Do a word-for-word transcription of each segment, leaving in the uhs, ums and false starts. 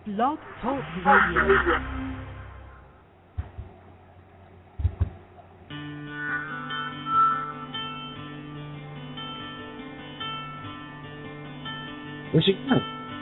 Blog Talk Radio. Where'd she go?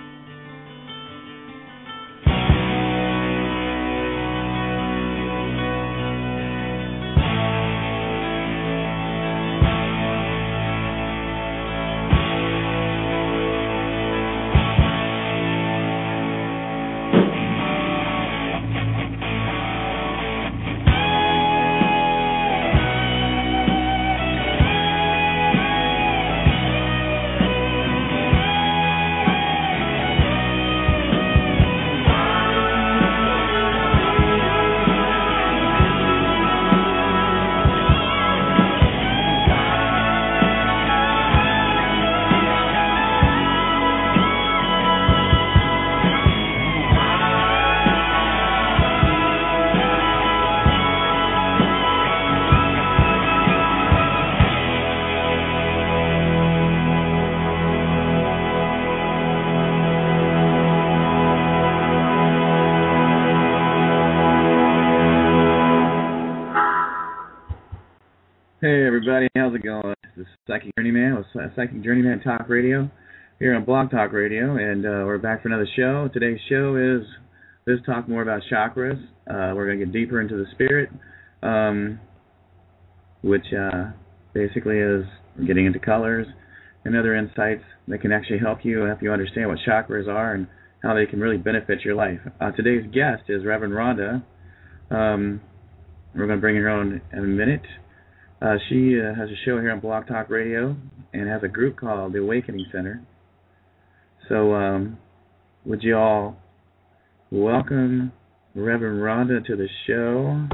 Hey everybody, how's it going? This is Psychic Journeyman with Psychic Journeyman Talk Radio here on Blog Talk Radio, and uh, we're back for another show. Today's show is let's talk more about chakras. Uh, we're going to get deeper into the spirit, um, which uh, basically is getting into colors and other insights that can actually help you help you understand what chakras are and how they can really benefit your life. Uh, today's guest is Reverend Rhonda. Um, we're going to bring her on in a minute. Uh, she uh, has a show here on Blog Talk Radio and has a group called the Awakening Center. So um, would you all welcome Reverend Rhonda to the show?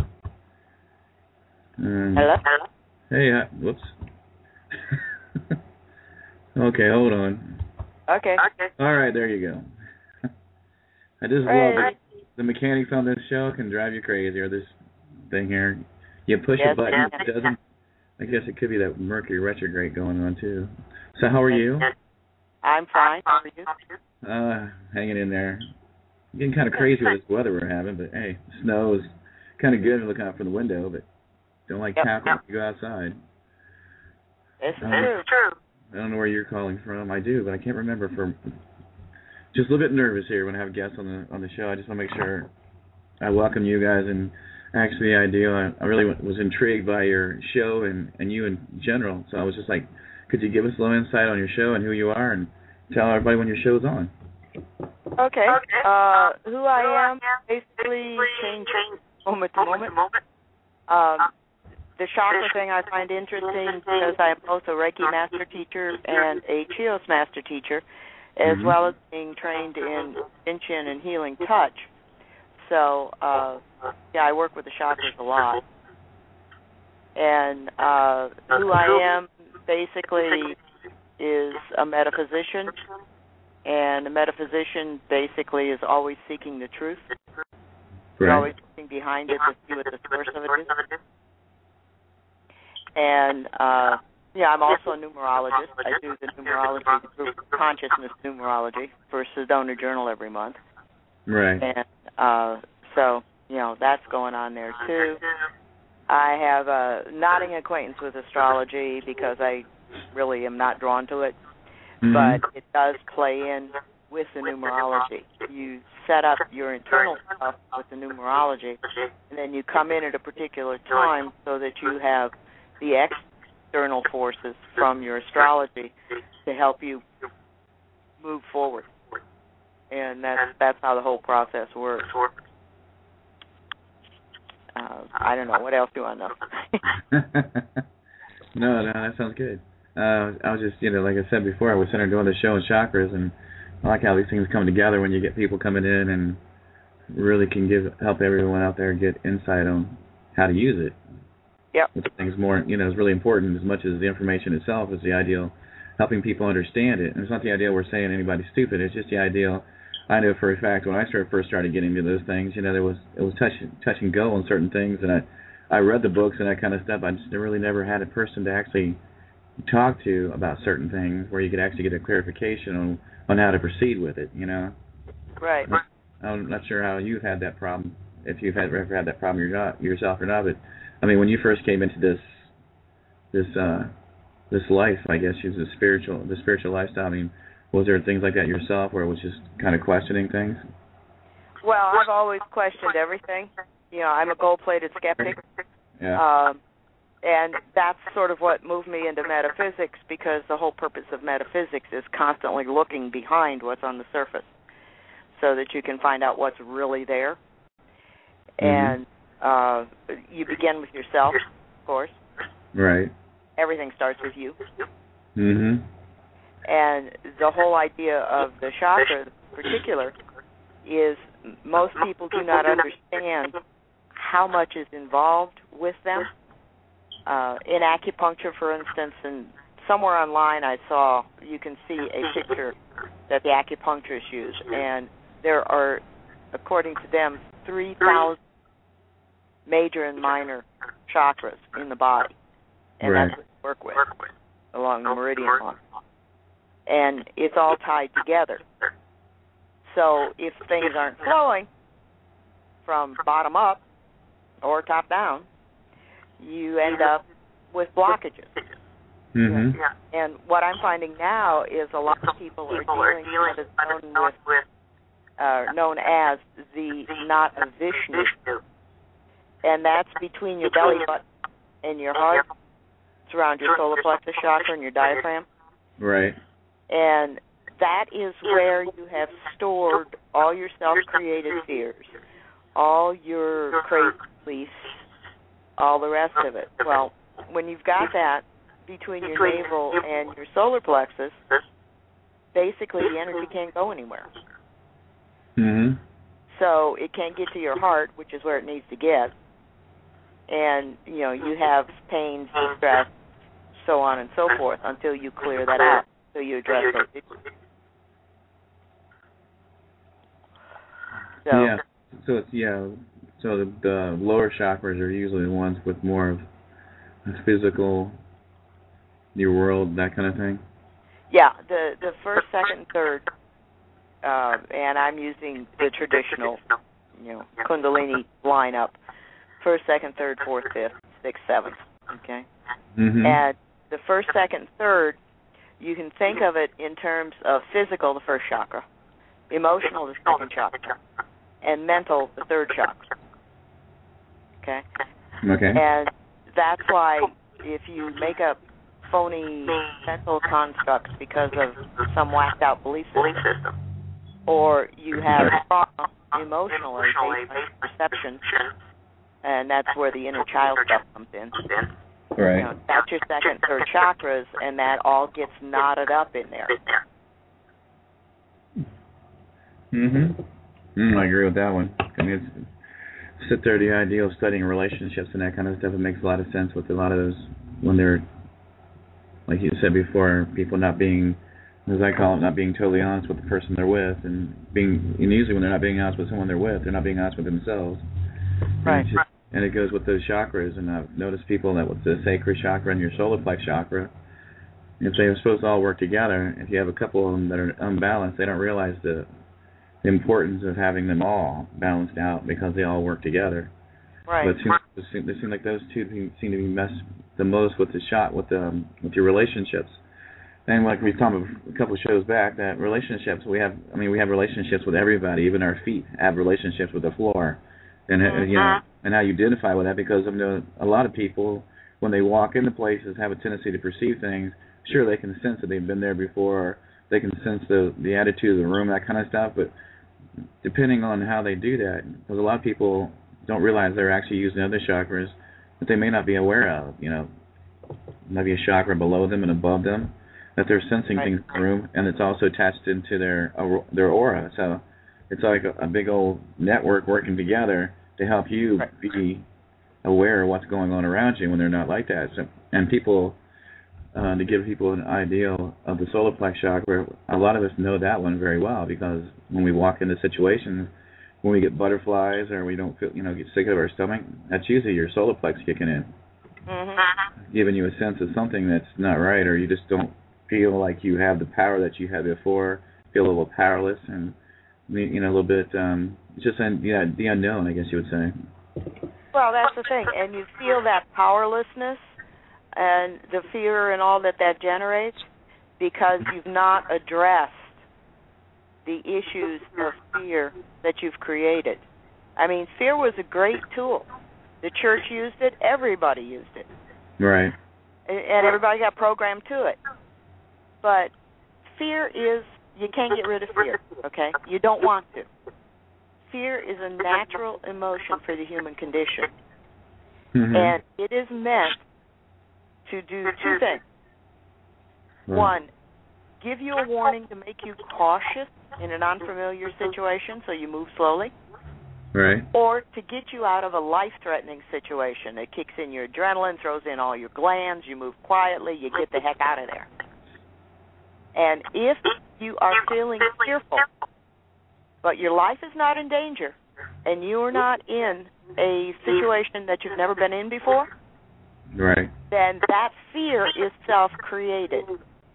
Um, Hello? Hey, uh, whoops. Okay, hold on. Okay. All right, there you go. I just Hey. love it. The mechanics on this show can drive you crazy, or this thing here. You push Yes, a button, yes. it doesn't. I guess it could be that Mercury retrograde going on, too. So how are you? I'm fine. How are you? Uh, hanging in there. Getting kind of crazy with this weather we're having, but hey, snow is kind of good to look out from the window, but don't like Yep. tackling to go outside. This is Uh, true. I don't know where you're calling from. I do, but I can't remember. From just a little bit nervous here when I have guests on the on the show. I just want to make sure I welcome you guys. And actually, the idea, I, I really was intrigued by your show and, and you in general. So I was just like, could you give us a little insight on your show and who you are, and tell everybody when your show's on? Okay. Uh, who I am basically changes moment to moment. Um, the chakra thing I find interesting because I am both a Reiki master teacher and a Chios master teacher, as Mhm. well as being trained in Vincian and healing touch. So, uh, yeah, I work with the chakras a lot. And uh, who I am basically is a metaphysician, and a metaphysician basically is always seeking the truth. You're Right. always looking behind it to see what the source of it is. And, uh, yeah, I'm also a numerologist. I do the numerology, the group consciousness numerology for Sedona Journal every month. Right. And uh, so, you know, that's going on there, too. I have a nodding acquaintance with astrology because I really am not drawn to it, Mhm. but it does play in with the numerology. You set up your internal stuff with the numerology, and then you come in at a particular time so that you have the external forces from your astrology to help you move forward. And that's that's how the whole process works. Uh, I don't know. What else do I know? no, no, that sounds good. Uh, I was just, you know, like I said before, I was sitting there doing the show on chakras, and I like how these things come together when you get people coming in and really can give help everyone out there get insight on how to use it. Yep. Which I think is more, you know, is really important as much as the information itself is the ideal, helping people understand it. And it's not the idea we're saying anybody's stupid. It's just the ideal. I know for a fact when I started, first started getting into those things, you know, there was it was touch touch and go on certain things, and I I read the books and that kind of stuff. I just really never had a person to actually talk to about certain things where you could actually get a clarification on on how to proceed with it. You know. Right. I'm not sure how you've had that problem, if you've had, ever had that problem yourself or not. But I mean, when you first came into this this uh, this life, I guess, is the spiritual the spiritual lifestyle. I mean, was there things like that yourself, where it was just kind of questioning things? Well, I've always questioned everything. You know, I'm a gold-plated skeptic. Yeah. Um, and that's sort of what moved me into metaphysics, because the whole purpose of metaphysics is constantly looking behind what's on the surface so that you can find out what's really there. Mm-hmm. And uh, you begin with yourself, of course. Right. Everything starts with you. Mm-hmm. And the whole idea of the chakra in particular is most people do not understand how much is involved with them. Uh, in acupuncture, for instance, and somewhere online I saw, you can see a picture that the acupuncturists use, and there are, according to them, three thousand major and minor chakras in the body, and right. that's what we work with along the meridian line. And it's all tied together. So if things aren't flowing from bottom up or top down, you end up with blockages. Mm-hmm. And what I'm finding now is a lot of people are dealing with what is known, with, uh, known as the knot of Vishnu. And that's between your belly button and your heart. It's around your solar plexus chakra and your diaphragm. Right. And that is where you have stored all your self-created fears, all your crazy beliefs, all the rest of it. Well, when you've got that between your navel and your solar plexus, basically the energy can't go anywhere. Mm-hmm. So it can't get to your heart, which is where it needs to get. And, you know, you have pain, distress, so on and so forth, until you clear that out, until you address those issues. So, yeah. So it's yeah. So the, the lower chakras are usually the ones with more of physical, your world, that kind of thing. Yeah, the the first, second, third, uh, and I'm using the traditional, you know, Kundalini lineup. First, second, third, fourth, fifth, sixth, seventh. Okay. Mm-hmm. And the first, second, third, you can think of it in terms of physical, the first chakra, emotional, the second chakra, and mental, the third chakra. Okay? Okay. And that's why if you make up phony mental constructs because of some whacked out belief system, or you have trauma emotionally based on perception, and that's where the inner child stuff comes in. Right. You know, that's your second, third chakras, and that all gets knotted up in there. Mm-hmm. Mm, I agree with that one. I mean, it's, sit there, the idea of studying relationships and that kind of stuff, it makes a lot of sense with a lot of those, when they're, like you said before, people not being, as I call it, not being totally honest with the person they're with, and being, and usually when they're not being honest with someone they're with, they're not being honest with themselves. Right. And, just, and it goes with those chakras, and I've noticed people that with the sacral chakra and your solar plex chakra, if they're supposed to all work together, if you have a couple of them that are unbalanced, they don't realize the the importance of having them all balanced out because they all work together. Right. But it seems, it seems like those two seem to be messed the most with the shot with the with your relationships. And like we talked a couple of shows back, that relationships we have. I mean, we have relationships with everybody. Even our feet have relationships with the floor, and mm-hmm. you know, and how you identify with that, because I know a lot of people when they walk into places have a tendency to perceive things. Sure, they can sense that they've been there before. They can sense the the attitude of the room, that kind of stuff, but depending on how they do that, because a lot of people don't realize they're actually using other chakras that they may not be aware of. You know, maybe a chakra below them and above them, that they're sensing right. things in the room, and it's also attached into their uh, their aura. So it's like a, a big old network working together to help you right. be aware of what's going on around you when they're not like that. So, and people, uh, to give people an idea of the solar plex chakra, a lot of us know that one very well, because when we walk into situations, when we get butterflies or we don't feel, you know, get sick of our stomach, that's usually your solar plex kicking in, mm-hmm. giving you a sense of something that's not right, or you just don't feel like you have the power that you had before, feel a little powerless, and you know, a little bit, um, just un, yeah, the unknown, I guess you would say. Well, that's the thing. And you feel that powerlessness and the fear and all that that generates because you've not addressed the issues of fear that you've created. I mean, fear was a great tool. The church used it. Everybody used it. Right. And everybody got programmed to it. But fear is, you can't get rid of fear, okay? You don't want to. Fear is a natural emotion for the human condition. Mm-hmm. And it is meant to do two things. Right. One, give you a warning to make you cautious in an unfamiliar situation so you move slowly. Right. Or to get you out of a life-threatening situation. It kicks in your adrenaline, throws in all your glands, you move quietly, you get the heck out of there. And if you are feeling fearful, but your life is not in danger, and you are not in a situation that you've never been in before, right, then that fear is self-created.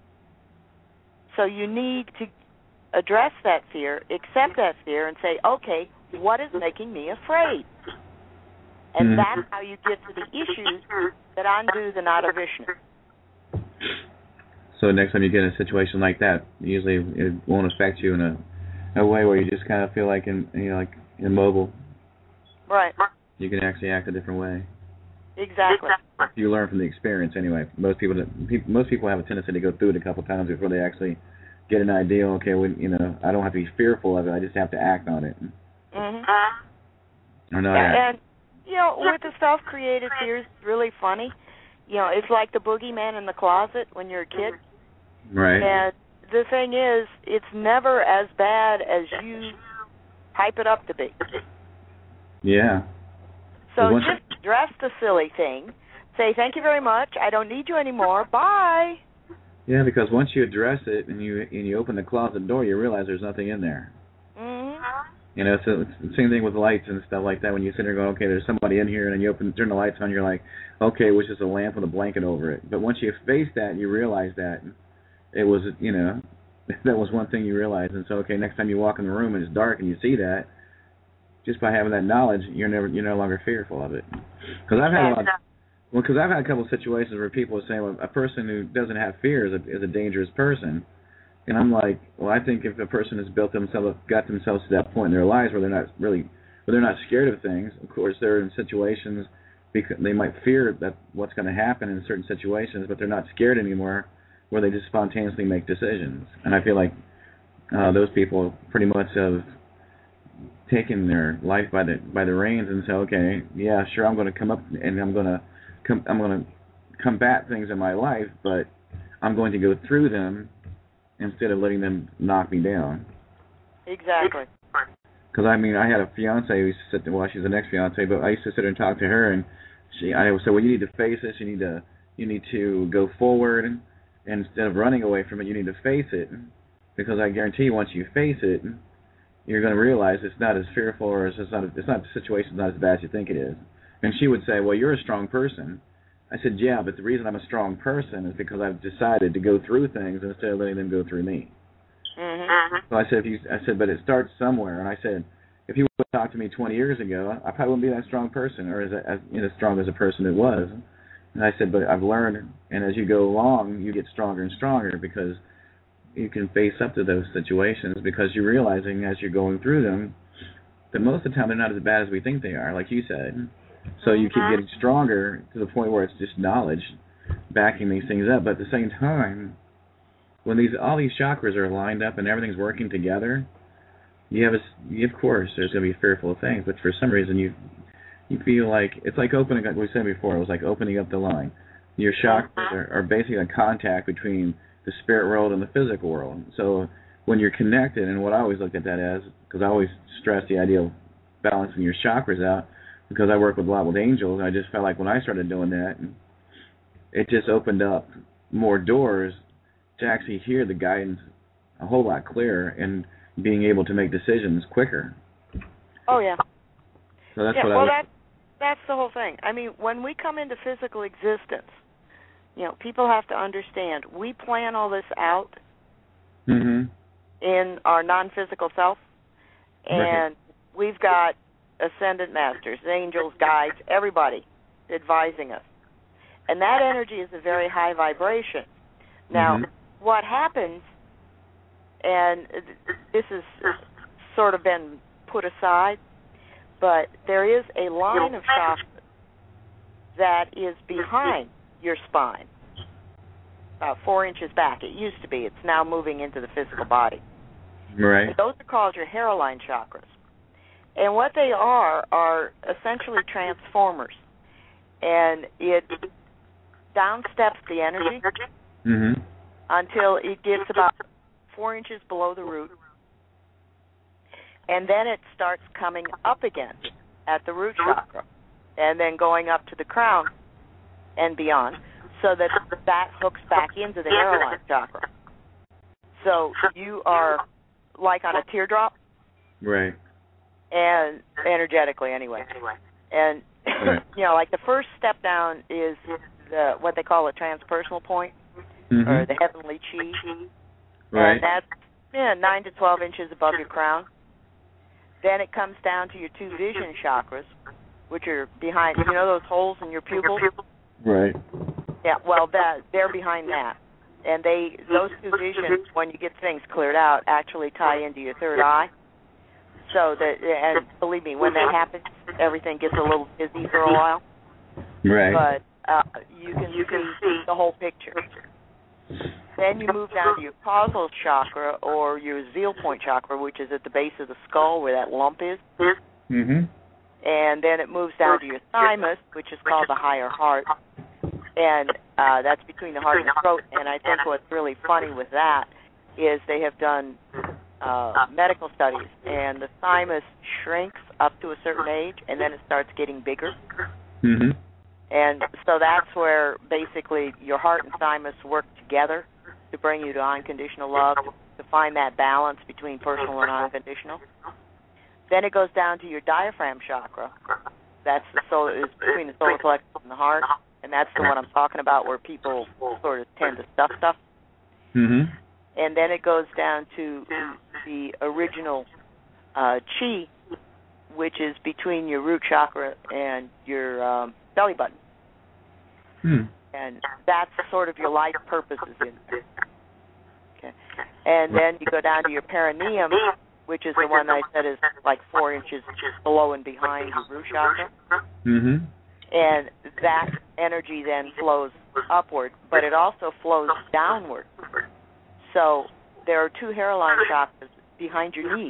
So you need to address that fear, accept that fear, and say, okay, what is making me afraid? And mm-hmm. that's how you get to the issues that undo the Nada Vishnu. So next time you get in a situation like that, usually it won't affect you in a, a way where you just kind of feel like in, you know, like immobile. Right. You can actually act a different way. Exactly. You learn from the experience anyway. Most people, most people have a tendency to go through it a couple times before they actually get an idea. Okay, when, you know, I don't have to be fearful of it. I just have to act on it. Mm-hmm. Or not and, act. and you know, with the self-created fears, it's really funny. You know, it's like the boogeyman in the closet when you're a kid. Right. And the thing is, it's never as bad as you hype it up to be. Yeah. So just address the silly thing. Say, thank you very much. I don't need you anymore. Bye. Yeah, because once you address it and you and you open the closet door, you realize there's nothing in there. Mm-hmm. You know, so it's the same thing with lights and stuff like that. When you sit there going, okay, there's somebody in here, and then you open, turn the lights on, you're like, okay, it was just a lamp with a blanket over it. But once you face that, you realize that it was, you know, that was one thing you realized. And so, okay, next time you walk in the room and it's dark and you see that, just by having that knowledge, you're never, you're no longer fearful of it. Because I've had a lot. Of, well, because I've had a couple of situations where people are saying, well, a person who doesn't have fear is a, is a dangerous person. And I'm like, well, I think if a person has built themselves, got themselves to that point in their lives where they're not really, where they're not scared of things. Of course, they're in situations because they might fear that what's going to happen in certain situations, but they're not scared anymore, where they just spontaneously make decisions. And I feel like uh, those people pretty much have taken their life by the by the reins and say, okay, yeah, sure, I'm going to come up and I'm going to com- I'm going to combat things in my life, but I'm going to go through them instead of letting them knock me down. Exactly. Because, I mean, I had a fiance who used to sit there, well, she's an ex-fiance, but I used to sit there and talk to her, and she, I would say, well, you need to face this, you need to, you need to go forward, and instead of running away from it, you need to face it, because I guarantee you, once you face it, you're going to realize it's not as fearful, or it's not, it's not, the situation's not as bad as you think it is. And she would say, well, you're a strong person. I said, yeah, but the reason I'm a strong person is because I've decided to go through things instead of letting them go through me. Mm-hmm. So I said, if you, I said, but it starts somewhere. And I said, if you would have talked to me twenty years ago, I probably wouldn't be that strong person, or as, as you know, strong as a person it was. And I said, but I've learned, and as you go along, you get stronger and stronger because you can face up to those situations because you're realizing as you're going through them that most of the time they're not as bad as we think they are, like you said. So you keep getting stronger to the point where it's just knowledge backing these things up. But at the same time, when these all these chakras are lined up and everything's working together, you have a, you, of course, there's going to be fearful things. But for some reason, you you feel like it's like opening, like we said before, it was like opening up the line. Your chakras are, are basically a contact between the spirit world and the physical world. So when you're connected, and what I always looked at that as, because I always stress the idea of balancing your chakras out, because I work with a lot with angels, I just felt like when I started doing that, it just opened up more doors to actually hear the guidance a whole lot clearer and being able to make decisions quicker. Oh, yeah. So that's yeah, what well, I was... that, that's the whole thing. I mean, when we come into physical existence, you know, people have to understand, we plan all this out mm-hmm. in our non-physical self, And right. we've got ascendant masters, angels, guides, everybody advising us. And that energy is a very high vibration. Now, mm-hmm. what happens, and this has sort of been put aside, but there is a line of chakras that is behind your spine, about four inches back. It used to be. It's now moving into the physical body. Right. And those are called your hairline chakras. And what they are are essentially transformers. And it downsteps the energy mm-hmm. until it gets about four inches below the root. And then it starts coming up again at the root chakra and then going up to the crown and beyond so that that hooks back into the hairline chakra. So you are like on a teardrop. Right. And energetically anyway. And, right. you know, like the first step down is the, what they call a transpersonal point mm-hmm. or the heavenly chi. Right. And that's yeah, nine to twelve inches above your crown. Then it comes down to your two vision chakras, which are behind, you know those holes in your pupils? Right. Yeah, well, that they're behind that. And they those two visions, when you get things cleared out, actually tie into your third eye. So that, and believe me, when that happens, everything gets a little busy for a while. Right. But uh, you can you can see the whole picture. Then you move down to your causal chakra or your zeal point chakra, which is at the base of the skull where that lump is. Mm-hmm. And then it moves down to your thymus, which is called the higher heart. And uh, that's between the heart and the throat. And I think what's really funny with that is they have done uh, medical studies, and the thymus shrinks up to a certain age, and then it starts getting bigger. Mm-hmm. And so that's where basically your heart and thymus work together to bring you to unconditional love, to find that balance between personal and unconditional. Then it goes down to your diaphragm chakra. That's the solar, is between the solar plexus and the heart, and that's the one I'm talking about where people sort of tend to stuff stuff. Mm-hmm. And then it goes down to the original uh, chi, which is between your root chakra and your um, belly button. Hmm. And that's sort of your life purposes in there. Okay. And then you go down to your perineum, which is the one I said is like four inches below and behind your root chakra. Mm-hmm. And that energy then flows upward, but it also flows downward. So there are two hairline chakras behind your knees.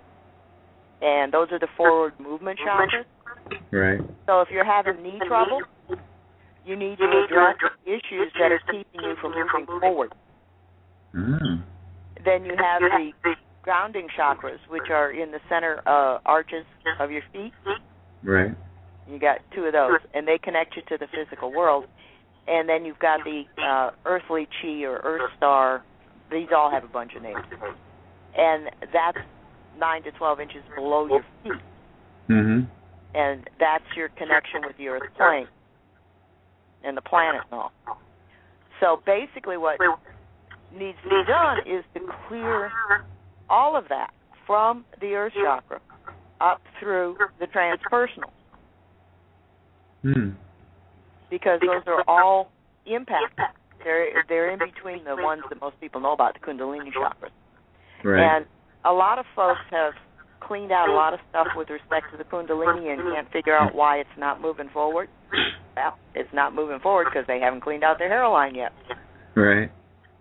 And those are the forward movement chakras. Right. So if you're having knee trouble, you need to address issues that are keeping you from moving forward. Mm. Then you have the grounding chakras, which are in the center uh, arches of your feet. Right. You got two of those, and they connect you to the physical world. And then you've got the uh, earthly chi or earth star. These all have a bunch of names. And that's nine to twelve inches below your feet. Mm-hmm. And that's your connection with the earth plane and the planet and all. So basically what needs to be done is to clear all of that from the earth chakra up through the transpersonal. Mm. Because those are all impacted. They're, they're in between the ones that most people know about, the Kundalini chakras. Right. And a lot of folks have cleaned out a lot of stuff with respect to the Kundalini and can't figure out why it's not moving forward. Well, it's not moving forward because they haven't cleaned out their hairline yet. Right.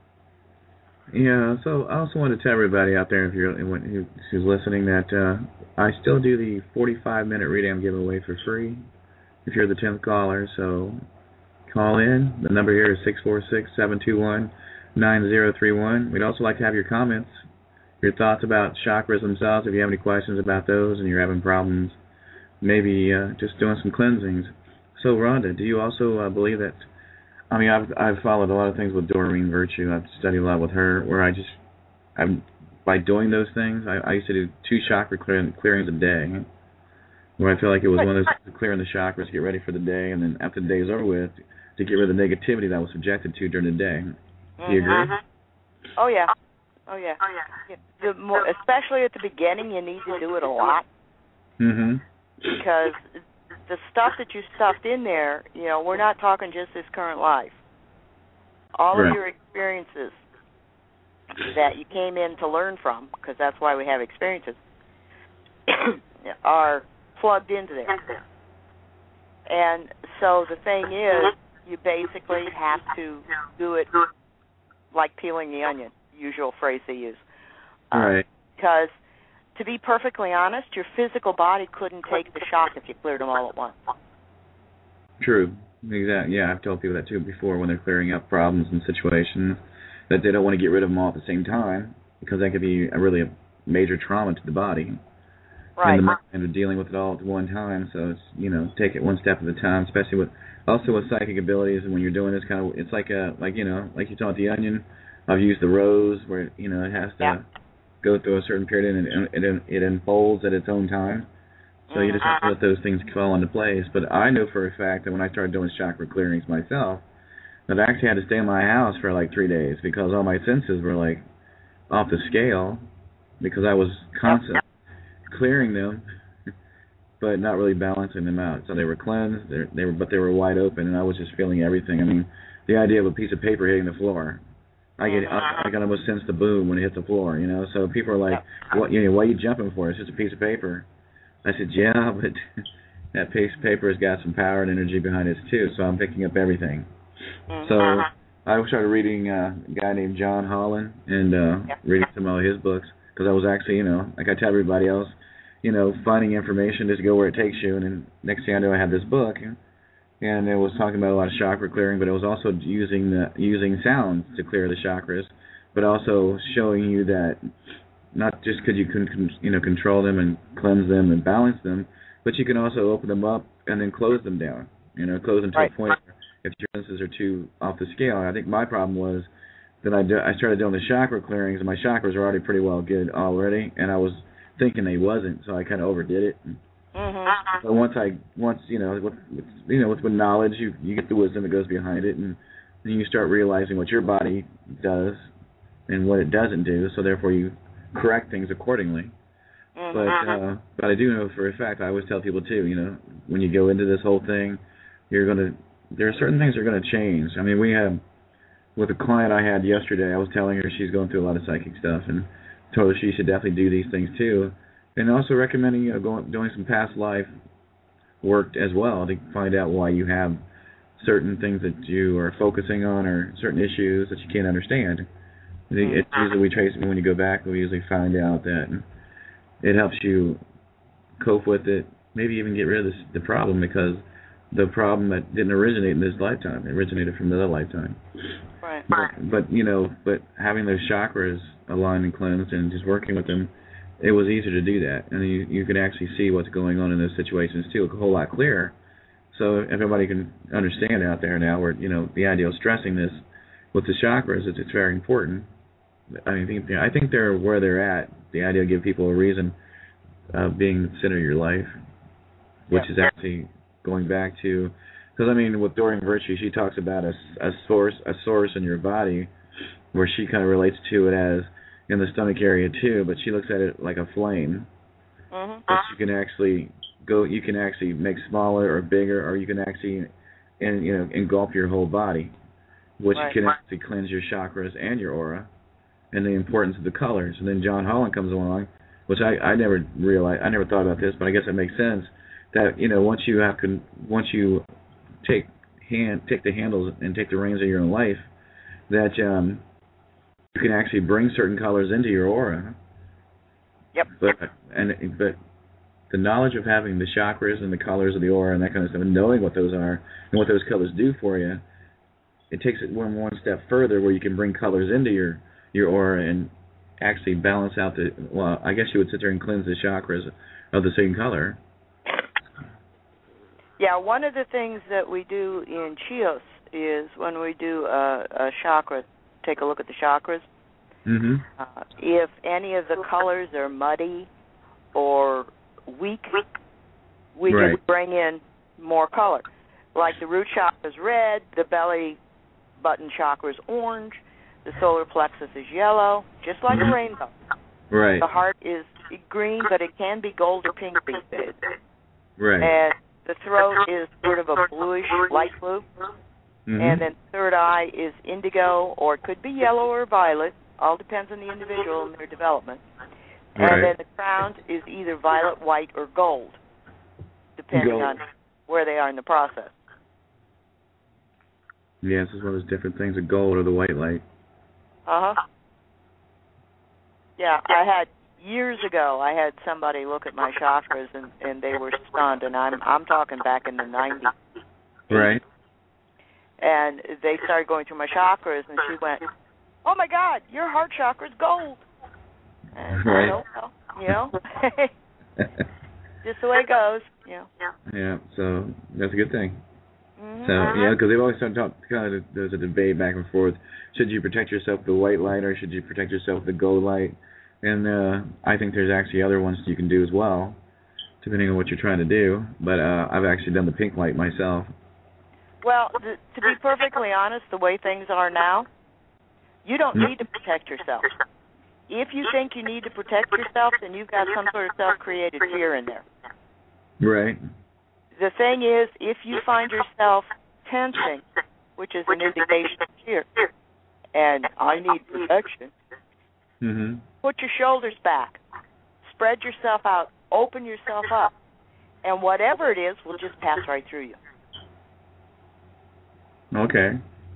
Yeah, so I also want to tell everybody out there, if you're who's listening, that uh, I still do the forty-five minute reading I'm giving away for free if you're the tenth caller. So call in. The number here is six four six, seven two one, nine zero three one. We'd also like to have your comments, your thoughts about chakras themselves, if you have any questions about those and you're having problems, maybe uh, just doing some cleansings. So, Rhonda, do you also uh, believe that, I mean, I've I've followed a lot of things with Doreen Virtue. I've studied a lot with her, where I just, I'm, by doing those things, I, I used to do two chakra clear, clearings a day, where I feel like it was one of those clearing the chakras to get ready for the day, and then after the day is over with, to get rid of the negativity that I was subjected to during the day. Do you agree? Oh, yeah. Oh yeah. Oh yeah. The more, especially at the beginning, you need to do it a lot. Mhm. Because the stuff that you stuffed in there, you know, we're not talking just this current life. All right. of your experiences that you came in to learn from, because that's why we have experiences, are plugged into there. And so the thing is, you basically have to do it like peeling the onion, usual phrase they use. Uh, right. Because, to be perfectly honest, your physical body couldn't take the shock if you cleared them all at once. True. Exactly. Yeah, I've told people that too before when they're clearing up problems and situations that they don't want to get rid of them all at the same time because that could be a really a major trauma to the body. Right. And the mind of dealing with it all at one time. So it's, you know, take it one step at a time, especially with also with psychic abilities. And when you're doing this kind of, it's like a like you know like you talk the onion. I've used the rose where you know it has to yeah. go through a certain period and it, it, it unfolds at its own time. So mm-hmm. you just have to let those things fall into place. But I know for a fact that when I started doing chakra clearings myself, that I actually had to stay in my house for like three days because all my senses were like off the scale because I was constantly clearing them, but not really balancing them out. So they were cleansed, they they were, but they were wide open, and I was just feeling everything. I mean, the idea of a piece of paper hitting the floor, I get, I, I can almost sense the boom when it hit the floor, you know. So people are like, "What, you know, what are you jumping for? It's just a piece of paper." I said, "Yeah, but that piece of paper has got some power and energy behind it too." So I'm picking up everything. So I started reading uh, a guy named John Holland and uh, reading some of his books because I was actually, you know, like I tell everybody else, you know, finding information, just go where it takes you. And then next thing I know, I had this book, and it was talking about a lot of chakra clearing, but it was also using the using sounds to clear the chakras, but also showing you that not just because you can, con- you know, control them and cleanse them and balance them, but you can also open them up and then close them down. You know, close them to right. a point where if your senses are too off the scale. And I think my problem was that I do, I started doing the chakra clearings, and my chakras were already pretty well good already, and I was thinking they wasn't, so I kind of overdid it. Mm-hmm. But once I, once you know, with, with, you know, with, with knowledge, you you get the wisdom that goes behind it, and then you start realizing what your body does and what it doesn't do. So therefore, you correct things accordingly. Mm-hmm. But uh, but I do know for a fact, I always tell people too, you know, when you go into this whole thing, you're gonna, there are certain things that are gonna change. I mean, we have. With a client I had yesterday, I was telling her she's going through a lot of psychic stuff, and told her she should definitely do these things too, and also recommending you know going doing some past life work as well to find out why you have certain things that you are focusing on or certain issues that you can't understand. It's usually we trace when you go back, we usually find out that it helps you cope with it, maybe even get rid of this, the problem because the problem that didn't originate in this lifetime, it originated from another lifetime. Right. But, but you know, but having those chakras aligned and cleansed and just working with them, it was easier to do that, and you you could actually see what's going on in those situations too, a whole lot clearer. So everybody can understand out there now, where you know the idea of stressing this with the chakras is it's very important. I mean, I think, I think they're where they're at. The idea of giving people a reason of being the center of your life, which yeah. is actually going back to, because I mean, with Doreen Virtue, she talks about a, a source, a source in your body, where she kind of relates to it as in the stomach area too, but she looks at it like a flame mm-hmm. that you can actually go, you can actually make smaller or bigger, or you can actually, and you know, engulf your whole body, which right. can actually cleanse your chakras and your aura, and the importance of the colors. And then John Holland comes along, which I, I never realized, I never thought about this, but I guess it makes sense. That you know, once you have con- once you take hand take the handles and take the reins of your own life, that um, you can actually bring certain colors into your aura. Yep. But and but the knowledge of having the chakras and the colors of the aura and that kind of stuff, and knowing what those are and what those colors do for you, it takes it one one step further, where you can bring colors into your your aura and actually balance out the. Well, I guess you would sit there and cleanse the chakras of the same color. Yeah, one of the things that we do in Chios is when we do a, a chakra, take a look at the chakras. Mm-hmm. Uh, if any of the colors are muddy or weak, we right. just bring in more color. Like the root chakra is red, the belly button chakra is orange, The solar plexus is yellow, just like Mhm. a rainbow. Right. The heart is green, but it can be gold or pink these days. Right. And the throat is sort of a bluish, light blue. Mhm. And then third eye is indigo, or it could be yellow or violet. All depends on the individual and their development. Right. And then the crown is either violet, white, or gold, depending Gold. on where they are in the process. Yes, it's one of those different things, the gold or the white light. Uh-huh. Yeah, I had, years ago, I had somebody look at my chakras, and, and they were stunned, and I'm I'm talking back in the nineties. Right. And they started going through my chakras, and she went, "Oh, my God, your heart chakra's gold." And Right. I know, well, you know, just the way it goes, you know. Yeah, so that's a good thing. Mm-hmm. So, yeah, because they've always started talk, kind of, there's a debate back and forth. Should you protect yourself with the white light, or should you protect yourself with the gold light? And uh, I think there's actually other ones you can do as well, depending on what you're trying to do. But uh, I've actually done the pink light myself. Well, th- to be perfectly honest, the way things are now, you don't need to protect yourself. If you think you need to protect yourself, then you've got some sort of self-created fear in there. Right. The thing is, if you find yourself tensing, which is an indication of fear, and I need protection, Mm-hmm. put your shoulders back, spread yourself out, open yourself up, and whatever it is will just pass right through you. Okay.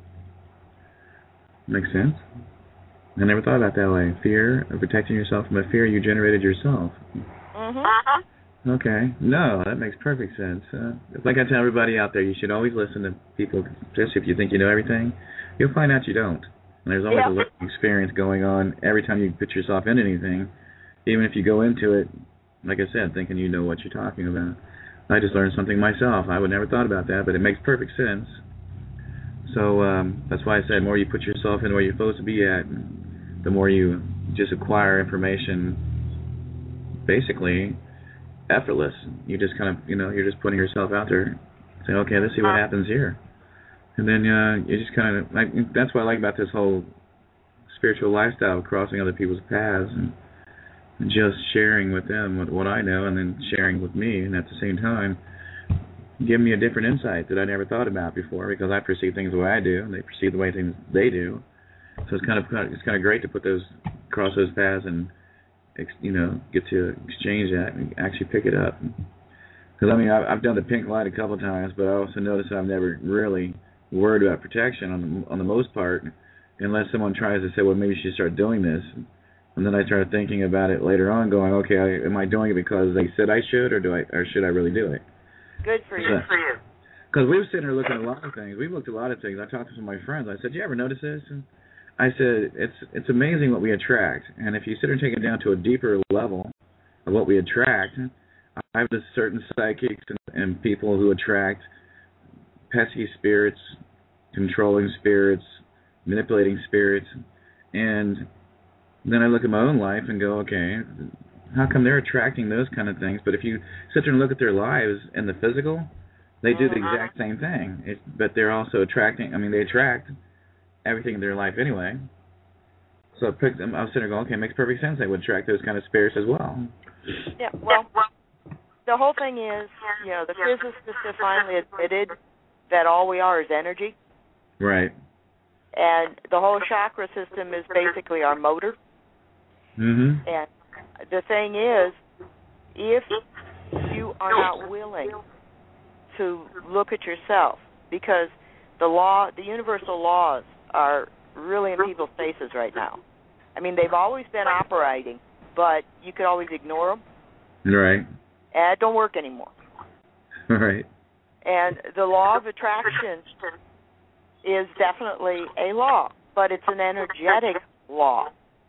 Makes sense. I never thought about it that way. Fear, or protecting yourself from a fear you generated yourself. Mm-hmm. Okay. No, that makes perfect sense. Uh, like I tell everybody out there, you should always listen to people, just if you think you know everything, you'll find out you don't. And there's always Yeah. a learning experience going on every time you put yourself into anything, even if you go into it, like I said, thinking you know what you're talking about. I just learned something myself. I would never thought about that, but it makes perfect sense. So um, that's why I said, the more you put yourself in where you're supposed to be at, the more you just acquire information, basically effortless. You just kind of, you know, you're just putting yourself out there, saying, okay, let's see what happens here. And then uh, you just kind of, like, that's what I like about this whole spiritual lifestyle, crossing other people's paths and just sharing with them what, what I know, and then sharing with me, and at the same time, give me a different insight that I never thought about before, because I perceive things the way I do, and they perceive the way things they do. So it's kind of it's kind of great to put those cross those paths and, you know, get to exchange that and actually pick it up. Because I mean, I've, I've done the pink light a couple of times, but I also noticed that I've never really worried about protection on the, on the most part, unless someone tries to say, well, maybe you should start doing this. And then I started thinking about it later on, going, okay, I, am I doing it because they said I should, or do I, or should I really do it? Good for you. Good for you. Because we were sitting there looking at a lot of things. We've looked at a lot of things. I talked to some of my friends. I said, "Do you ever notice this?" And I said, "It's it's amazing what we attract. And if you sit there and take it down to a deeper level of what we attract, I have this certain psychics and, and people who attract pesky spirits, controlling spirits, manipulating spirits, and then I look at my own life and go, okay, how come they're attracting those kind of things? But if you sit there and look at their lives and the physical, they do the exact same thing. It, but they're also attracting, I mean, they attract everything in their life anyway. So it picked them, I was sitting there going, okay, it makes perfect sense. They would attract those kind of spirits as well. Yeah, well, the whole thing is, you know, the physicists have finally admitted that all we are is energy. Right. And the whole chakra system is basically our motor. Mm-hmm. And the thing is, if you are not willing to look at yourself, because the law, the universal laws are really in people's faces right now. I mean, they've always been operating, but you could always ignore them. Right. And it don't work anymore. Right. And the law of attraction is definitely a law, but it's an energetic law.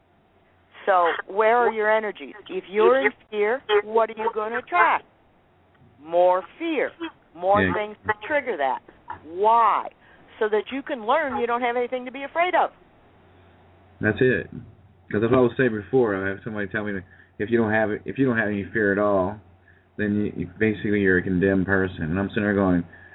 So where are your energies? If you're in fear, what are you going to attract? More fear, more yeah. things to trigger that. Why? So that you can learn you don't have anything to be afraid of. That's it. Because as I was saying before, I have somebody tell me that if you don't have if you don't have any fear at all, then you, you basically you're a condemned person. And I'm sitting there going,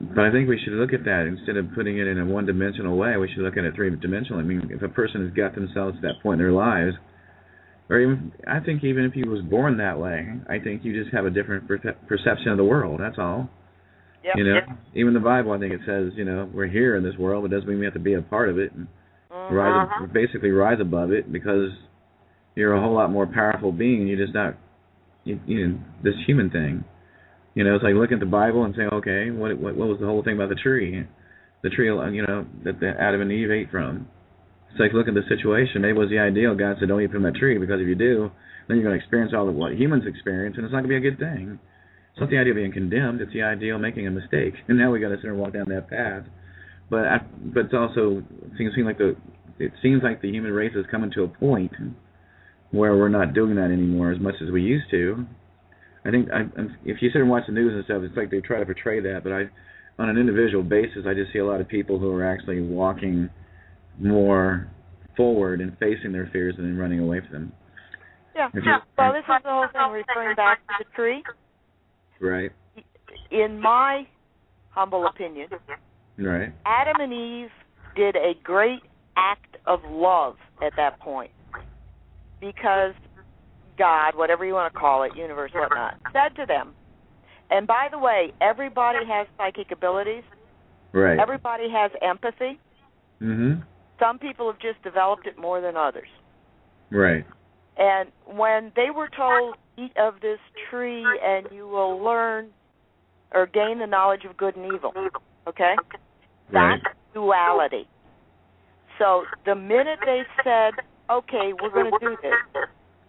but I think we should look at that instead of putting it in a one-dimensional way. We should look at it three-dimensional. I mean, if a person has got themselves to that point in their lives, or even, I think even if he was born that way, I think you just have a different per- perception of the world. That's all. Yep. You know, Yep. even the Bible, I think it says, you know, we're here in this world, but it doesn't mean we have to be a part of it and Mm-hmm. rise, basically rise above it, because you're a whole lot more powerful being. You're just not, you, you know, this human thing. You know, it's like looking at the Bible and saying, okay, what what, what was the whole thing about the tree? The tree, you know, that, that Adam and Eve ate from. It's like looking at the situation. Maybe it was the ideal. God said, don't eat from that tree, because if you do, then you're going to experience all of what humans experience, and it's not going to be a good thing. It's not the idea of being condemned. It's the idea of making a mistake. And now we got to sit and walk down that path. But I, but it's also it seems, seems like the it seems like the human race is coming to a point where we're not doing that anymore as much as we used to. I think I, if you sit and watch the news and stuff, it's like they try to portray that. But I, on an individual basis, I just see a lot of people who are actually walking more forward and facing their fears and then running away from them. Yeah. yeah. Well, this is the whole thing referring back to the tree. Right. In my humble opinion, right. Adam and Eve did a great act of love at that point, because God, whatever you want to call it, universe, whatnot, said to them, and by the way, everybody has psychic abilities. Right. Everybody has empathy. Mm-hmm. Some people have just developed it more than others. Right. And when they were told, eat of this tree and you will learn or gain the knowledge of good and evil, okay? Right. That's duality. So the minute they said, okay, we're going to do this,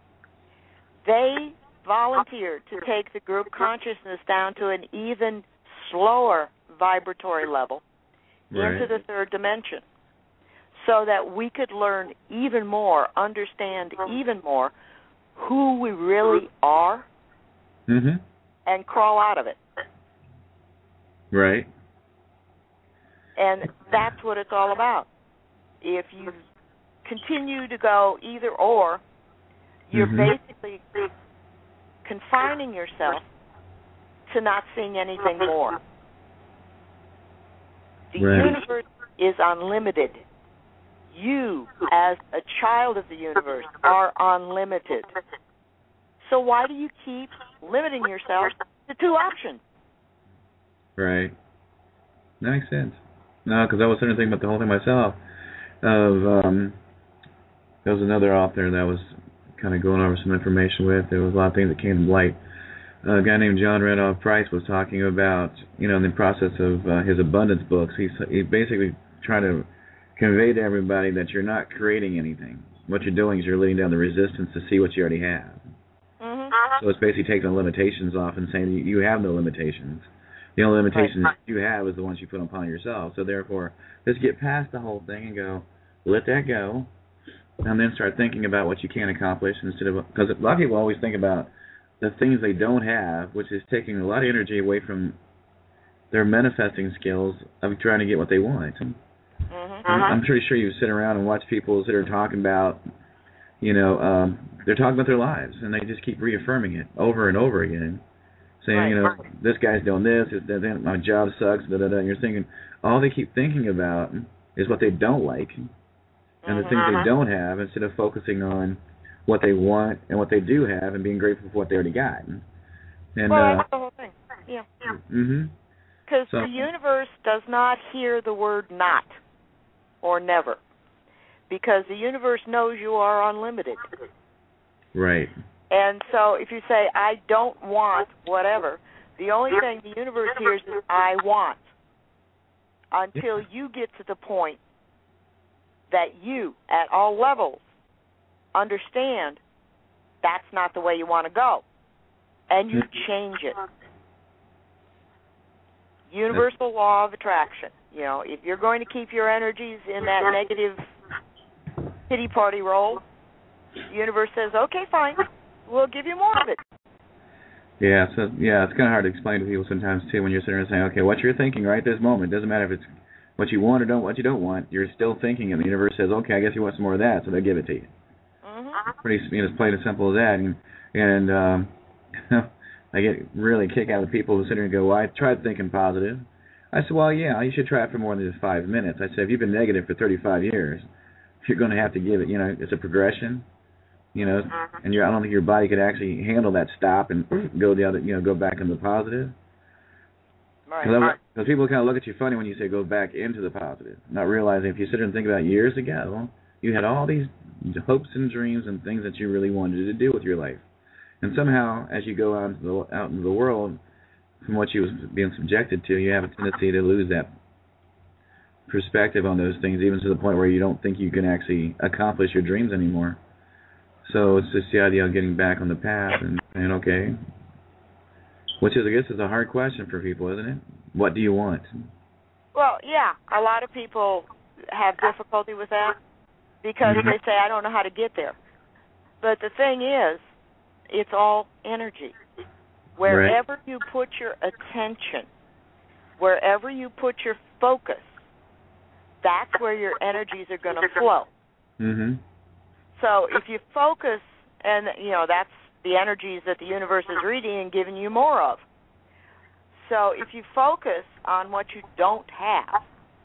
they volunteered to take the group consciousness down to an even slower vibratory level right. into the third dimension, so that we could learn even more, understand even more who we really are, mm-hmm. and crawl out of it. Right. And that's what it's all about. If you continue to go either or, you're mm-hmm. basically confining yourself to not seeing anything more. The right. universe is unlimited. You, as a child of the universe, are unlimited. So why do you keep limiting yourself to two options? Right. That makes sense. No, because I was starting to think about the whole thing myself. Of um, there was another author that I was kind of going over some information with. There was a lot of things that came to light. Uh, a guy named John Randolph Price was talking about, you know, in the process of uh, his abundance books, he's, he's basically trying to convey to everybody that you're not creating anything. What you're doing is you're letting down the resistance to see what you already have. Mm-hmm. So it's basically taking the limitations off and saying you have no limitations. The only limitations right. you have is the ones you put upon yourself. So therefore, just get past the whole thing and go, let that go, and then start thinking about what you can accomplish instead of, because a lot of people always think about the things they don't have, which is taking a lot of energy away from their manifesting skills of trying to get what they want. Mm-hmm. I'm pretty sure you sit around and watch people that are talking about, you know, um, they're talking about their lives, and they just keep reaffirming it over and over again, saying, right. you know, this guy's doing this, my job sucks, da da da. And you're thinking, all they keep thinking about is what they don't like, and mm-hmm. the things they don't have, instead of focusing on what they want and what they do have, and being grateful for what they already got. And well, uh, that's the whole thing. Yeah. Mm-hmm. Because so, the universe does not hear the word not or never, because the universe knows you are unlimited. Right. And so if you say, I don't want whatever, the only thing the universe hears is, I want, until you get to the point that you, at all levels, understand that's not the way you want to go, and you change it. Universal law of attraction. You know, if you're going to keep your energies in that negative pity party role, the universe says, okay, fine, we'll give you more of it. Yeah, so yeah, it's kind of hard to explain to people sometimes too when you're sitting there saying, okay, what you're thinking right this moment, doesn't matter if it's what you want or don't, what you don't want, you're still thinking, and the universe says, okay, I guess you want some more of that, so they give it to you. Mm-hmm. Pretty, you know, it's plain and simple as that. And and um, I get really a kick out of people who sit there and go, well, I tried thinking positive, I said, well, yeah, you should try it for more than just five minutes. I said, if you've been negative for thirty-five years, you're going to have to give it, you know, it's a progression, you know, and you're, I don't think your body could actually handle that stop and go the other, you know, go back into the positive. Right. Because people kind of look at you funny when you say go back into the positive, not realizing if you sit there and think about years ago, you had all these hopes and dreams and things that you really wanted to do with your life. And somehow, as you go out into the, out into the world, from what you was being subjected to, you have a tendency to lose that perspective on those things, even to the point where you don't think you can actually accomplish your dreams anymore. So it's just the idea of getting back on the path and saying, okay, which is, I guess, is a hard question for people, isn't it? What do you want? Well, yeah, a lot of people have difficulty with that because mm-hmm. they say, I don't know how to get there. But the thing is, it's all energy. Wherever right. you put your attention, wherever you put your focus, that's where your energies are going to flow. Mm-hmm. So if you focus, and, you know, that's the energies that the universe is reading and giving you more of. So if you focus on what you don't have,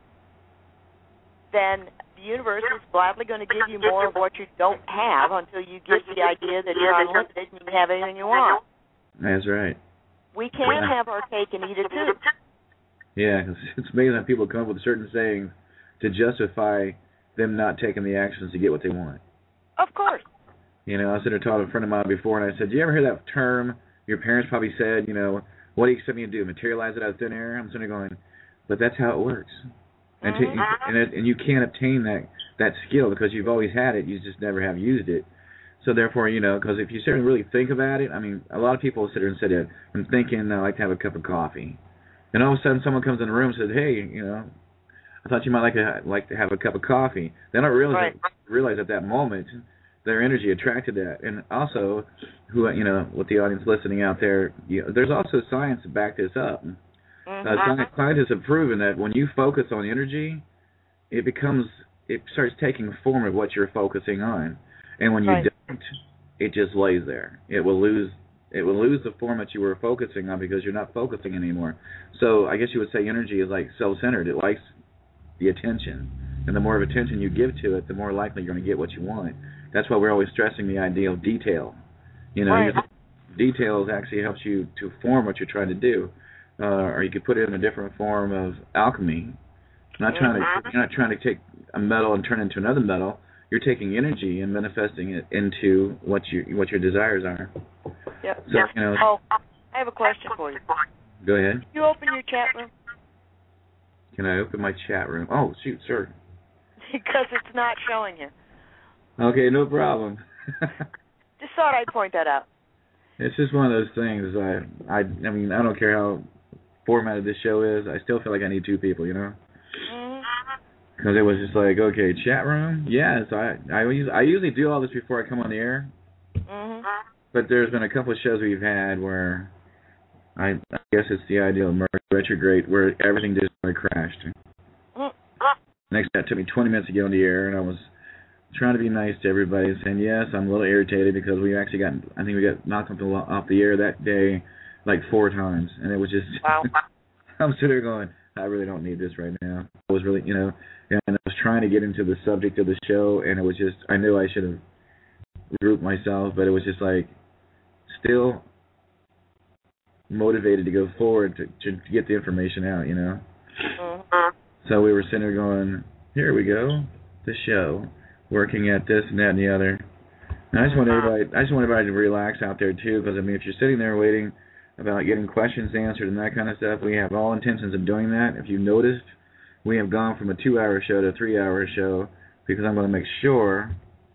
then the universe is gladly going to give you more of what you don't have until you get the idea that you're unlimited and you can have anything you want. That's right. We can yeah. have our cake and eat it too. Yeah, it's amazing how people come up with certain sayings to justify them not taking the actions to get what they want. Of course. You know, I was sitting there talking to a friend of mine before, and I said, do you ever hear that term your parents probably said, you know, what do you expect me to do, materialize it out of thin air? I'm sitting there going, but that's how it works. And, mm-hmm. to, and, it, and you can't obtain that, that skill because you've always had it. You just never have used it. So therefore, you know, because if you sit and really think about it, I mean, a lot of people sit there and say that I'm thinking I like to have a cup of coffee. And all of a sudden someone comes in the room and says, hey, you know, I thought you might like to like to have a cup of coffee. They don't realize, right. that, realize at that moment their energy attracted that. And also, who you know, with the audience listening out there, you know, there's also science to back this up. Mm-hmm. Uh, scientists have proven that when you focus on energy, it becomes, it starts taking form of what you're focusing on. And when you right. don't, it just lays there. It will lose it will lose the form that you were focusing on because you're not focusing anymore. So I guess you would say energy is like self-centered. It likes the attention. And the more of attention you give to it, the more likely you're going to get what you want. That's why we're always stressing the idea of detail. You know, right. details actually helps you to form what you're trying to do. Uh, or you could put it in a different form of alchemy. Not mm-hmm. trying to, you're not trying to take a metal and turn it into another metal. You're taking energy and manifesting it into what you what your desires are. Yep. So, you know, oh, I have a question for you. Go ahead. Can you open your chat room? Can I open my chat room? Oh, shoot, sir. Because it's not showing here. Okay, no problem. Just thought I'd point that out. It's just one of those things. I, I, I mean, I don't care how formatted this show is. I still feel like I need two people, you know? Mm-hmm. Because it was just like, okay, chat room? Yes, I I, I usually do all this before I come on the air. Mm-hmm. But there's been a couple of shows we've had where I, I guess it's the idea of Mercury retrograde where everything just like crashed. Mm-hmm. Next, that took me twenty minutes to get on the air, and I was trying to be nice to everybody, saying, yes, I'm a little irritated because we actually got, I think we got knocked off the, off the air that day like four times. And it was just, wow. I'm sitting there going, I really don't need this right now. I was really, you know, and I was trying to get into the subject of the show, and it was just, I knew I should have regrouped myself, but it was just like, still motivated to go forward to, to get the information out, you know. Mm-hmm. So we were sitting there going, here we go, the show, working at this and that and the other. And I just want everybody, I just want everybody to relax out there too, because I mean, if you're sitting there waiting about getting questions answered and that kind of stuff, we have all intentions of doing that. If you noticed, we have gone from a two-hour show to a three-hour show because I'm going to make sure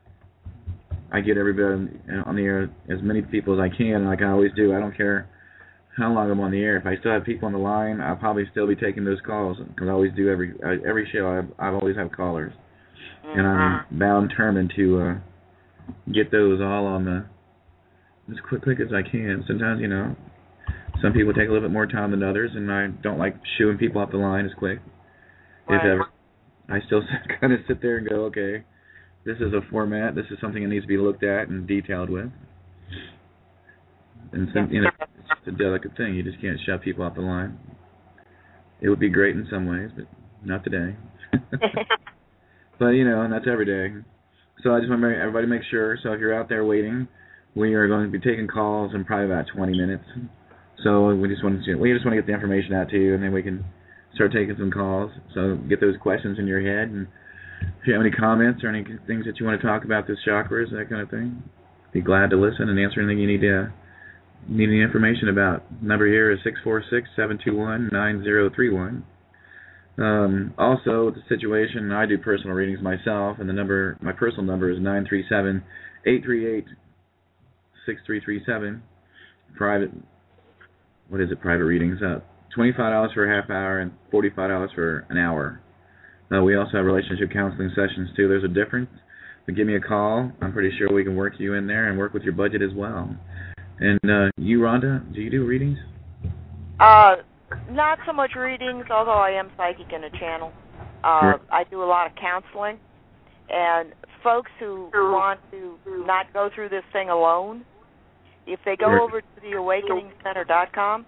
I get everybody on the air, as many people as I can, like I always do. I don't care how long I'm on the air. If I still have people on the line, I'll probably still be taking those calls because I always do every every show. I've, I've always have callers, mm-hmm. and I'm bound determined to uh, get those all on the as quick quick as I can. Sometimes, you know, some people take a little bit more time than others, and I don't like shooing people off the line as quick. Right. If ever, I still kind of sit there and go, okay, this is a format. This is something that needs to be looked at and detailed with. And some, you know, it's a delicate thing. You just can't shove people off the line. it would be great in some ways, but not today. But, you know, and that's every day. So I just want to make, everybody make sure. So if you're out there waiting, we are going to be taking calls in probably about twenty minutes. So we just want to we just want to get the information out to you, and then we can start taking some calls. So get those questions in your head, and if you have any comments or any things that you want to talk about this chakras, that kind of thing, be glad to listen and answer anything you need to need any information about. Number here is six four six, seven two one, nine zero three one. Um, also, the situation, I do personal readings myself, and the number, my personal number is nine three seven, eight three eight, six three three seven. Private, what is it, private readings? Uh, twenty-five dollars for a half hour and forty-five dollars for an hour. Uh, we also have relationship counseling sessions, too. There's a difference. But give me a call. I'm pretty sure we can work you in there and work with your budget as well. And uh, you, Rhonda, do you do readings? Uh, not so much readings, although I am psychic in a channel. Uh, Sure. I do a lot of counseling. And folks who want to not go through this thing alone, if they go Sure. over to the awakening center dot com,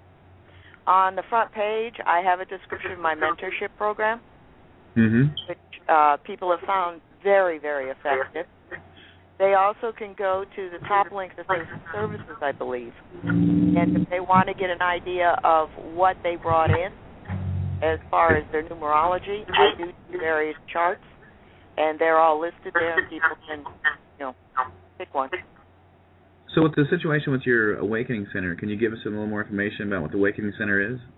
on the front page, I have a description of my mentorship program, Mm-hmm. which uh, people have found very, very effective. They also can go to the top link that says services, I believe. And if they want to get an idea of what they brought in as far as their numerology, I do various charts, and they're all listed there, and people can, you know, pick one. So with the situation with your Awakening Center, can you give us a little more information about what the Awakening Center is?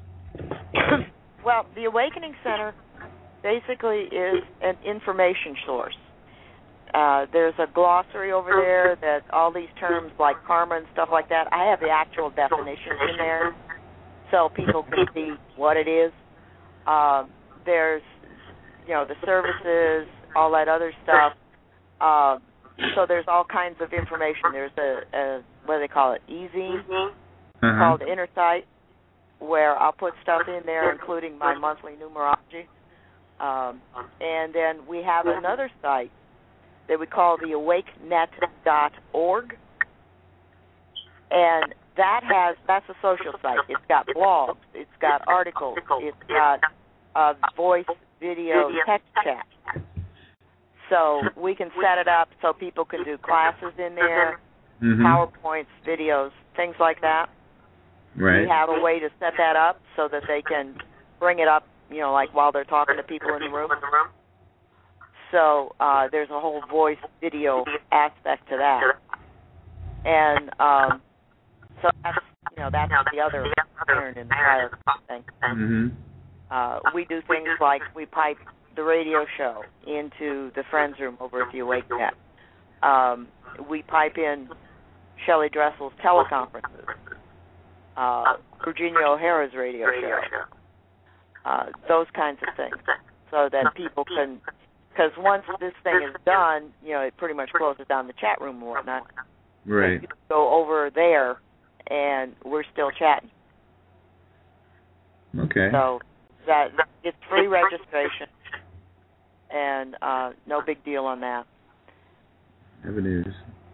Well, the Awakening Center basically is an information source. Uh, there's a glossary over there that all these terms like karma and stuff like that, I have the actual definitions in there so people can see what it is. Uh, there's, you know, the services, all that other stuff. Uh, so there's all kinds of information. There's a, a what do they call it, e-zine, Uh-huh. called Inner Sight, where I'll put stuff in there, including my monthly numerology. Um, and then we have another site that we call the awake net dot org, and that has that's a social site. It's got blogs, it's got articles, it's got uh, voice, video, text chat. So we can set it up so people can do classes in there, Mm-hmm. PowerPoints, videos, things like that. Right. We have a way to set that up so that they can bring it up, you know, like while they're talking to people in the room. So uh, there's a whole voice video aspect to that. And um, so that's, you know, that's the other iron in the fire thing. Mm-hmm. Uh, we do things like we pipe the radio show into the Friends Room over at the Awake Net. Um, we pipe in Shelley Dressel's teleconferences, uh, Virginia O'Hara's radio show, uh, those kinds of things, so that people can, because once this thing is done, you know, it pretty much closes down the chat room and whatnot. Right. You go over there, and we're still chatting. Okay. So that it's free registration, and uh, no big deal on that. Avenues.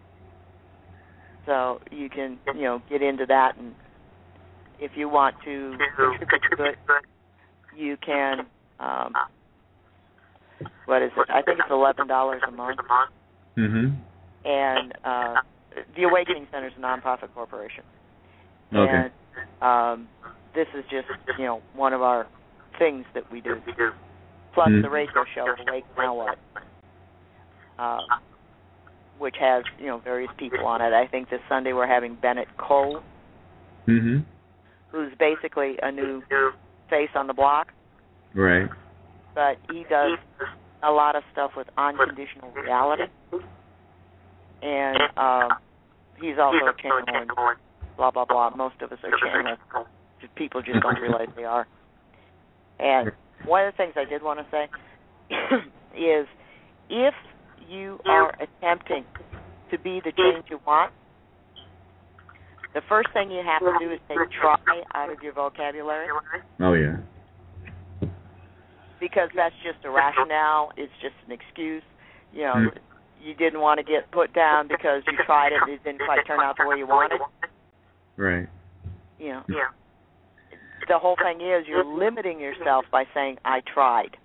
So you can, you know, get into that, and if you want to contribute to it, you can. Um, what is it? I think it's eleven dollars a month. Mm-hmm. And uh, the Awakening Center is a nonprofit corporation. Okay. And um, this is just, you know, one of our things that we do. Plus Mm. the radio show, Awake Now What, uh, which has, you know, various people on it. I think this Sunday we're having Bennett Cole, Mm-hmm. who's basically a new face on the block, Right. but he does a lot of stuff with unconditional reality. And um, he's also a channeler, and blah, blah, blah. Most of us are channelers. People just don't realize they are. And one of the things I did want to say is if you are attempting to be the change you want, the first thing you have to do is take try out of your vocabulary, Oh, yeah. because that's just a rationale. It's just an excuse. You know, Mm. you didn't want to get put down because you tried it and it didn't quite turn out the way you wanted. Right. You know, the whole thing is you're limiting yourself by saying, I tried.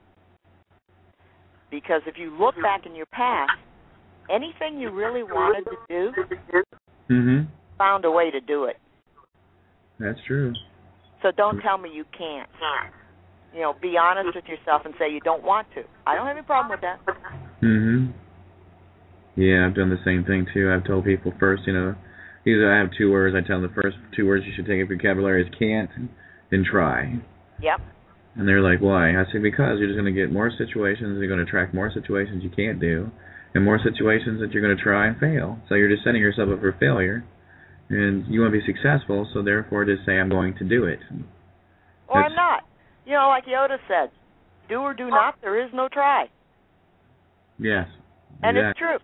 Because if you look back in your past, anything you really wanted to do, mm-hmm. found a way to do it. That's true. So don't tell me you can't. You know, be honest with yourself and say you don't want to. I don't have any problem with that. Mm-hmm. Yeah, I've done the same thing, too. I've told people first, you know, either I have two words. I tell them the first two words you should take in your vocabulary is can't and try. Yep. And they're like, why? I say, because you're just going to get more situations. You're going to attract more situations you can't do and more situations that you're going to try and fail. So you're just setting yourself up for failure. And you want to be successful, so therefore just say, I'm going to do it. Or That's, I'm not. You know, like Yoda said, do or do not, there is no try. Yes. And exactly. it's true.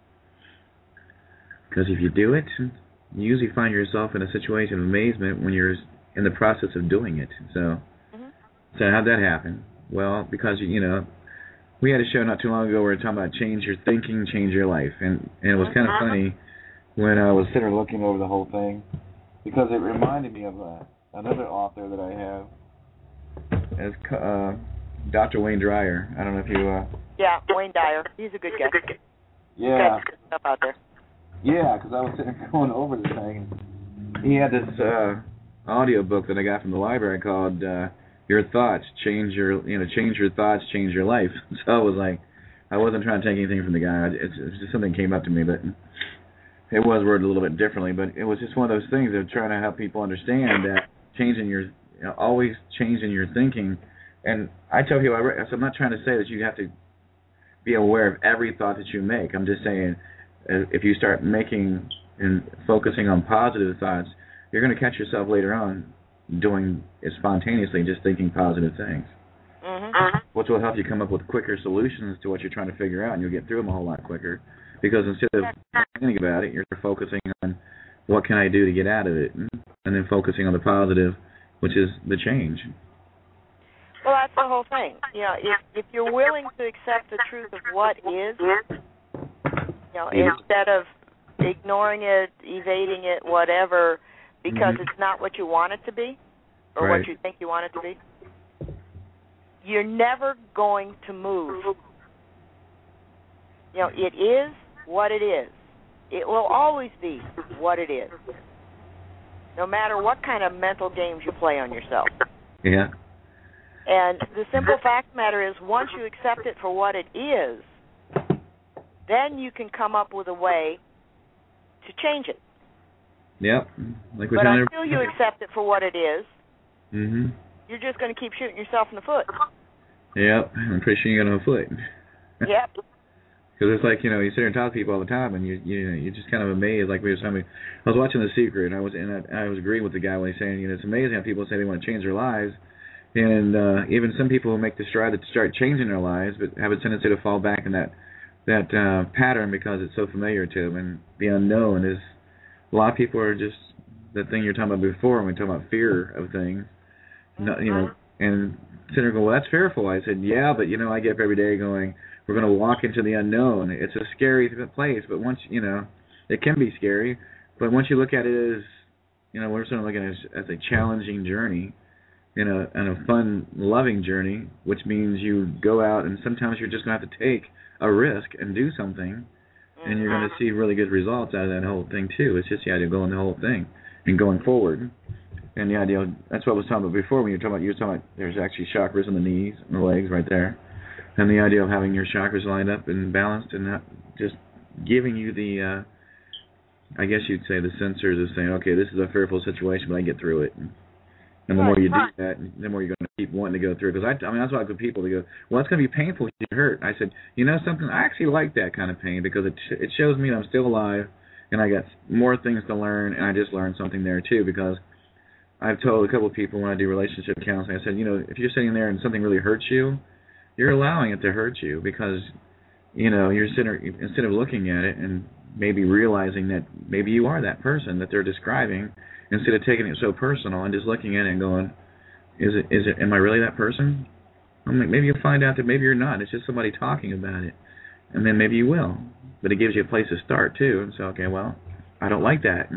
Because if you do it, you usually find yourself in a situation of amazement when you're in the process of doing it. So, mm-hmm. so how'd that happen? Well, because, you know, we had a show not too long ago where we were talking about change your thinking, change your life. And, and it was kind of funny when I was sitting there looking over the whole thing, because it reminded me of uh, another author that I have. As uh, Doctor Wayne Dyer. I don't know if you... Uh, yeah, Wayne Dyer. He's a good guy. Yeah. Good stuff out there. Yeah, because I was sitting there going over this thing. He had this uh, audio book that I got from the library called uh, "Your Thoughts Change Your You know Change Your Thoughts Change Your Life." So I was like, I wasn't trying to take anything from the guy. It's, it's just something came up to me, but it was worded a little bit differently. But it was just one of those things of trying to help people understand that changing your, you know, always changing your thinking. And I tell people, I re- so I'm not trying to say that you have to be aware of every thought that you make. I'm just saying, if you start making and focusing on positive thoughts, you're going to catch yourself later on doing it spontaneously, just thinking positive things, mm-hmm. which will help you come up with quicker solutions to what you're trying to figure out, and you'll get through them a whole lot quicker. Because instead of thinking about it, you're focusing on what can I do to get out of it, and then focusing on the positive, which is the change. Well, that's the whole thing. You know, if if you're willing to accept the truth of what is, you know, Yeah. instead of ignoring it, evading it, whatever, because mm-hmm. it's not what you want it to be, or right. what you think you want it to be, you're never going to move. You know, it is what it is. It will always be what it is, no matter what kind of mental games you play on yourself. Yeah. And the simple fact of the matter is, once you accept it for what it is, then you can come up with a way to change it. Yep. Like but until you accept it for what it is, mm-hmm. you're just going to keep shooting yourself in the foot. Yep. I'm pretty sure you're going to foot. Yep. Because it's like, you know, you sit there and talk to people all the time, and you you know, you're just kind of amazed. Like we were talking, I was watching The Secret, and I was and I, I was agreeing with the guy when he's saying, you know, it's amazing how people say they want to change their lives. And uh, even some people who make the stride to start changing their lives, but have a tendency to fall back in that that uh, pattern because it's so familiar to them. And the unknown is, a lot of people are just, the thing you're talking about before, when we talk about fear of things, no, you know, and sit there and go, well, that's fearful. I said, yeah, but, you know, I get up every day going, we're going to walk into the unknown. It's a scary place, but once, you know, it can be scary, but once you look at it as, you know, we're sort of looking at it as, as a challenging journey, in a, in a fun, loving journey, which means you go out and sometimes you're just going to have to take a risk and do something, mm-hmm. and you're going to see really good results out of that whole thing too. It's just the idea of going the whole thing and going forward. And the idea, of, that's what I was talking about before when you were talking about, you were talking about there's actually chakras in the knees and the legs right there. And the idea of having your chakras lined up and balanced and not just giving you the, uh, I guess you'd say the sensors of saying, okay, this is a fearful situation, but I get through it. And the more you do that, the more you're going to keep wanting to go through. Because I, I mean, that's why I tell people to go, well, it's going to be painful if you hurt. I said, you know something? I actually like that kind of pain because it it shows me that I'm still alive, and I got more things to learn, and I just learned something there too. Because I've told a couple of people when I do relationship counseling, I said, you know, if you're sitting there and something really hurts you, you're allowing it to hurt you because, you know, you're sitting instead of looking at it and maybe realizing that maybe you are that person that they're describing. Instead of taking it so personal and just looking at it and going, is it, is it, am I really that person? I'm like, maybe you'll find out that maybe you're not. It's just somebody talking about it. And then maybe you will. But it gives you a place to start, too. And so, okay, well, I don't like that.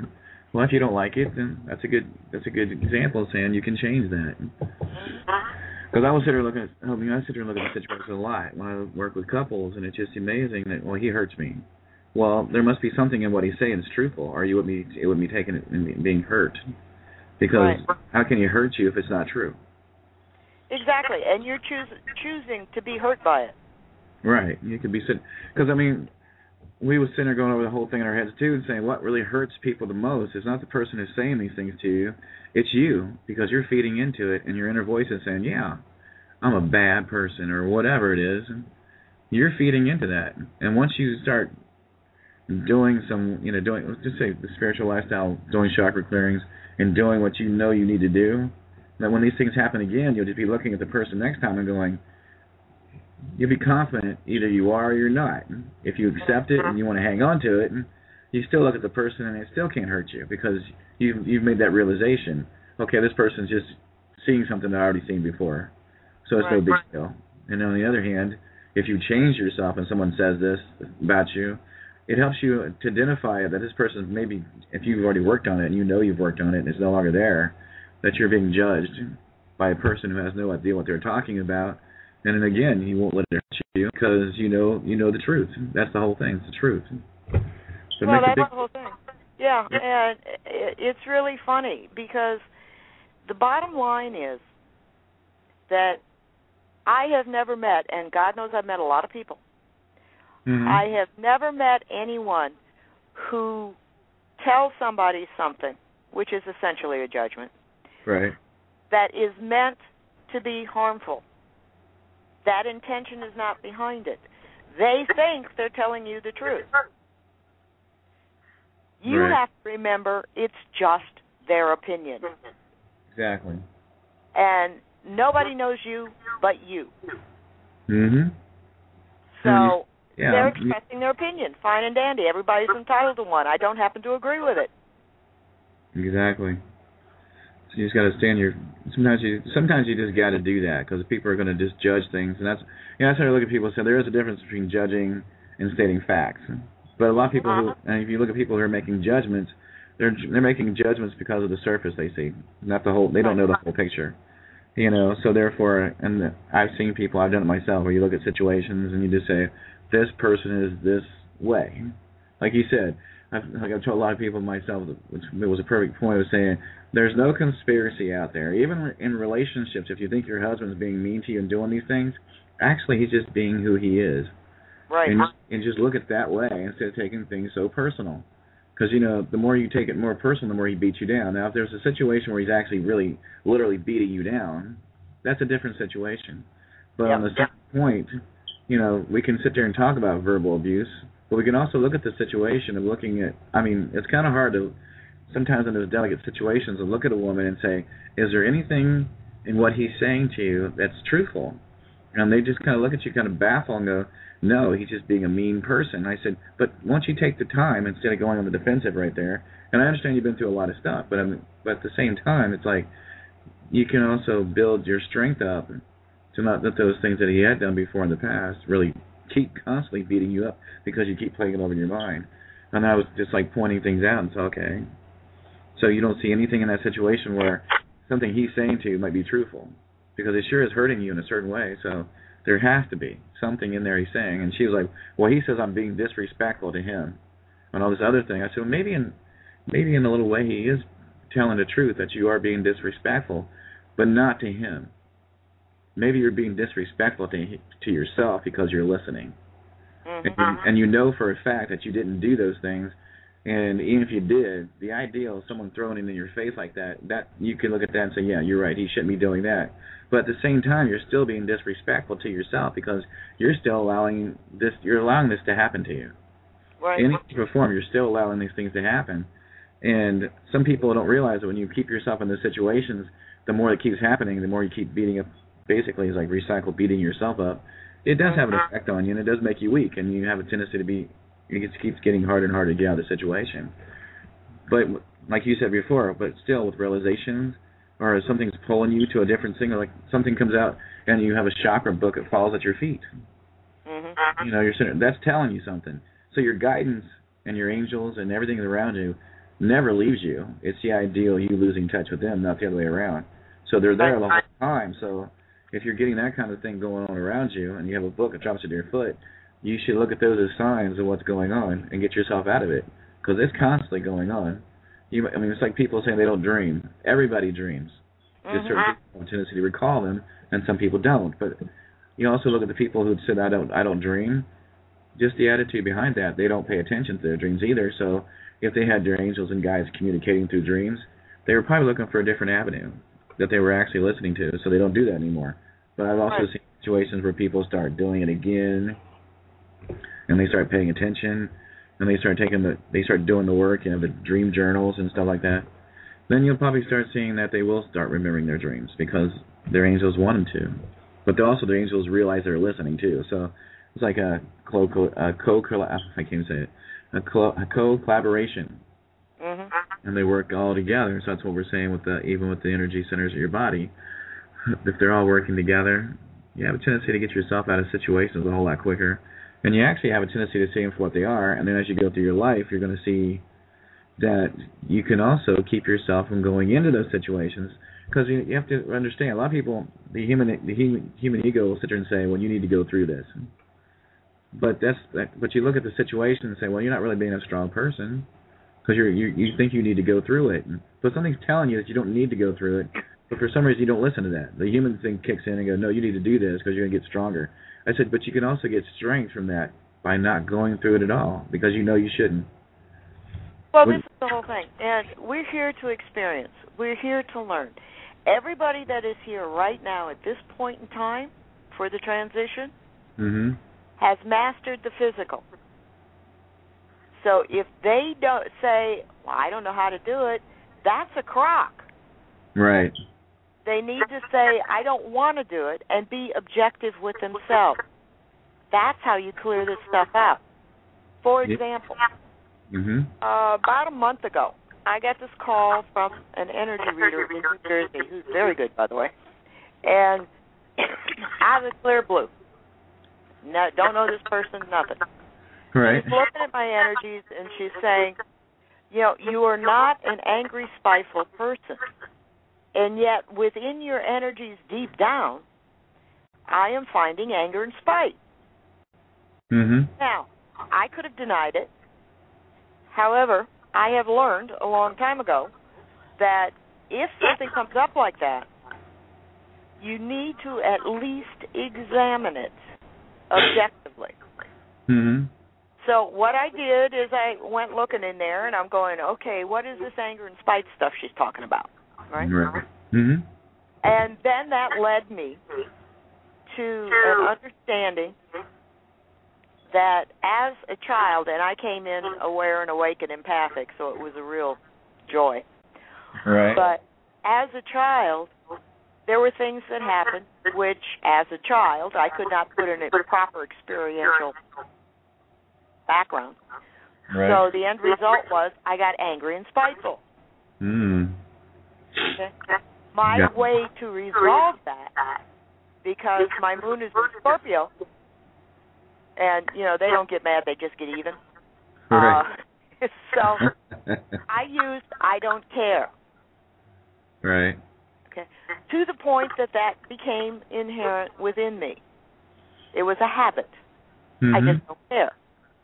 Well, if you don't like it, then that's a good that's a good example of saying you can change that. Because I was sitting there looking at, I mean, I sit there and look at the situation a lot when I work with couples, and it's just amazing that, well, he hurts me. Well, there must be something in what he's saying that's truthful, or you would be it would be taken and being hurt. Because right. how can he hurt you if it's not true? Exactly, and you're choos- choosing to be hurt by it. Right. You could be sitting, because I mean, we were sitting there going over the whole thing in our heads too, and saying what really hurts people the most is not the person who's saying these things to you, it's you, because you're feeding into it, and your inner voice is saying, yeah, I'm a bad person, or whatever it is. You're feeding into that, and once you start doing some, you know, doing, let's just say the spiritual lifestyle, doing chakra clearings, and doing what you know you need to do, that when these things happen again, you'll just be looking at the person next time and going, you'll be confident either you are or you're not. If you accept it and you want to hang on to it, you still look at the person and it still can't hurt you because you've, you've made that realization, okay, this person's just seeing something that I've already seen before, so it's right. no big deal. And on the other hand, if you change yourself and someone says this about you, it helps you to identify that this person, maybe if you've already worked on it and you know you've worked on it and it's no longer there, that you're being judged by a person who has no idea what they're talking about. And then again, you won't let it hurt you because you know you know the truth. That's the whole thing. It's the truth. So well, that's big... the whole thing. Yeah, and it's really funny because the bottom line is that I have never met, and God knows I've met a lot of people, mm-hmm. I have never met anyone who tells somebody something, which is essentially a judgment, right, that is meant to be harmful. That intention is not behind it. They think they're telling you the truth. You right. have to remember it's just their opinion. Exactly. And nobody knows you but you. Mm-hmm. So yeah. they're expressing their opinion. Fine and dandy. Everybody's entitled to one. I don't happen to agree with it. Exactly. So you just got to stand your. Sometimes you. Sometimes you just got to do that because people are going to just judge things, and that's. You know, that's how I look at people and say there is a difference between judging and stating facts. But a lot of people uh-huh. who, and if you look at people who are making judgments, they're they're making judgments because of the surface they see, not the whole. They don't know the whole picture. You know, so therefore, and I've seen people. I've done it myself, where you look at situations and you just say, this person is this way, like you said. I've, like I've told a lot of people myself, which it was a perfect point of saying, there's no conspiracy out there. Even in relationships, if you think your husband's being mean to you and doing these things, actually he's just being who he is. Right. And, and just look at it that way instead of taking things so personal. Because, you know, the more you take it more personal, the more he beats you down. Now, if there's a situation where he's actually really, literally beating you down, that's a different situation. But yep. on the same point, you know, we can sit there and talk about verbal abuse, but we can also look at the situation of looking at, I mean, it's kind of hard to, sometimes in those delicate situations, to look at a woman and say, is there anything in what he's saying to you that's truthful? And they just kind of look at you kind of baffled and go, no, he's just being a mean person. I said, but once you take the time, instead of going on the defensive right there, and I understand you've been through a lot of stuff, but, I'm, but at the same time, it's like you can also build your strength up to not let those things that he had done before in the past really keep constantly beating you up because you keep playing it over in your mind. And I was just like pointing things out and said, okay, so you don't see anything in that situation where something he's saying to you might be truthful, because it sure is hurting you in a certain way. So there has to be something in there he's saying. And she was like, well, he says I'm being disrespectful to him and all this other thing. I said, well, maybe in maybe in a little way he is telling the truth that you are being disrespectful, but not to him. Maybe you're being disrespectful to to yourself because you're listening. Mm-hmm. And, you, and you know for a fact that you didn't do those things. And even if you did, the idea of someone throwing it in your face like that, that you can look at that and say, yeah, you're right, he shouldn't be doing that. But at the same time, you're still being disrespectful to yourself because you're still allowing this, you're allowing this to happen to you. Right. In any shape or form, you're still allowing these things to happen. And some people don't realize that when you keep yourself in those situations, the more it keeps happening, the more you keep beating up, basically it's like recycle beating yourself up. It does have an effect on you, and it does make you weak, and you have a tendency to be, it keeps getting harder and harder to get out of the situation. But like you said before, but still with realizations, or if something's pulling you to a different thing, or like something comes out and you have a chakra book that falls at your feet. Mm-hmm. You know, you're sitting, that's telling you something. So your guidance and your angels and everything around you never leaves you. It's the ideal you losing touch with them, not the other way around. So they're there the whole time. So if you're getting that kind of thing going on around you and you have a book that drops at your foot, you should look at those as signs of what's going on and get yourself out of it, because it's constantly going on. You, I mean, it's like people saying they don't dream. Everybody dreams. Mm-hmm. Just certain people have a tendency to recall them, and some people don't. But you also look at the people who said, I don't, I don't dream. Just the attitude behind that, they don't pay attention to their dreams either. So if they had their angels and guides communicating through dreams, they were probably looking for a different avenue that they were actually listening to, so they don't do that anymore. But I've also right. seen situations where people start doing it again, and they start paying attention, and they start taking the, they start doing the work, you know, the dream journals and stuff like that. Then you'll probably start seeing that they will start remembering their dreams because their angels want them to. But also their angels realize they're listening too. So it's like a co, a co, I can't say it, a co, a co-collaboration. Mm-hmm. And they work all together. So that's what we're saying with the, even with the energy centers of your body. If they're all working together, you have a tendency to get yourself out of situations a whole lot quicker. And you actually have a tendency to see them for what they are. And then as you go through your life, you're going to see that you can also keep yourself from going into those situations. Because you, you have to understand, a lot of people, the human the human, human ego will sit there and say, well, you need to go through this. But that's but you look at the situation and say, well, you're not really being a strong person because you're, you you think you need to go through it. But something's telling you that you don't need to go through it. But for some reason, you don't listen to that. The human thing kicks in and goes, no, you need to do this because you're going to get stronger. I said, but you can also get strength from that by not going through it at all because you know you shouldn't. Well, this is the whole thing. And we're here to experience. We're here to learn. Everybody that is here right now at this point in time for the transition mm-hmm. has mastered the physical. So if they don't say, well, I don't know how to do it, that's a crock. Right. They need to say, I don't want to do it, and be objective with themselves. That's how you clear this stuff out. For example, mm-hmm. uh, about a month ago, I got this call from an energy reader in New Jersey, who's very good, by the way, and out of the clear blue. No, don't know this person, nothing. Right. She's looking at my energies, and she's saying, you know, you are not an angry, spiteful person. And yet, within your energies deep down, I am finding anger and spite. Mm-hmm. Now, I could have denied it. However, I have learned a long time ago that if something comes up like that, you need to at least examine it objectively. Mm-hmm. So what I did is I went looking in there, and I'm going, okay, what is this anger and spite stuff she's talking about? Right? Right. Mm-hmm. And then that led me to an understanding that as a child, and I came in aware and awake and empathic, so it was a real joy. Right. But as a child, there were things that happened which, as a child, I could not put in a proper experiential background. Right. So the end result was I got angry and spiteful. Mm. Okay. My yeah. way to resolve that, because my moon is in Scorpio, and, you know, they don't get mad, they just get even. Right. Uh, so I used I don't care. Right. Okay. To the point that that became inherent within me. It was a habit. Mm-hmm. I just don't care.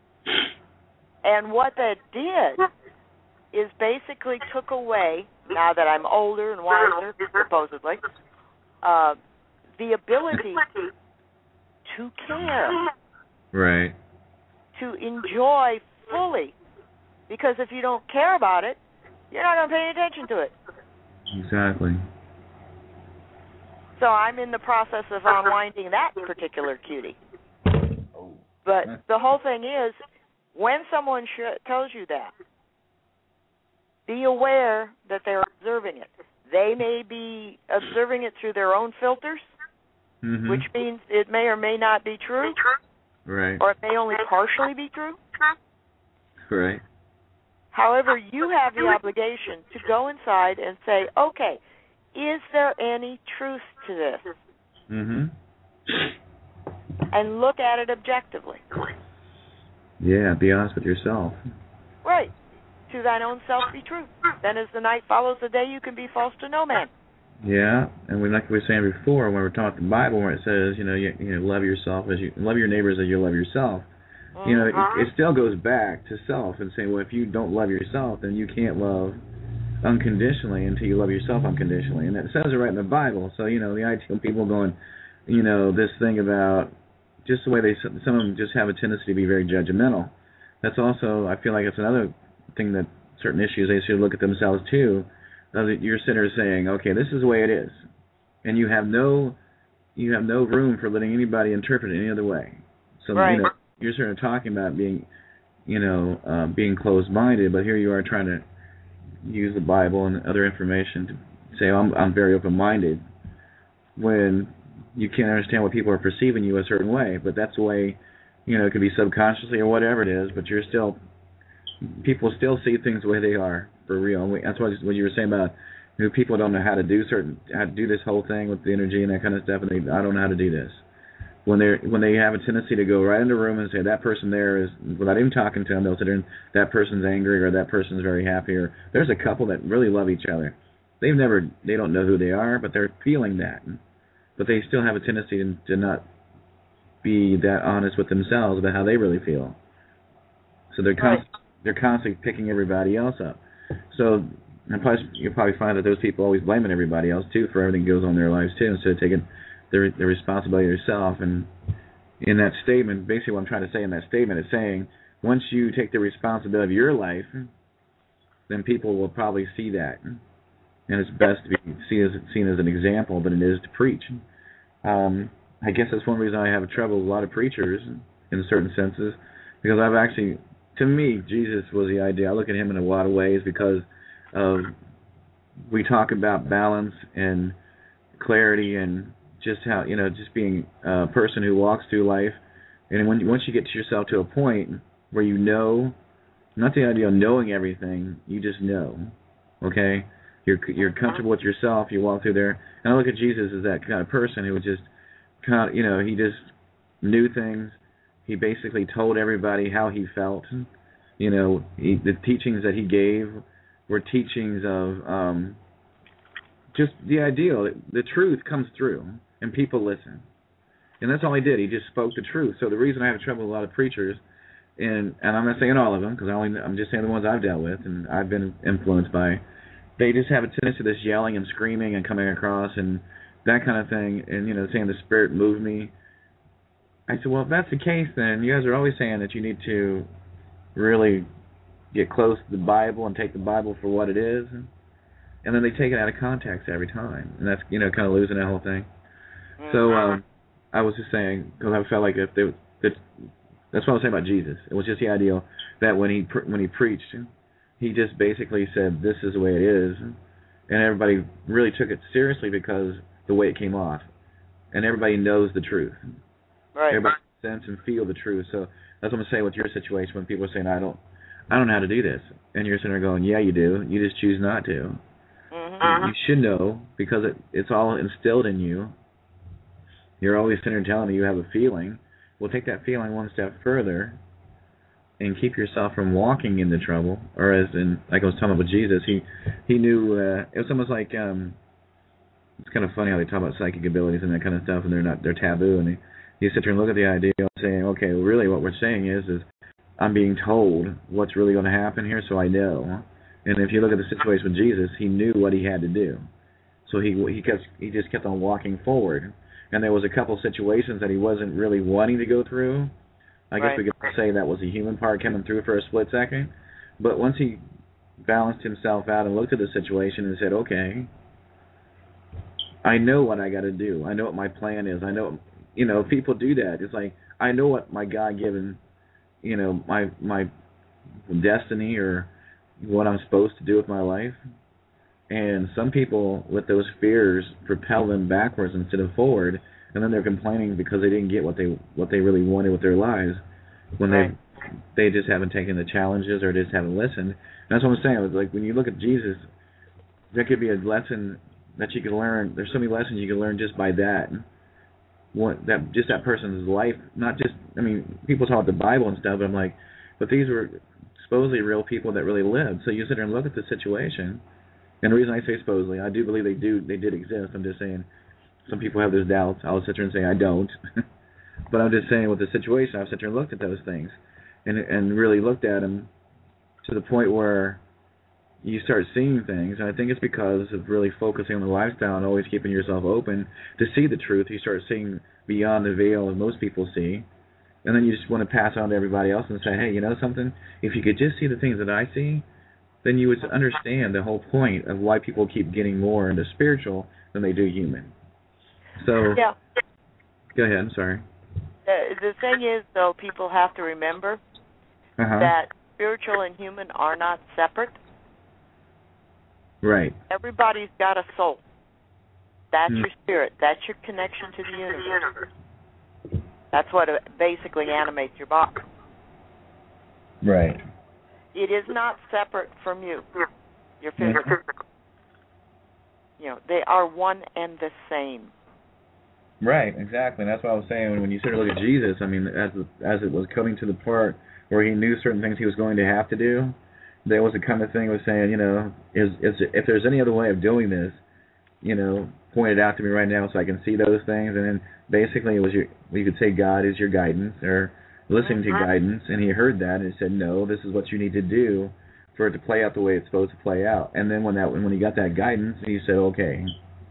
And what that did is basically took away, now that I'm older and wiser, supposedly, uh, the ability to care. Right. To enjoy fully. Because if you don't care about it, you're not going to pay attention to it. Exactly. So I'm in the process of unwinding that particular cutie. But the whole thing is, when someone sh- tells you that, be aware that they're observing it. They may be observing it through their own filters, mm-hmm. which means it may or may not be true. Right. Or it may only partially be true. Right. However, you have the obligation to go inside and say, okay, is there any truth to this? Mm-hmm. And look at it objectively. Yeah, be honest with yourself. Right. to thine own self be true. Then as the night follows the day, you can be false to no man. Yeah, and we like we were saying before when we were talking the Bible, where it says, you know, you, you know, love yourself as you love your neighbors as you love yourself. Mm-hmm. You know, it, it still goes back to self and saying, well, if you don't love yourself, then you can't love unconditionally until you love yourself unconditionally, and it says it right in the Bible. So you know, the ideal people going, you know, this thing about just the way they some of them just have a tendency to be very judgmental. That's also, I feel like it's another thing that certain issues they should look at themselves too. That you're sitting there saying, okay, this is the way it is, and you have no, you have no room for letting anybody interpret it any other way. So right. you know, you're sort of talking about being, you know, uh, being closed-minded, but here you are trying to use the Bible and other information to say, oh, I'm, I'm very open-minded, when you can't understand what people are perceiving you a certain way. But that's the way, you know, it could be subconsciously or whatever it is, but you're still, people still see things the way they are for real. And we, that's what, what you were saying about, you know, people don't know how to do certain, how to do this whole thing with the energy and that kind of stuff, and they, I don't know how to do this. When they when they have a tendency to go right in the room and say that person there is, without even talking to them, they'll sit there and that person's angry or that person's very happy. Or there's a couple that really love each other. They've never, they don't know who they are, but they're feeling that. But they still have a tendency to, to not be that honest with themselves about how they really feel. So they're const, they're constantly picking everybody else up. So and plus, you'll probably find that those people always blaming everybody else too for everything that goes on in their lives too, instead of taking the, the responsibility yourself. And in that statement, basically what I'm trying to say in that statement is saying, once you take the responsibility of your life, then people will probably see that. And it's best to be seen as, seen as an example than it is to preach. Um, I guess that's one reason I have trouble with a lot of preachers in certain senses, because I've actually, to me, Jesus was the idea. I look at him in a lot of ways because of, we talk about balance and clarity and just how, you know, just being a person who walks through life. And when once you get to yourself to a point where you know, not the idea of knowing everything, you just know, okay? You're you're comfortable with yourself, you walk through there. And I look at Jesus as that kind of person who was just kind of, you know, he just knew things. He basically told everybody how he felt. You know, he, the teachings that he gave were teachings of um, just the ideal. The truth comes through, and people listen. And that's all he did. He just spoke the truth. So the reason I have trouble with a lot of preachers, and and I'm not saying all of them, because I only I'm just saying the ones I've dealt with and I've been influenced by, they just have a tendency to this yelling and screaming and coming across and that kind of thing, and, you know, saying the Spirit moved me. I said, well, if that's the case, then you guys are always saying that you need to really get close to the Bible and take the Bible for what it is, and then they take it out of context every time, and that's, you know, kind of losing that whole thing. Mm-hmm. So um, I was just saying, because I felt like if they, that, that's what I was saying about Jesus. It was just the idea that when he when he preached, he just basically said, this is the way it is, and everybody really took it seriously because the way it came off, and everybody knows the truth. Right. Everybody sense and feel the truth. So that's what I'm saying with your situation when people are saying, I don't, I don't know how to do this, and you're sitting there going, yeah, you do. You just choose not to. Mm-hmm. You should know because it, it's all instilled in you. You're always sitting there telling me you have a feeling. Well, take that feeling one step further and keep yourself from walking into trouble. Or as in, like I was talking about with Jesus, he he knew, uh, it was almost like, um, it's kind of funny how they talk about psychic abilities and that kind of stuff, and they're not, they're taboo, and they, you sit there and look at the idea and saying, okay, well, really what we're saying is, is I'm being told what's really going to happen here, so I know. And if you look at the situation with Jesus, he knew what he had to do. So he he kept, he just kept on walking forward. And there was a couple situations that he wasn't really wanting to go through. I guess right. we could say that was the human part coming through for a split second. But once he balanced himself out and looked at the situation and said, okay, I know what I got to do. I know what my plan is. I know, you know, people do that. It's like, I know what my God-given, you know, my my destiny or what I'm supposed to do with my life. And some people with those fears propel them backwards instead of forward, and then they're complaining because they didn't get what they what they really wanted with their lives when right. they they just haven't taken the challenges or just haven't listened. And that's what I'm saying. It's like when you look at Jesus, there could be a lesson that you can learn. There's so many lessons you can learn just by that. What that just that person's life, not just. I mean, people talk about the Bible and stuff, but I'm like, but these were supposedly real people that really lived. So you sit there and look at the situation, and the reason I say supposedly, I do believe they do they did exist. I'm just saying some people have those doubts. I'll sit there and say I don't. But I'm just saying with the situation, I've sat there and looked at those things and and really looked at them to the point where you start seeing things. And I think it's because of really focusing on the lifestyle and always keeping yourself open to see the truth. You start seeing beyond the veil that most people see. And then you just want to pass on to everybody else and say, hey, you know something? If you could just see the things that I see, then you would understand the whole point of why people keep getting more into spiritual than they do human. So, yeah. Go ahead. I'm sorry. The, the thing is, though, people have to remember uh-huh. that spiritual and human are not separate. Right. Everybody's got a soul. That's mm. your spirit. That's your connection to the universe. That's what basically animates your body. Right. It is not separate from you, your physical. Mm-hmm. You know, they are one and the same. Right, exactly. And that's what I was saying when you sort of look at Jesus. I mean, as as it was coming to the part where he knew certain things he was going to have to do, there was a kind of thing was saying, you know, is is if there's any other way of doing this, you know, point it out to me right now so I can see those things. And then basically it was your, you could say God is your guidance or listening to guidance. And he heard that and he said, no, this is what you need to do for it to play out the way it's supposed to play out. And then when that when he got that guidance, he said, okay.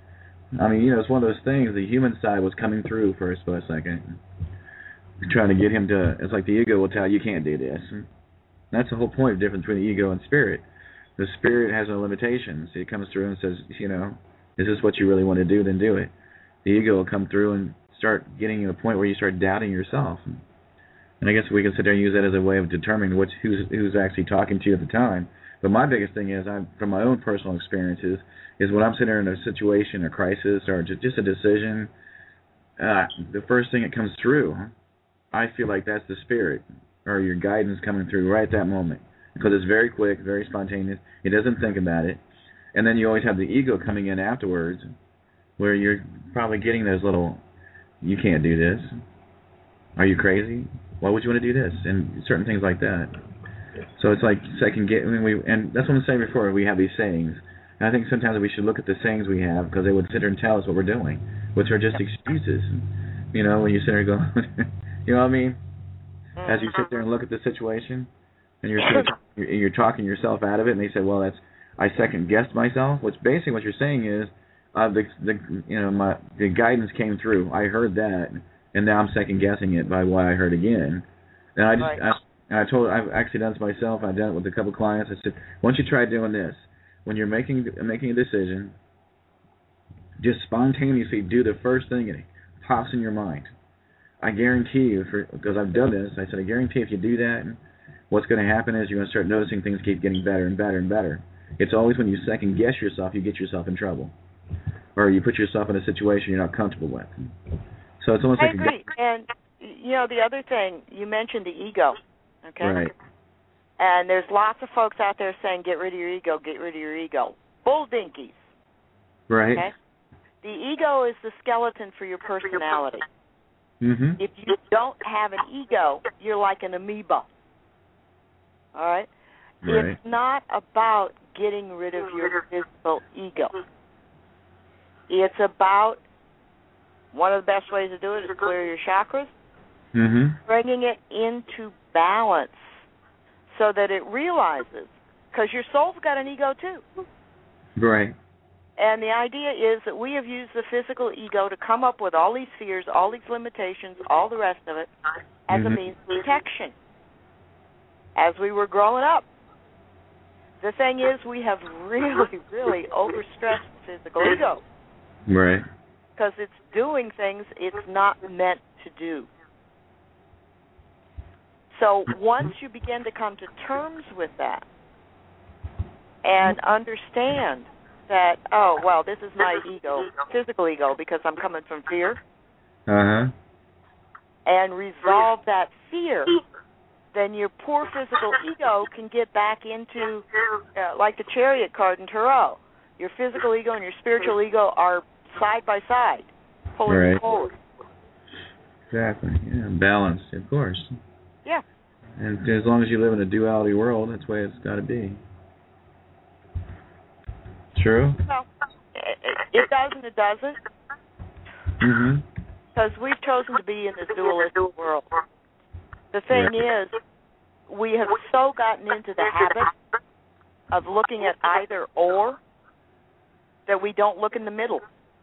I mean, you know, it's one of those things. The human side was coming through for a split second, trying to get him to. It's like the ego will tell you, you can't do this. That's the whole point of the difference between the ego and spirit. The spirit has no limitations. It comes through and says, you know, is this what you really want to do? Then do it. The ego will come through and start getting you to a point where you start doubting yourself. And I guess we can sit there and use that as a way of determining which who's who's actually talking to you at the time. But my biggest thing is, I'm, from my own personal experiences, is when I'm sitting there in a situation, a crisis, or just, just a decision, uh, the first thing that comes through, I feel like that's the spirit or your guidance coming through right at that moment. Because it's very quick, very spontaneous. It doesn't think about it. And then you always have the ego coming in afterwards where you're probably getting those little, you can't do this. Are you crazy? Why would you want to do this? And certain things like that. So it's like second get. I mean, we and that's what I'm saying before. We have these sayings, and I think sometimes we should look at the sayings we have because they would sit there and tell us what we're doing, which are just excuses. You know, when you sit there and go, you know what I mean? As you sit there and look at the situation, and you're sort of, you're, you're talking yourself out of it, and they say, well, that's I second guessed myself. Which basically what you're saying is, uh, the the you know my the guidance came through. I heard that, and now I'm second guessing it by what I heard again, and I just. Right. I, And I told, I've actually done this myself. I've done it with a couple of clients. I said, why don't you try doing this? When you're making making a decision, just spontaneously do the first thing that pops in your mind. I guarantee you, for, because I've done this, I said, I guarantee if you do that, what's going to happen is you're going to start noticing things keep getting better and better and better. It's always when you second guess yourself, you get yourself in trouble. Or you put yourself in a situation you're not comfortable with. So it's almost I like agree. a... And, you know, the other thing, you mentioned the ego. Okay. Right. And there's lots of folks out there saying, get rid of your ego, get rid of your ego. Bull dinkies. Right. Okay? The ego is the skeleton for your personality. Mm-hmm. If you don't have an ego, you're like an amoeba. All right? Right. It's not about getting rid of your physical ego. It's about, one of the best ways to do it is clear your chakras. Mm-hmm. Bringing it into balance so that it realizes, because your soul's got an ego too. Right. And the idea is that we have used the physical ego to come up with all these fears, all these limitations, all the rest of it as mm-hmm. a means of protection as we were growing up. The thing is, we have really, really overstressed the physical ego. Right. Because it's doing things it's not meant to do. So once you begin to come to terms with that and understand that, oh, well, this is my ego, physical ego, because I'm coming from fear, uh-huh. and resolve that fear, then your poor physical ego can get back into, uh, like the chariot card in Tarot. Your physical ego and your spiritual ego are side by side, pulling right. forward. Exactly. Yeah, balanced, of course. Yeah. And as long as you live in a duality world, that's the way it's got to be. True? Well, it, it does and it doesn't. Mm-hmm. Because we've chosen to be in this dualistic world. The thing Right. is, we have so gotten into the habit of looking at either or that we don't look in the middle.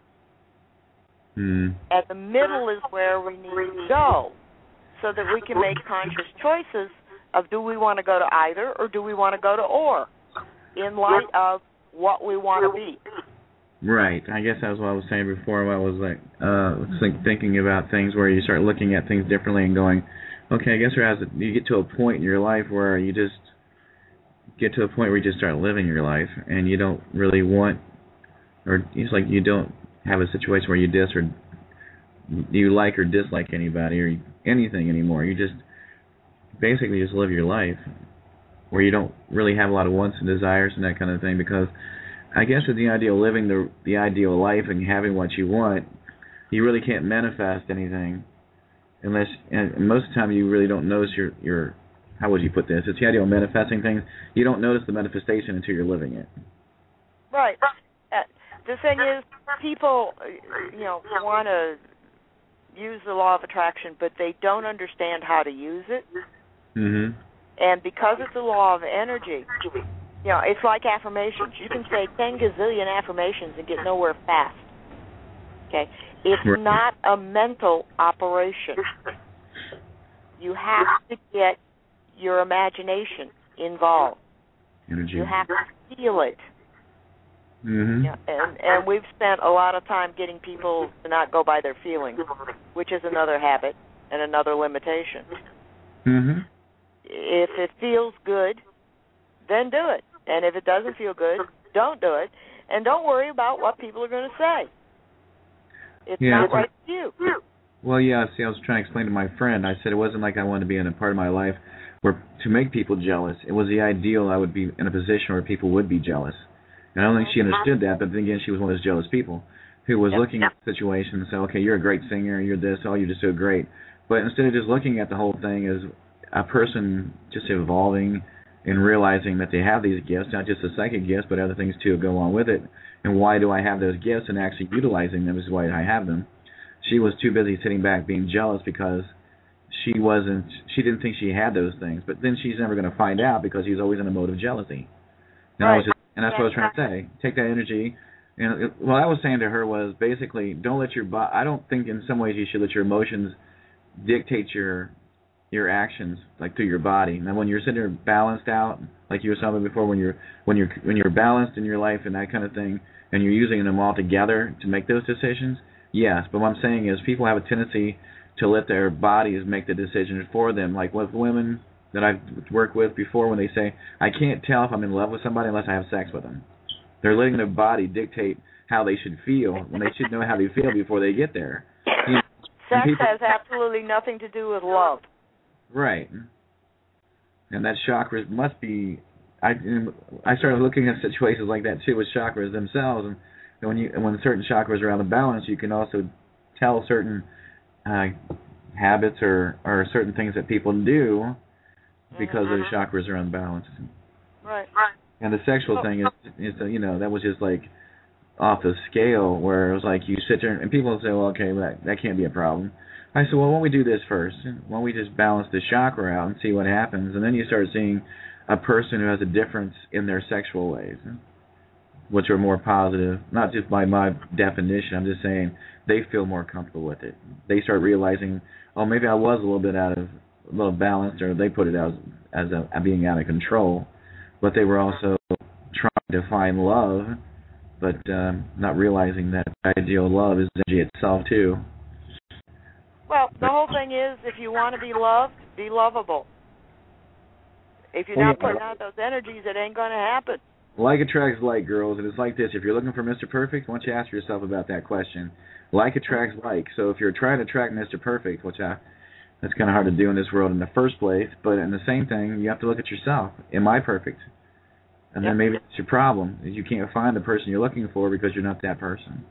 Mm. And the middle is where we need to go so that we can make conscious choices of do we want to go to either or do we want to go to or in light of what we want to be. Right. I guess that was what I was saying before. I was like, uh, think, thinking about things where you start looking at things differently and going, okay, I guess there has to, you get to a point in your life where you just get to a point where you just start living your life and you don't really want, or it's like you don't have a situation where you dis or you like or dislike anybody or anything anymore. You just basically just live your life where you don't really have a lot of wants and desires and that kind of thing, because I guess with the idea of living the the ideal life and having what you want, you really can't manifest anything unless, and most of the time you really don't notice your, your how would you put this? It's the idea of manifesting things. You don't notice the manifestation until you're living it. Right. Uh, the thing is, people, you know, want to use the law of attraction, but they don't understand how to use it. Mm-hmm. And because it's the law of energy, you know, it's like affirmations. You can say ten gazillion affirmations and get nowhere fast. Okay? It's Right. not a mental operation. You have to get your imagination involved. Energy. You have to feel it. Mm-hmm. Yeah, and, and we've spent a lot of time getting people to not go by their feelings, which is another habit and another limitation. Mm-hmm. If it feels good, then do it. And if it doesn't feel good, don't do it. And don't worry about what people are going to say. It's Yeah, not that's right for you. Well, yeah, see, I was trying to explain to my friend. I said it wasn't like I wanted to be in a part of my life where to make people jealous. It was the ideal I would be in a position where people would be jealous. And I don't think she understood that, but then again, she was one of those jealous people who was Yep. looking at the situation and saying, okay, you're a great singer, you're this, oh, you're just so great. But instead of just looking at the whole thing as a person just evolving and realizing that they have these gifts, not just the psychic gifts, but other things too go along with it. And why do I have those gifts and actually utilizing them is why I have them. She was too busy sitting back being jealous because she wasn't, she didn't think she had those things. But then she's never going to find out because she's always in a mode of jealousy. And, I was just, and that's what I was trying to say. Take that energy. And it, what I was saying to her was basically don't let your body, I don't think in some ways you should let your emotions dictate your your actions, like through your body. Now, when you're sitting there balanced out, like you were saying before, when you're when you're when you're balanced in your life and that kind of thing, and you're using them all together to make those decisions, yes. But what I'm saying is, people have a tendency to let their bodies make the decisions for them. Like with women that I've worked with before, when they say, "I can't tell if I'm in love with somebody unless I have sex with them," they're letting their body dictate how they should feel when they should know how they feel before they get there. You know, Sex people, has absolutely nothing to do with love. Right. And that chakras must be. I I started looking at situations like that too with chakras themselves, and when you when certain chakras are out of balance, you can also tell certain uh, habits or or certain things that people do because mm-hmm. those chakras are unbalanced. Right. And the sexual thing is is uh, you know, that was just like off the scale where it was like you sit there and people say, well, okay, well, that that can't be a problem. I said, well, why don't we do this first? Why don't we just balance the chakra out and see what happens? And then you start seeing a person who has a difference in their sexual ways, which are more positive, not just by my definition. I'm just saying they feel more comfortable with it. They start realizing, oh, maybe I was a little bit out of, a little balanced, or they put it as, as a, being out of control. But they were also trying to find love, but um, not realizing that the ideal love is energy itself, too. Well, the whole thing is, if you want to be loved, be lovable. If you're Well, not yeah. putting out those energies, it ain't going to happen. Like attracts like, girls, and it's like this. If you're looking for Mister Perfect, why don't you ask yourself about that question? Like attracts like. So if you're trying to attract Mister Perfect, which I, that's kind of hard to do in this world in the first place, but in the same thing, you have to look at yourself. Am I perfect? And Yep. then maybe it's your problem, is you can't find the person you're looking for because you're not that person.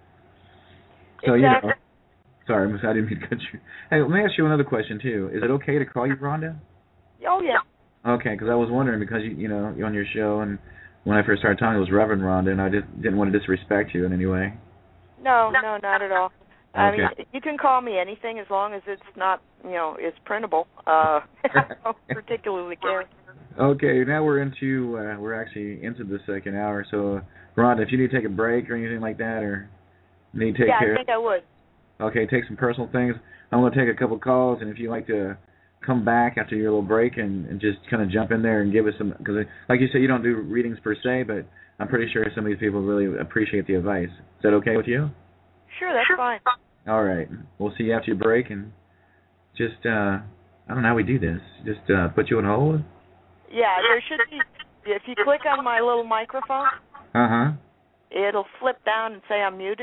So, exactly. you know. Sorry, I didn't mean to cut you. Hey, let me ask you another question, too. Is it okay to call you Rhonda? Oh, yeah. Okay, because I was wondering because you you know you're on your show and when I first started talking it was Reverend Rhonda and I just didn't want to disrespect you in any way. No, no, not at all. I Okay. mean, you can call me anything as long as it's not, you know, it's printable. Uh, I don't particularly care. Okay, now we're into uh, we're actually into the second hour. So, uh, Rhonda, if you need to take a break or anything like that, or need to take yeah, care. I think I would. Okay, take some personal things. I'm going to take a couple calls, and if you'd like to come back after your little break and, and just kind of jump in there and give us some, because like you said, you don't do readings per se, but I'm pretty sure some of these people really appreciate the advice. Is that okay with you? Sure, that's fine. All right. We'll see you after your break, and just, uh, I don't know how we do this. Just uh, put you on hold? Yeah, there should be, if you click on my little microphone, Uh-huh. it'll flip down and say I'm muted.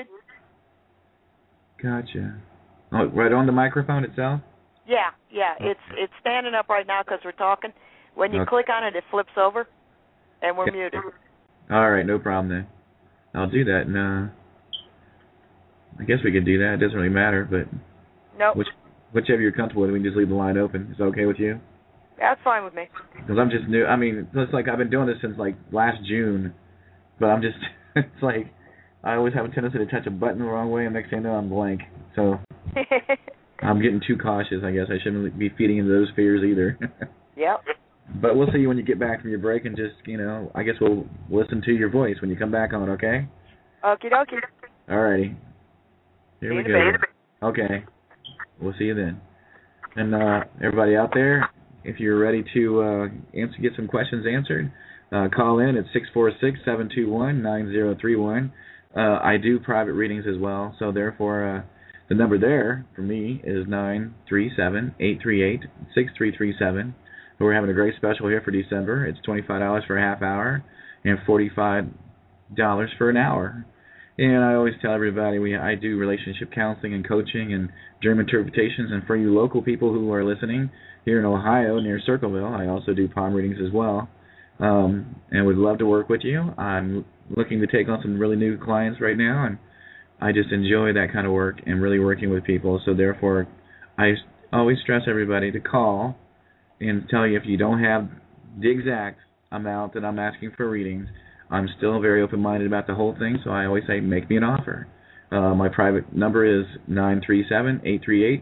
Gotcha. Oh, right on the microphone itself? Yeah, yeah, Okay. it's it's standing up right now because we're talking. When you Okay. click on it, it flips over, and we're Okay. muted. All right, no problem then. I'll do that, and uh, I guess we could do that. It doesn't really matter, but Nope, which, whichever you're comfortable with, we can just leave the line open. Is that okay with you? that's fine with me. Because I'm just new. I mean, it's like I've been doing this since like last June, but I'm just, it's like I always have a tendency to touch a button the wrong way, and next thing I know, I'm blank. So I'm getting too cautious, I guess. I shouldn't be feeding into those fears either. Yep. But we'll see you when you get back from your break, and just, you know, I guess we'll listen to your voice when you come back on, okay? Okie dokie. All righty. Here See we you go. in a bit. Okay. We'll see you then. And uh, everybody out there, if you're ready to uh, answer, get some questions answered, uh, call in at six four six, seven two one, nine zero three one. Uh, I do private readings as well, so therefore uh, the number there for me is nine three seven, eight three eight, six three three seven. We're having a great special here for December. It's twenty-five dollars for a half hour and forty-five dollars for an hour. And I always tell everybody we I do relationship counseling and coaching and dream interpretations. And for you local people who are listening here in Ohio near Circleville, I also do palm readings as well. Um, and would love to work with you. I'm looking to take on some really new clients right now, and I just enjoy that kind of work and really working with people. So therefore, I always stress everybody to call and tell you if you don't have the exact amount that I'm asking for readings, I'm still very open-minded about the whole thing, so I always say make me an offer. Uh, my private number is nine three seven, eight three eight,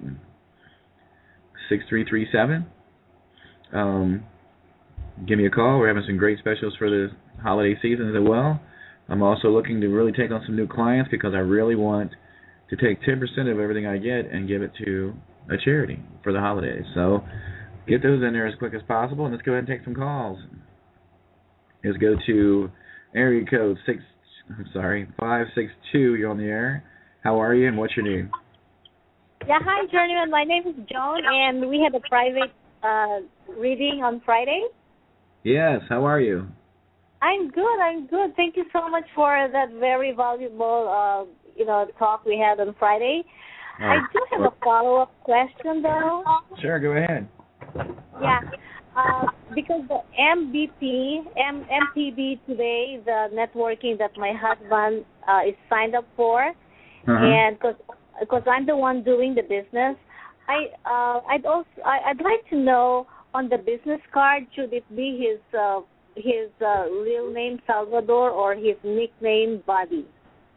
six three three seven. Um, give me a call. We're having some great specials for the holiday season as well. I'm also looking to really take on some new clients because I really want to take ten percent of everything I get and give it to a charity for the holidays. So get those in there as quick as possible, and let's go ahead and take some calls. Let's go to area code six. I'm sorry, five six two. You're on the air. How are you, and what's your name? Yeah, hi, Journeyman. My name is Joan, and we had a private uh, reading on Friday. Yes. How are you? I'm good. I'm good. Thank you so much for that very valuable, uh, you know, talk we had on Friday. Oh, I do have a follow-up question, though. Sure. Go ahead. Yeah. Uh, because the M B P, M- MPB today, the networking that my husband uh, is signed up for, Uh-huh. and because I'm the one doing the business, I uh, I'd also I, I'd like to know on the business card, should it be his uh, his uh, real name Salvador or his nickname Buddy?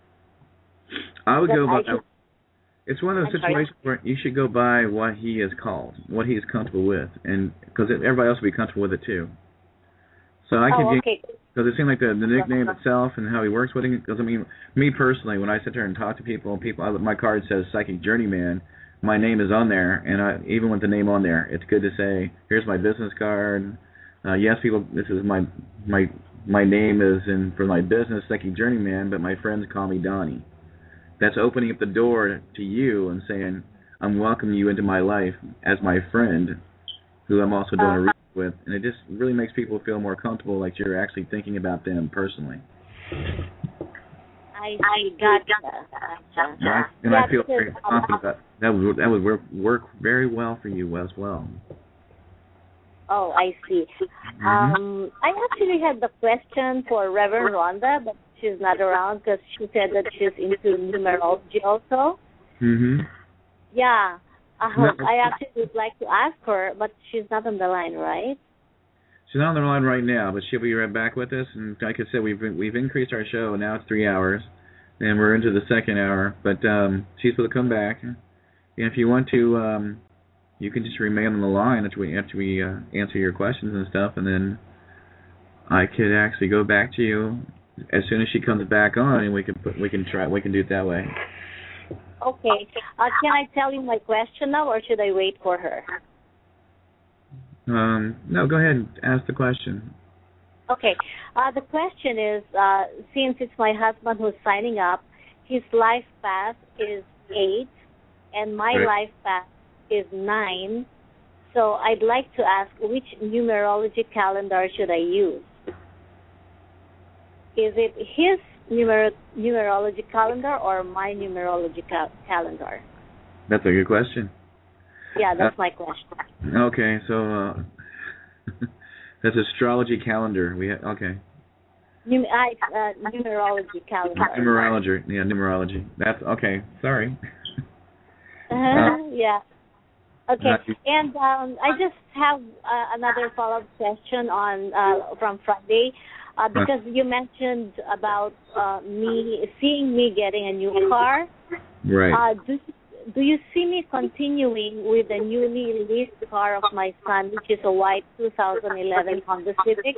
I would That go by. I should- It's one of those I'm sorry? situations where you should go by what he is called, what he is comfortable with, and because everybody else will be comfortable with it too. So I can Oh, give, okay. because it seemed like the, the nickname itself and how he works with it. Because I mean, me personally, when I sit there and talk to people, people, I, my card says Psychic Journeyman. My name is on there, and I, even with the name on there, it's good to say, "Here's my business card." Uh, yes, people, this is my my my name is in for my business, Psychic Journeyman, but my friends call me Donnie. That's opening up the door to you and saying, I'm welcoming you into my life as my friend, who I'm also doing a reading with. And it just really makes people feel more comfortable, like you're actually thinking about them personally. I, I got that. And I, and Yeah, I feel because, very confident that that would, that would work, work very well for you as well. Oh, I see. Mm-hmm. Um, I actually had the question for Reverend Rhonda, but she's not around because she said that she's into numerology also. Mm-hmm. Yeah. Uh, No. I actually would like to ask her, but she's not on the line, right? She's not on the line right now, but she'll be right back with us. And like I said, we've we've increased our show, and now it's three hours, and we're into the second hour. But um, she's supposed to come back. And if you want to, um, you can just remain on the line after we after we uh, answer your questions and stuff, and then I could actually go back to you as soon as she comes back on, and we can put we can try we can do it that way. Okay. Uh, can I tell you my question now, or should I wait for her? Um, no, go ahead and ask the question. Okay. Uh, the question is, uh, since it's my husband who's signing up, his life path is eight, and my Right. life path is nine. So I'd like to ask, which numerology calendar should I use? Is it his numer- numerology calendar or my numerology cal- calendar? That's a good question. Yeah, that's Uh, my question. Okay, so uh, that's astrology calendar. We ha- okay. Num- I, uh, numerology calendar. Numerology, yeah, numerology. That's okay. Sorry. Uh-huh, yeah. Okay, Uh, and um, I just have uh, another follow-up question on uh, from Friday, uh, because you mentioned about uh, me seeing me getting a new car. Right. Uh, do do you see me continuing with the newly released car of my son, which is a white two thousand eleven Honda Civic?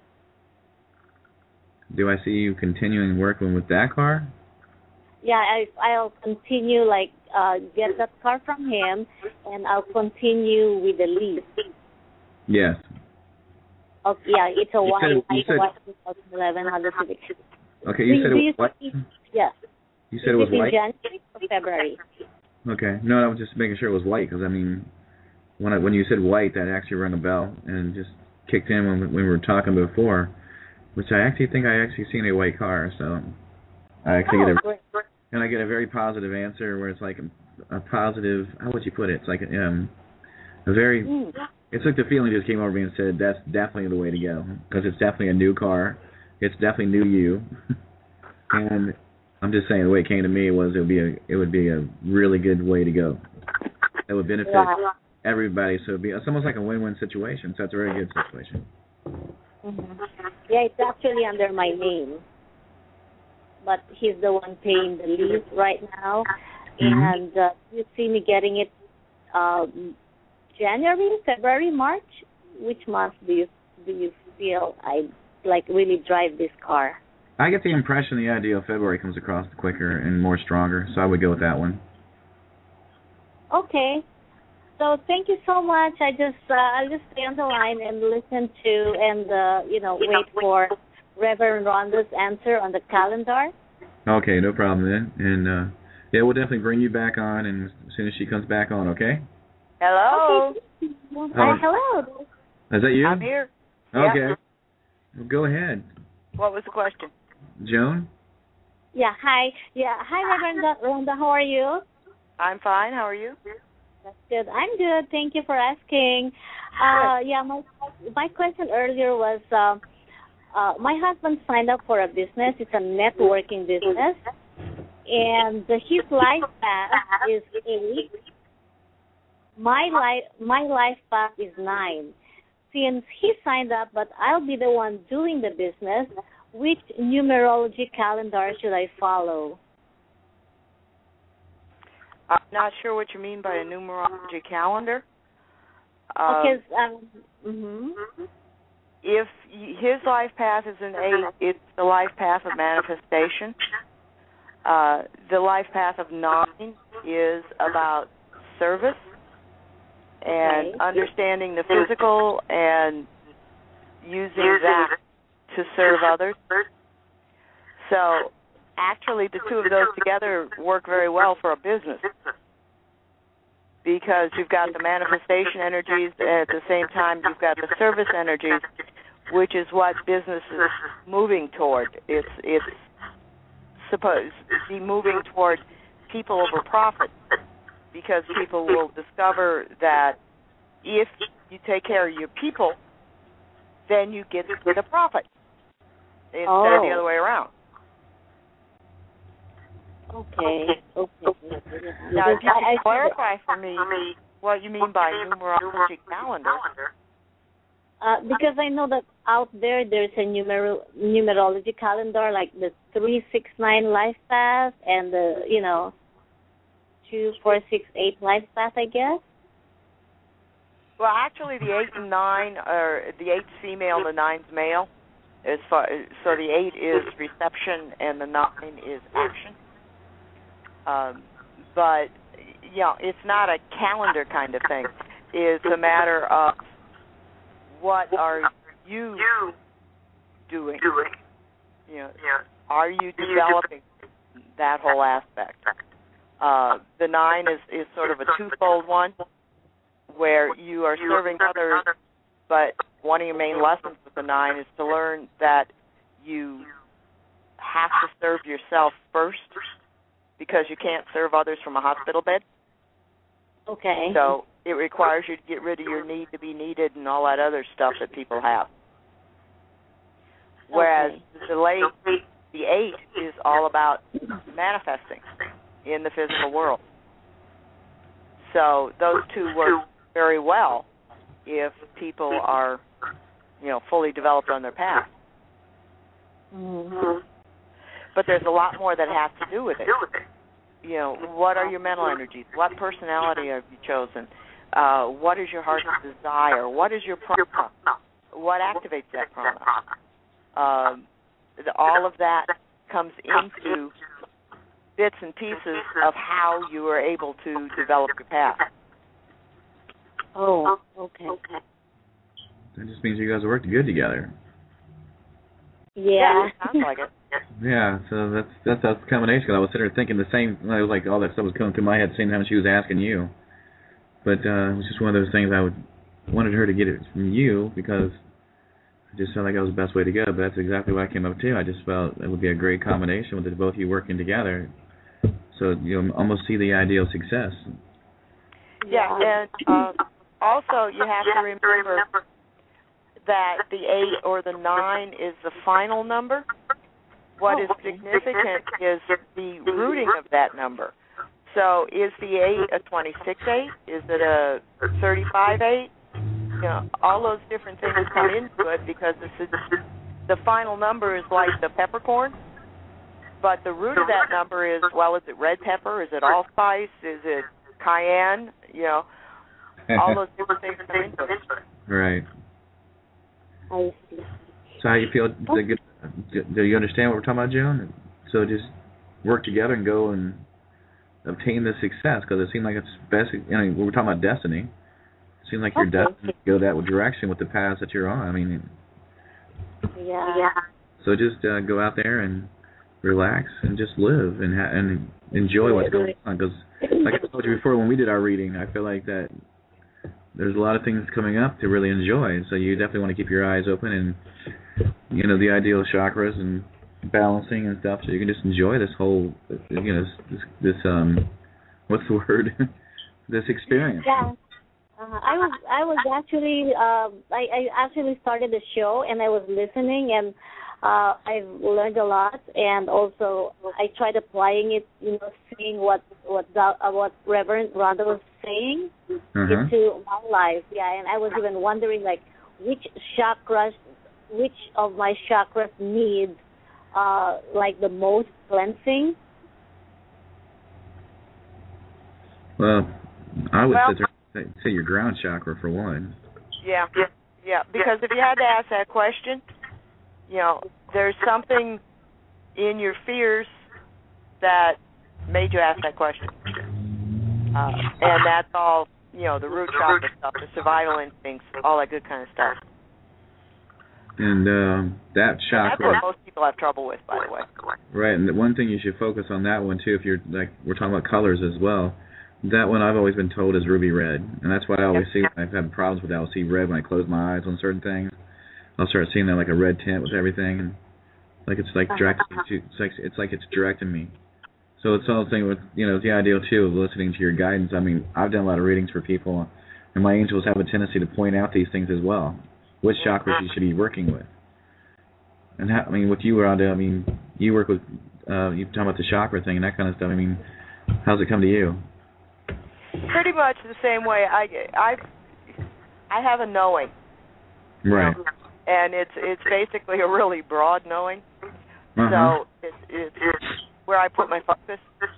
Do I see you continuing working with that car? Yeah, I, I'll continue, like, uh, get that car from him, and I'll continue with the lease. Yes. Oh, yeah, it's a You white, said- you it's a said- white twenty eleven Honda Civic. Okay, you Do- said do it you was white. see- Yes. You said Is it was it in white. January or February? Okay. No, I was just making sure it was white because I mean, when I when you said white, that actually rang a bell and just kicked in when, when we were talking before, which I actually think I actually seen a white car. So I actually Oh, get a great. and I get a very positive answer where it's like a, a positive. How would you put it? It's like um a very. Mm. It's like the feeling just came over me and said that's definitely the way to go because it's definitely a new car. It's definitely new you. And I'm just saying the way it came to me was it would be a it would be a really good way to go. It would benefit Wow. everybody. So it'd be it's almost like a win-win situation. So it's a very good situation. Mm-hmm. Yeah, it's actually under my name, but he's the one paying the lease right now, Mhm. and uh, you see me getting it um, January, February, March. Which month do you do you feel I like really drive this car? I get the impression the idea of February comes across quicker and more stronger. So I would go with that one. Okay. So thank you so much. I just uh, I'll just stay on the line and listen to and uh, you know wait for Reverend Rhonda's answer on the calendar. Okay, no problem then. And uh, yeah, we'll definitely bring you back on, and as soon as she comes back on, okay? Hello. Okay. Uh, hello. Is that you? I'm here. Okay. Yeah. Well, go ahead, What was the question? Joan. Yeah. Hi. Yeah. Hi, Reverend Rhonda. How are you? I'm fine. How are you? That's good. I'm good. Thank you for asking. Uh, yeah, my my question earlier was, uh, uh, my husband signed up for a business. It's a networking business, and his life path is eight. My life my life path is nine. Since he signed up, but I'll be the one doing the business, which numerology calendar should I follow? I'm not sure what you mean by a numerology calendar. Um, Because um, mm-hmm. if y- his life path is an eight, it's the life path of manifestation. Uh, the life path of nine is about service and Okay. understanding the physical and using that to serve others. So actually the two of those together work very well for a business because you've got the manifestation energies and at the same time you've got the service energies, which is what business is moving toward. It's it's supposed to be moving toward people over profit because people will discover that if you take care of your people, then you get the profit instead Oh. of the other way around. Okay. Okay. Now, if you I, can I, clarify for me what you mean by numerology calendar. Uh, because I know that out there there's a numer- numerology calendar, like the three six nine life path and the, you know, two four six eight life path, I guess. Well, actually, the eight and nine are the eight's female, the nine's male. As far so, the eight is reception and the nine is action. Um, but yeah, it's not a calendar kind of thing. It's a matter of what are you doing? You know, are you developing that whole aspect? Uh, the nine is, is sort of a twofold one, where you are serving others, but one of your main lessons with the nine is to learn that you have to serve yourself first, because you can't serve others from a hospital bed. Okay. So it requires you to get rid of your need to be needed and all that other stuff that people have. Whereas okay. the late, the eight is all about manifesting in the physical world. So those two work very well if people are, you know, fully developed on their path. Mm-hmm. But there's a lot more that has to do with it. You know, what are your mental energies? What personality have you chosen? Uh, what is your heart's desire? What is your prana? What activates that prana? Um, the, all of that comes into bits and pieces of how you are able to develop your path. Oh, okay. That just means you guys work good together. Yeah. Yeah, it sounds like it. Yeah, so that's that's that's the combination. Cause I was sitting there thinking the same. I was like, all that stuff was coming through my head at the same time she was asking you. But uh, it was just one of those things I would wanted her to get it from you because I just felt like that was the best way to go. But that's exactly what I came up to. I just felt it would be a great combination with the both of you working together. So you know, almost see the ideal success. Yeah, and uh, also you have to remember that the eight or the nine is the final number. What is significant is the rooting of that number. So is the eight a twenty-six eight? Is it a thirty-five eight? You know, all those different things come into it because it's a, the final number is like the peppercorn, but the root of that number is, well, is it red pepper? Is it allspice? Is it cayenne? You know, all those different things come into it. Right. I see. So how you feel? Do you understand what we're talking about, Joan? So just work together and go and obtain the success because it seems like it's best. You know, we're talking about destiny. It seems like you're Okay. destined to go that direction with the path that you're on. I mean, Yeah. Yeah. so just uh, go out there and relax and just live and ha- and enjoy what's going on. Because, like I told you before, when we did our reading, I feel like that there's a lot of things coming up to really enjoy. So you definitely want to keep your eyes open and, you know, the ideal chakras and balancing and stuff, so you can just enjoy this whole, you know, this, this um, what's the word? this experience. Yeah. Uh, I was I was actually uh, I, I actually started the show and I was listening and uh, I've learned a lot and also I tried applying it, you know, seeing what what the, uh, what Reverend Rhonda was saying Uh-huh. into my life. Yeah, and I was even wondering like which chakras, which of my chakras need uh, like the most cleansing. Well, I would Well, sit there and say your ground chakra for one. Yeah, yeah. Because if you had to ask that question, you know, there's something in your fears that made you ask that question, uh, and that's all. You know, the root chakra stuff, the survival instincts, all that good kind of stuff. And uh, that That's chakra, what most people have trouble with, by the way. right? And the one thing you should focus on that one too, if you're like we're talking about colors as well. That one I've always been told is ruby red, and that's why I always see when I've had problems with that. I'll see red when I close my eyes on certain things. I'll start seeing that like a red tint with everything, and like it's like directing me to, it's like it's like it's directing me. So it's all the thing with, you know, the ideal too of listening to your guidance. I mean, I've done a lot of readings for people, and my angels have a tendency to point out these things as well. Which chakras you should be working with, and how, I mean, with you, Rhonda, I mean, you work with uh, you talking about the chakra thing and that kind of stuff. I mean, how's it come to you? Pretty much the same way. I, I, I have a knowing. Right. You know, and it's it's basically a really broad knowing. Uh-huh. So it's, it's where I put my focus.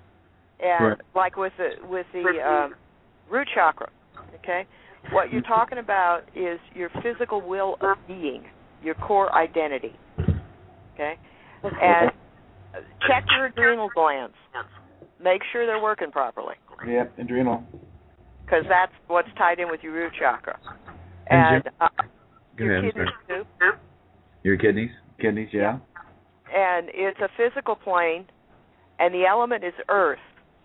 And right. like with the with the um, root chakra, okay, what you're talking about is your physical will of being, your core identity, okay, and check your adrenal glands. Make sure they're working properly. Yep, adrenal. Because that's what's tied in with your root chakra. And uh, Go your ahead, kidneys too. Your kidneys? Kidneys, yeah. And it's a physical plane, and the element is earth.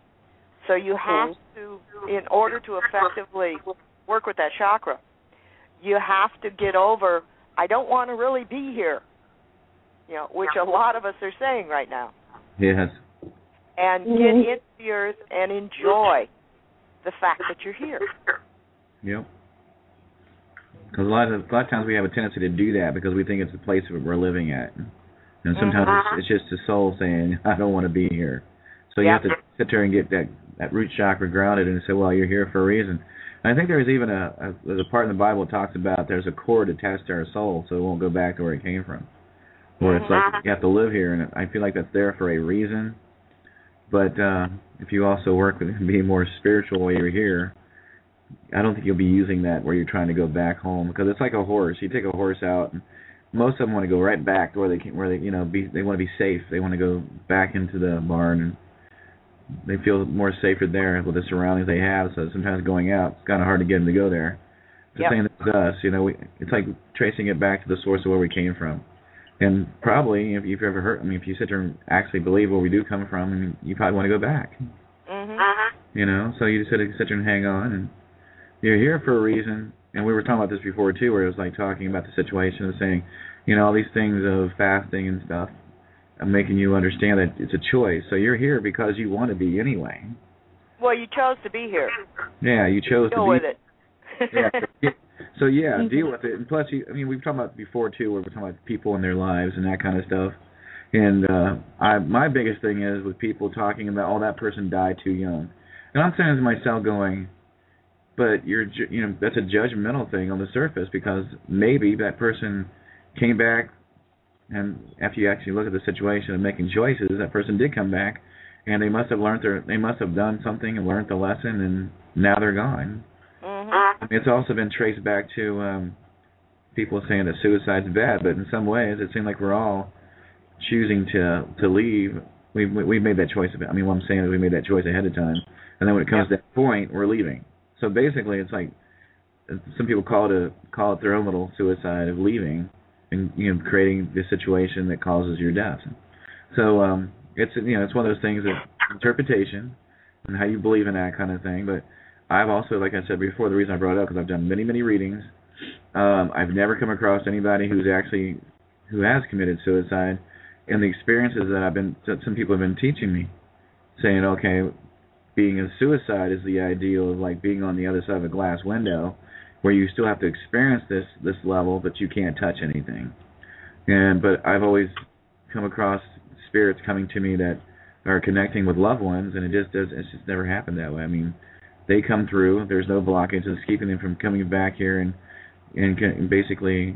So you have to, in order to effectively work with that chakra, you have to get over, I don't want to really be here, you know, which a lot of us are saying right now. Yes. And get into the earth and enjoy the fact that you're here. Yep. Because a lot of a lot of times we have a tendency to do that because we think it's the place that we're living at, and sometimes mm-hmm. it's, it's just the soul saying, "I don't want to be here." So you yep. have to sit there and get that, that root chakra grounded and say, "Well, you're here for a reason." And I think there's even a, a there's a part in the Bible that talks about there's a cord attached to our soul, so it won't go back to where it came from. Where it's mm-hmm. like you have to live here, and I feel like that's there for a reason. But uh, if you also work with being more spiritual while you're here, I don't think you'll be using that where you're trying to go back home, because it's like a horse. You take a horse out, and most of them want to go right back to where they can, where they you know be. They want to be safe. They want to go back into the barn, and they feel more safer there with the surroundings they have. So sometimes going out, it's kind of hard to get them to go there. The yep. same with us, you know, we, it's like tracing it back to the source of where we came from. And probably, if you've ever heard, I mean, if you sit there and actually believe where we do come from, I mean, you probably want to go back. Mm-hmm. You know, so you just sit, sit there and hang on, and you're here for a reason. And we were talking about this before too, where it was like talking about the situation and saying, you know, all these things of fasting and stuff, and making you understand that it's a choice. So you're here because you want to be anyway. Well, you chose to be here. Yeah, you chose deal to be. with it. yeah. So yeah, deal with it. And plus, you, I mean, we've talked about before too, where we're talking about people in their lives and that kind of stuff. And uh, I, my biggest thing is with people talking about, oh, that person died too young. And I'm saying to myself, going, but you're, you know, that's a judgmental thing on the surface, because maybe that person came back, and after you actually look at the situation and making choices, that person did come back, and they must have learned their, they must have done something and learned the lesson, and now they're gone. Mm-hmm. It's also been traced back to um, people saying that suicide's bad, but in some ways it seems like we're all choosing to to leave. We've we've made that choice. I mean, what I'm saying is we made that choice ahead of time, and then when it comes yeah. to that point, we're leaving. So basically, it's like some people call it a call it their own little suicide of leaving, and you know, creating this situation that causes your death. So um, it's you know it's one of those things that interpretation and how you believe in that kind of thing. But I've also, like I said before, the reason I brought it up because I've done many many readings. Um, I've never come across anybody who's actually who has committed suicide, and the experiences that I've been that some people have been teaching me, saying, okay, being a suicide is the ideal of like being on the other side of a glass window, where you still have to experience this this level, but you can't touch anything. And but I've always come across spirits coming to me that are connecting with loved ones, and it just does. It's just never happened that way. I mean, they come through. There's no blockage that's keeping them from coming back here and and basically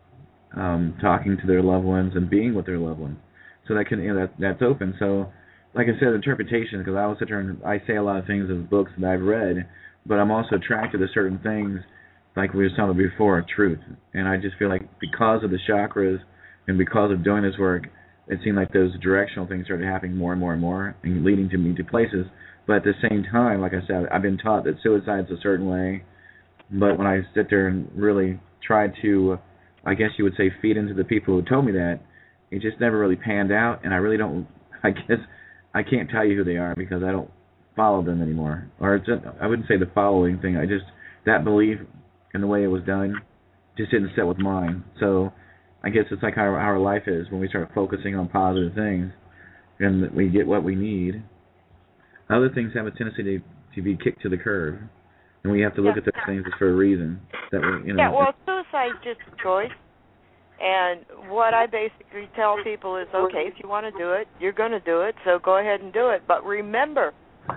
um, talking to their loved ones and being with their loved ones. So that can you know, that that's open. So, like I said, interpretation. Because I will sit there and I say a lot of things of books that I've read, but I'm also attracted to certain things, like we were talking about before, truth. And I just feel like because of the chakras and because of doing this work, it seemed like those directional things started happening more and more and more and leading to me to places. But at the same time, like I said, I've been taught that suicide's a certain way. But when I sit there and really try to, I guess you would say, feed into the people who told me that, it just never really panned out. And I really don't, I guess, I can't tell you who they are because I don't follow them anymore. Or it's, I wouldn't say the following thing. I just, that belief in the way it was done just didn't sit with mine. So I guess it's like how our life is when we start focusing on positive things and we get what we need. Other things have a tendency to, to be kicked to the curb. And we have to look yeah. at those things for a reason. That we, you know, yeah, well, suicide is just a choice. And what I basically tell people is, okay, if you want to do it, you're going to do it, so go ahead and do it. But remember,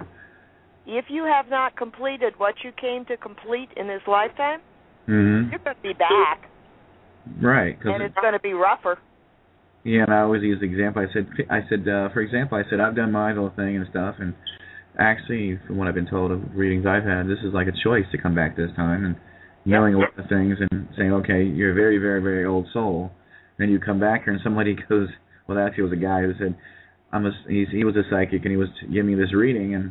if you have not completed what you came to complete in this lifetime, mm-hmm. you're going to be back. Right. And it's going to be rougher. Yeah, and I always use the example. I said, I said, uh, for example, I said, I've done my little thing and stuff, and actually, from what I've been told of readings I've had, this is like a choice to come back this time, and knowing a lot of things and saying, okay, you're a very, very, very old soul. Then you come back here and somebody goes, well, actually it was a guy who said, I'm a, he's, he was a psychic and he was giving me this reading, and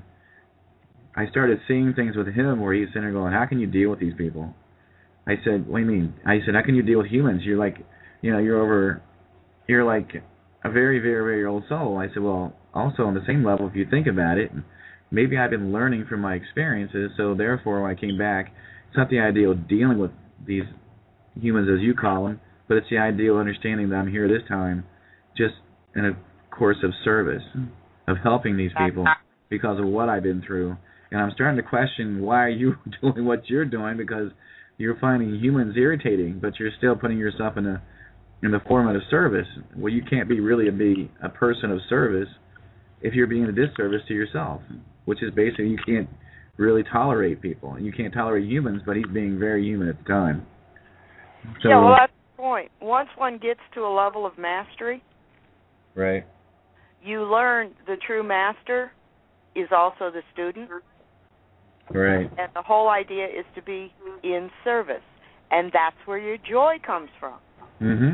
I started seeing things with him where he's sitting there going, how can you deal with these people? I said, what do you mean? I said, how can you deal with humans? You're like, you know, you're over, you're like a very, very, very old soul. I said, well, also on the same level, if you think about it, maybe I've been learning from my experiences, so therefore when I came back, it's not the idea of dealing with these humans, as you call them, but it's the idea of understanding that I'm here this time just in a course of service, of helping these people because of what I've been through. And I'm starting to question, why are you doing what you're doing? Because you're finding humans irritating, but you're still putting yourself in a in the format of service. Well, you can't be really a, be a person of service if you're being a disservice to yourself, which is basically you can't really tolerate people. You can't tolerate humans, but he's being very human at the time. So, yeah, well, that's the point. Once one gets to a level of mastery, right, you learn the true master is also the student. Right. And the whole idea is to be in service, and that's where your joy comes from. Mm-hmm.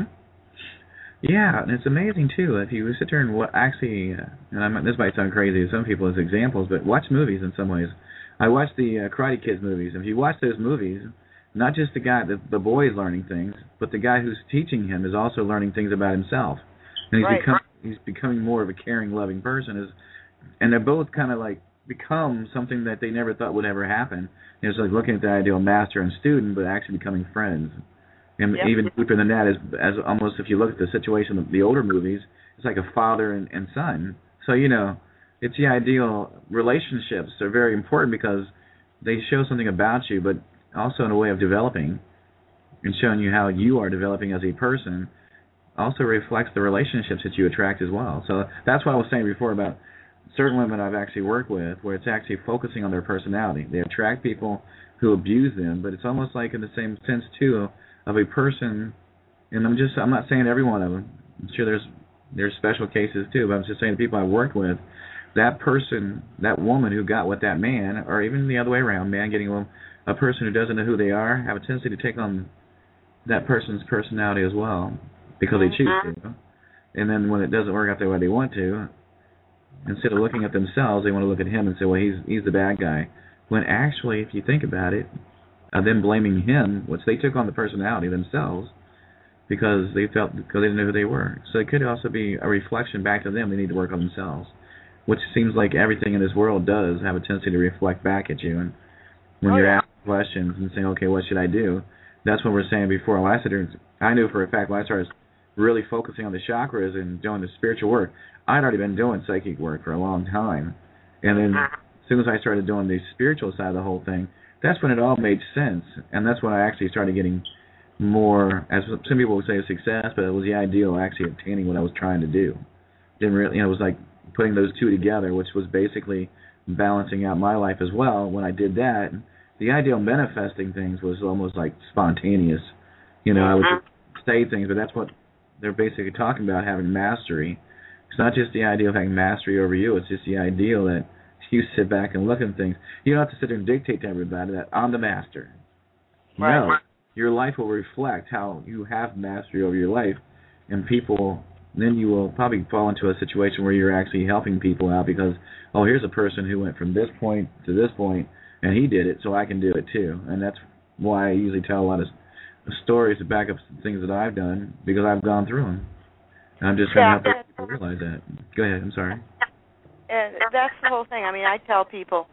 Yeah, and it's amazing, too, if you sit there and what actually, uh, and I'm, this might sound crazy to some people as examples, but watch movies in some ways. I watch the uh, Karate Kids movies. If you watch those movies, not just the guy, the, the boy is learning things, but the guy who's teaching him is also learning things about himself. And he's, right. become, he's becoming more of a caring, loving person. Is, and they're both kind of like become something that they never thought would ever happen. It's like looking at the ideal master and student, but actually becoming friends. And yep. even deeper than that is as almost if you look at the situation of the older movies, it's like a father and, and son. So, you know, it's the ideal relationships are very important because they show something about you, but also in a way of developing and showing you how you are developing as a person also reflects the relationships that you attract as well. So that's what I was saying before about certain women I've actually worked with where it's actually focusing on their personality. They attract people who abuse them, but it's almost like in the same sense, too, of a person, and I'm just, I'm not saying every one of them. I'm sure there's there's special cases, too, but I'm just saying the people I've worked with, that person, that woman who got with that man, or even the other way around, man getting a, a person who doesn't know who they are, have a tendency to take on that person's personality as well because they choose to. And then when it doesn't work out the way they want to, instead of looking at themselves, they want to look at him and say, well, he's he's the bad guy. When actually, if you think about it, uh, them blaming him, which they took on the personality themselves because they felt because they didn't know who they were. So it could also be a reflection back to them. They need to work on themselves, which seems like everything in this world does have a tendency to reflect back at you. And when oh, you're yeah. asking questions and saying, okay, what should I do? That's what we're saying before. When I sit there, I knew for a fact when I started really focusing on the chakras and doing the spiritual work, I'd already been doing psychic work for a long time. And then as soon as I started doing the spiritual side of the whole thing, that's when it all made sense. And that's when I actually started getting more, as some people would say, success, but it was the ideal of actually obtaining what I was trying to do. Didn't really, you know, it was like putting those two together, which was basically balancing out my life as well. When I did that, the idea of manifesting things was almost like spontaneous. You know, I would just say things, but that's what they're basically talking about, having mastery. It's not just the idea of having mastery over you. It's just the ideal that you sit back and look at things. You don't have to sit there and dictate to everybody that I'm the master. Right. No. Your life will reflect how you have mastery over your life, and people, then you will probably fall into a situation where you're actually helping people out because, oh, here's a person who went from this point to this point, and he did it, so I can do it too. And that's why I usually tell a lot of stories to back up things that I've done because I've gone through them. And I'm just trying yeah, to help people realize that. Go ahead, I'm sorry. And that's the whole thing. I mean, I tell people,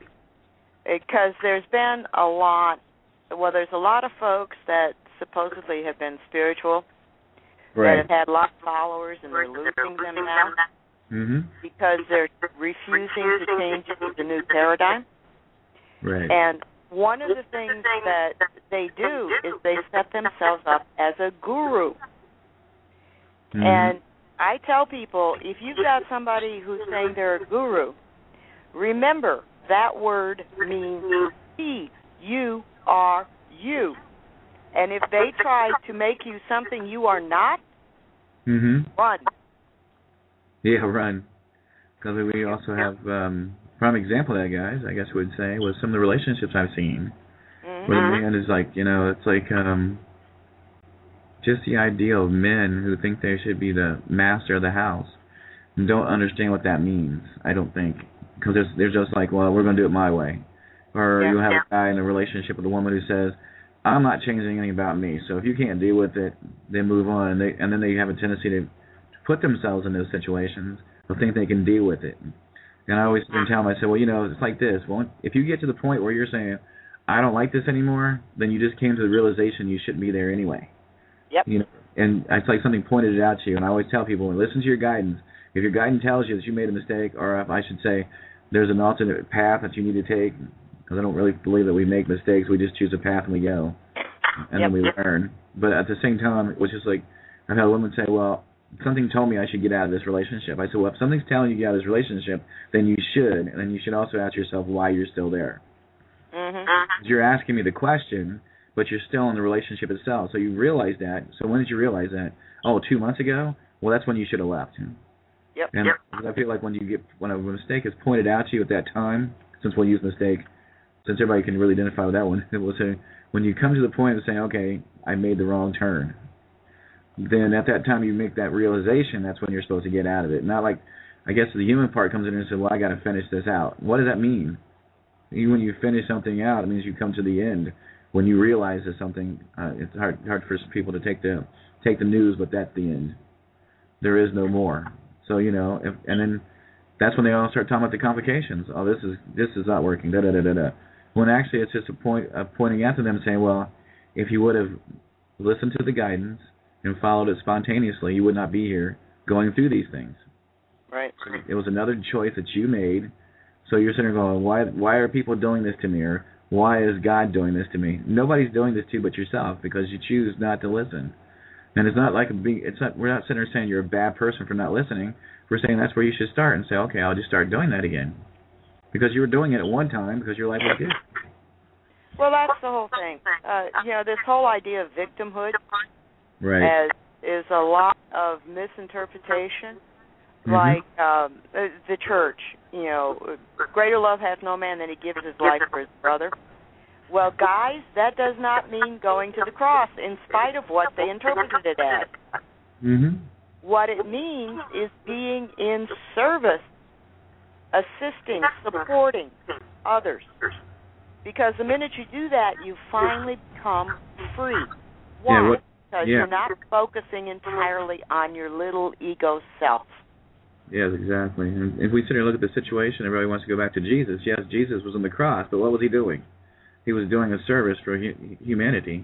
because there's been a lot, well, there's a lot of folks that supposedly have been spiritual, right. that have had lots of followers, and they're losing them now mm-hmm. because they're refusing to change to the new paradigm. Right. And one of the things that they do is they set themselves up as a guru. Mm-hmm. And I tell people, if you've got somebody who's saying they're a guru, remember that word means he, you are you. And if they try to make you something you are not, mm-hmm. run. Yeah, run. Because we also have, um, prime example of that, guys, I guess we would say, was some of the relationships I've seen. Mm-hmm. Where the man is like, you know, it's like um, just the idea of men who think they should be the master of the house and don't understand what that means, I don't think. Because they're, they're just like, well, we're going to do it my way. Or yeah. you have a guy in a relationship with a woman who says, I'm not changing anything about me, so if you can't deal with it, then move on. And, they, and then they have a tendency to put themselves in those situations or think they can deal with it. And I always tell them, I say, well, you know, it's like this. Well, if you get to the point where you're saying, I don't like this anymore, then you just came to the realization you shouldn't be there anyway. Yep. You know, and it's like something pointed it out to you. And I always tell people, listen to your guidance. If your guidance tells you that you made a mistake, or if I should say there's an alternate path that you need to take, because I don't really believe that we make mistakes. We just choose a path and we go, and yep. then we learn. But at the same time, which is like, I've had a woman say, well, something told me I should get out of this relationship. I said, well, if something's telling you to get out of this relationship, then you should, and then you should also ask yourself why you're still there. Mm-hmm. You're asking me the question, but you're still in the relationship itself. So you realize that. So when did you realize that? Oh, two months ago? Well, that's when you should have left. Yep. And yep. I feel like when you get when a mistake is pointed out to you at that time, since we'll use mistake, since everybody can really identify with that one, it will say when you come to the point of saying, okay, I made the wrong turn, then at that time you make that realization, that's when you're supposed to get out of it. Not like, I guess the human part comes in and says, well, I got to finish this out. What does that mean? Even when you finish something out, it means you come to the end. When you realize that something, uh, it's hard hard for people to take the take the news, but that's the end. There is no more. So, you know, if, and then that's when they all start talking about the complications. Oh, this is this is not working, da-da-da-da-da. When actually it's just a point uh, pointing out to them saying, well, if you would have listened to the guidance and followed it spontaneously, you would not be here going through these things. Right. It was another choice that you made. So you're sitting there going, why why are people doing this to me? Or why is God doing this to me? Nobody's doing this to you but yourself, because you choose not to listen. And it's not like a big, it's not, we're not sitting there saying you're a bad person for not listening. We're saying that's where you should start and say, okay, I'll just start doing that again. Because you were doing it at one time because your life was good. Well, that's the whole thing. Uh, you know, this whole idea of victimhood right. as, is a lot of misinterpretation. Mm-hmm. Like um, the church, you know, greater love hath no man than he gives his life for his brother. Well, guys, that does not mean going to the cross in spite of what they interpreted it as. Mm-hmm. What it means is being in service, assisting, supporting others. Because the minute you do that, you finally become free. Why? Yeah, what, because yeah. you're not focusing entirely on your little ego self. Yes, exactly. And if we sit here and look at the situation, everybody wants to go back to Jesus. Yes, Jesus was on the cross, but what was he doing? He was doing a service for hu- humanity.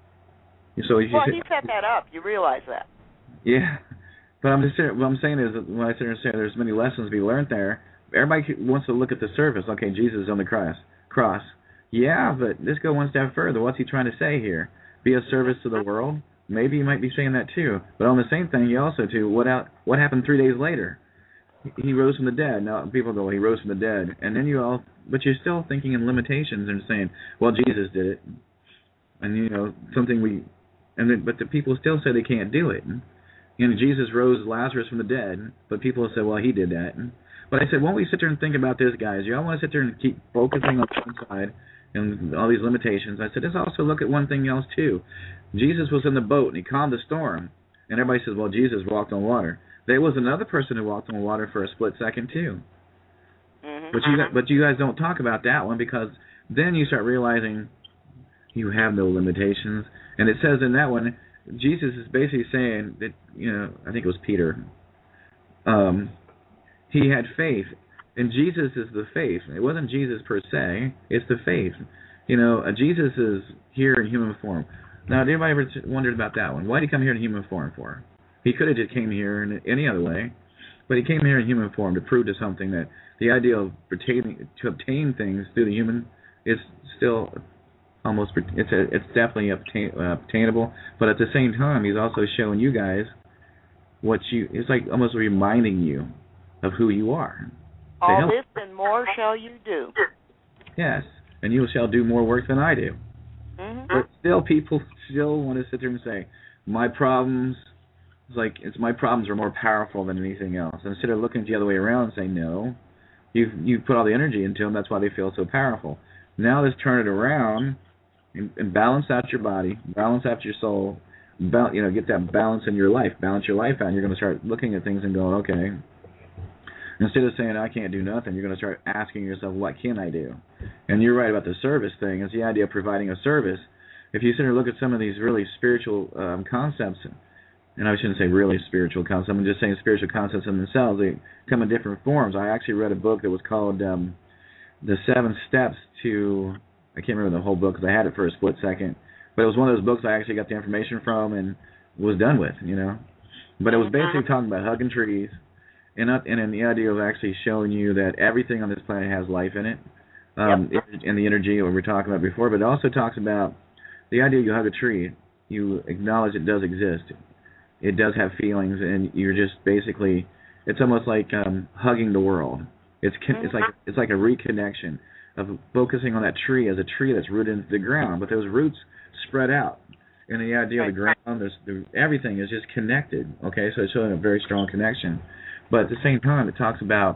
So you well, should, he set that up. You realize that. Yeah. But I'm just saying, what I'm saying is that when I sit here and say there's many lessons to be learned there, everybody wants to look at the surface. Okay, Jesus is on the cross. Cross. Yeah, but let's go one step further. What's he trying to say here? Be a service to the world? Maybe he might be saying that too. But on the same thing, he also too, what out? What happened three days later? He rose from the dead. Now people go, well, he rose from the dead, and then you all, but you're still thinking in limitations and saying, well, Jesus did it, and you know something we, and then, but the people still say they can't do it. You know, Jesus rose Lazarus from the dead, but people say, well, he did that. But I said, won't we sit there and think about this, guys? You all want to sit there and keep focusing on one side and all these limitations. I said, let's also look at one thing else too. Jesus was in the boat and he calmed the storm, and everybody says, well, Jesus walked on water. There was another person who walked on water for a split second too. Mm-hmm. But you but you guys don't talk about that one, because then you start realizing you have no limitations. And it says in that one, Jesus is basically saying that, you know, I think it was Peter, um, he had faith. And Jesus is the faith. It wasn't Jesus per se, it's the faith. You know, uh, Jesus is here in human form. Now, did anybody ever wondered about that one? Why did he come here in human form for? He could have just came here in any other way, but he came here in human form to prove to something that the idea of pertaining, to obtain things through the human is still almost, it's a, it's definitely obtain, uh, obtainable, but at the same time, he's also showing you guys what you, it's like almost reminding you of who you are. All this and more shall you do. Yes, and you shall do more work than I do. Mm-hmm. But still, people still want to sit there and say, my problems, it's like, it's my problems are more powerful than anything else. And instead of looking the other way around and saying, no, you've, you've put all the energy into them, that's why they feel so powerful. Now let's turn it around and, and balance out your body, balance out your soul, ba- you know, get that balance in your life, balance your life out, and you're going to start looking at things and going, okay. Instead of saying, I can't do nothing, you're going to start asking yourself, what can I do? And you're right about the service thing. It's the idea of providing a service. If you sit and look at some of these really spiritual um, concepts, and I shouldn't say really spiritual concepts, I'm just saying spiritual concepts in themselves, they come in different forms. I actually read a book that was called um, The Seven Steps to, I can't remember the whole book because I had it for a split second, but it was one of those books I actually got the information from and was done with, you know. But it was basically talking about hugging trees, and not, and in the idea of actually showing you that everything on this planet has life in it, um, yep. and the energy that we were talking about before. But it also talks about the idea you hug a tree, you acknowledge it does exist, it does have feelings, and you're just basically, it's almost like um, hugging the world. It's con- it's like it's like a reconnection of focusing on that tree as a tree that's rooted into the ground, but those roots spread out. And the idea of the ground, there's, the, everything is just connected. Okay, so it's showing a very strong connection. But at the same time, it talks about,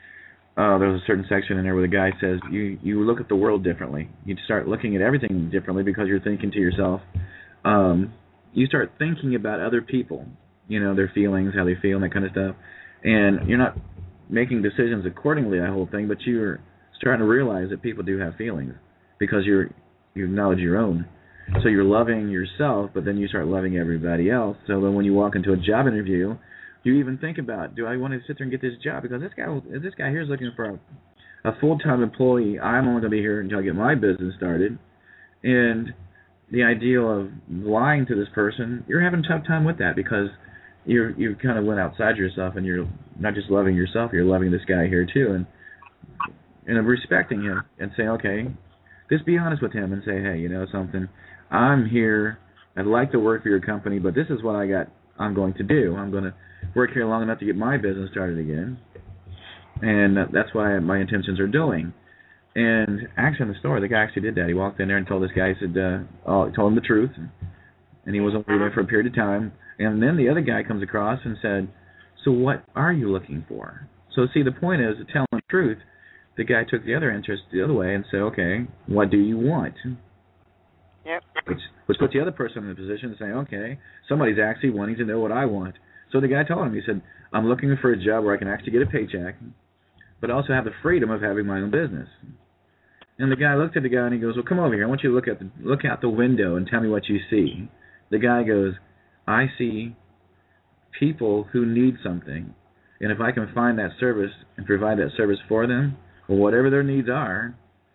uh, there's a certain section in there where the guy says, you, you look at the world differently. You start looking at everything differently because you're thinking to yourself. Um, you start thinking about other people, you know, their feelings, how they feel, and that kind of stuff. And you're not making decisions accordingly, that whole thing, but you're starting to realize that people do have feelings because you're you acknowledge your own. So you're loving yourself, but then you start loving everybody else. So then when you walk into a job interview, you even think about, do I want to sit there and get this job? Because this guy, this guy here is looking for a, a full-time employee. I'm only going to be here until I get my business started. And the idea of lying to this person, you're having a tough time with that because you're you kind of went outside yourself, and you're not just loving yourself, you're loving this guy here too, and and respecting him and saying, okay, just be honest with him and say, hey, you know something, I'm here, I'd like to work for your company, but this is what I got, I'm going to do. I'm going to work here long enough to get my business started again, and that's what I, my intentions are doing. And actually in the store, the guy actually did that. He walked in there and told this guy, he said, uh, oh, told him the truth, and he was only there for a period of time. And then the other guy comes across and said, so what are you looking for? So see, the point is, to tell him the truth, the guy took the other interest the other way and said, okay, what do you want? Yep. Which, which puts the other person in the position of saying, okay, somebody's actually wanting to know what I want. So the guy told him, he said, I'm looking for a job where I can actually get a paycheck, but also have the freedom of having my own business. And the guy looked at the guy and he goes, well, come over here. I want you to look at the, look out the window and tell me what you see. The guy goes, I see people who need something, and if I can find that service and provide that service for them, or whatever their needs are,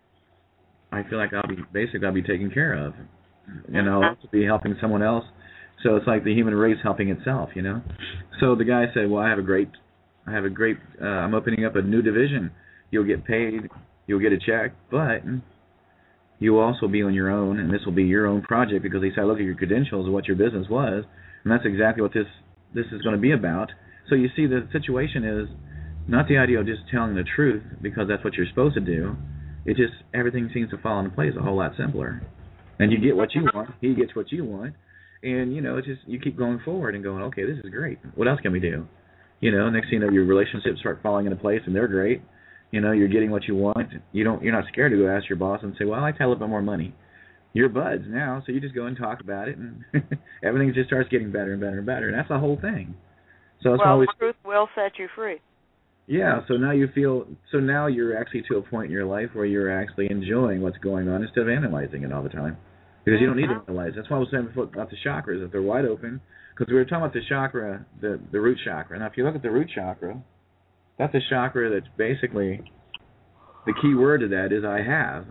I feel like I'll be basically I'll be taken care of, and I'll also be helping someone else. So it's like the human race helping itself, you know. So the guy said, well, I have a great, I have a great, uh, I'm opening up a new division. You'll get paid, you'll get a check, but you'll also be on your own, and this will be your own project, because he said, look at your credentials of what your business was, and that's exactly what this this is going to be about. So you see, the situation is not the idea of just telling the truth because that's what you're supposed to do. It just, everything seems to fall into place a whole lot simpler. And you get what you want, he gets what you want, and, you know, it's just, you keep going forward and going, okay, this is great. What else can we do? You know, next thing you know, your relationships start falling into place, and they're great. You know, you're getting what you want. You don't, you're not scared to go ask your boss and say, well, I'd like to have a little bit more money. You're buds now, so you just go and talk about it, and everything just starts getting better and better and better, and that's the whole thing. So that's well, always, the truth will set you free. Yeah, so now you feel, so now you're actually to a point in your life where you're actually enjoying what's going on instead of analyzing it all the time, because you don't need to analyze. That's why I was saying before about the chakras, that they're wide open, because we were talking about the chakra, the, the root chakra. Now, if you look at the root chakra, that's a chakra that's basically, the key word to that is I have.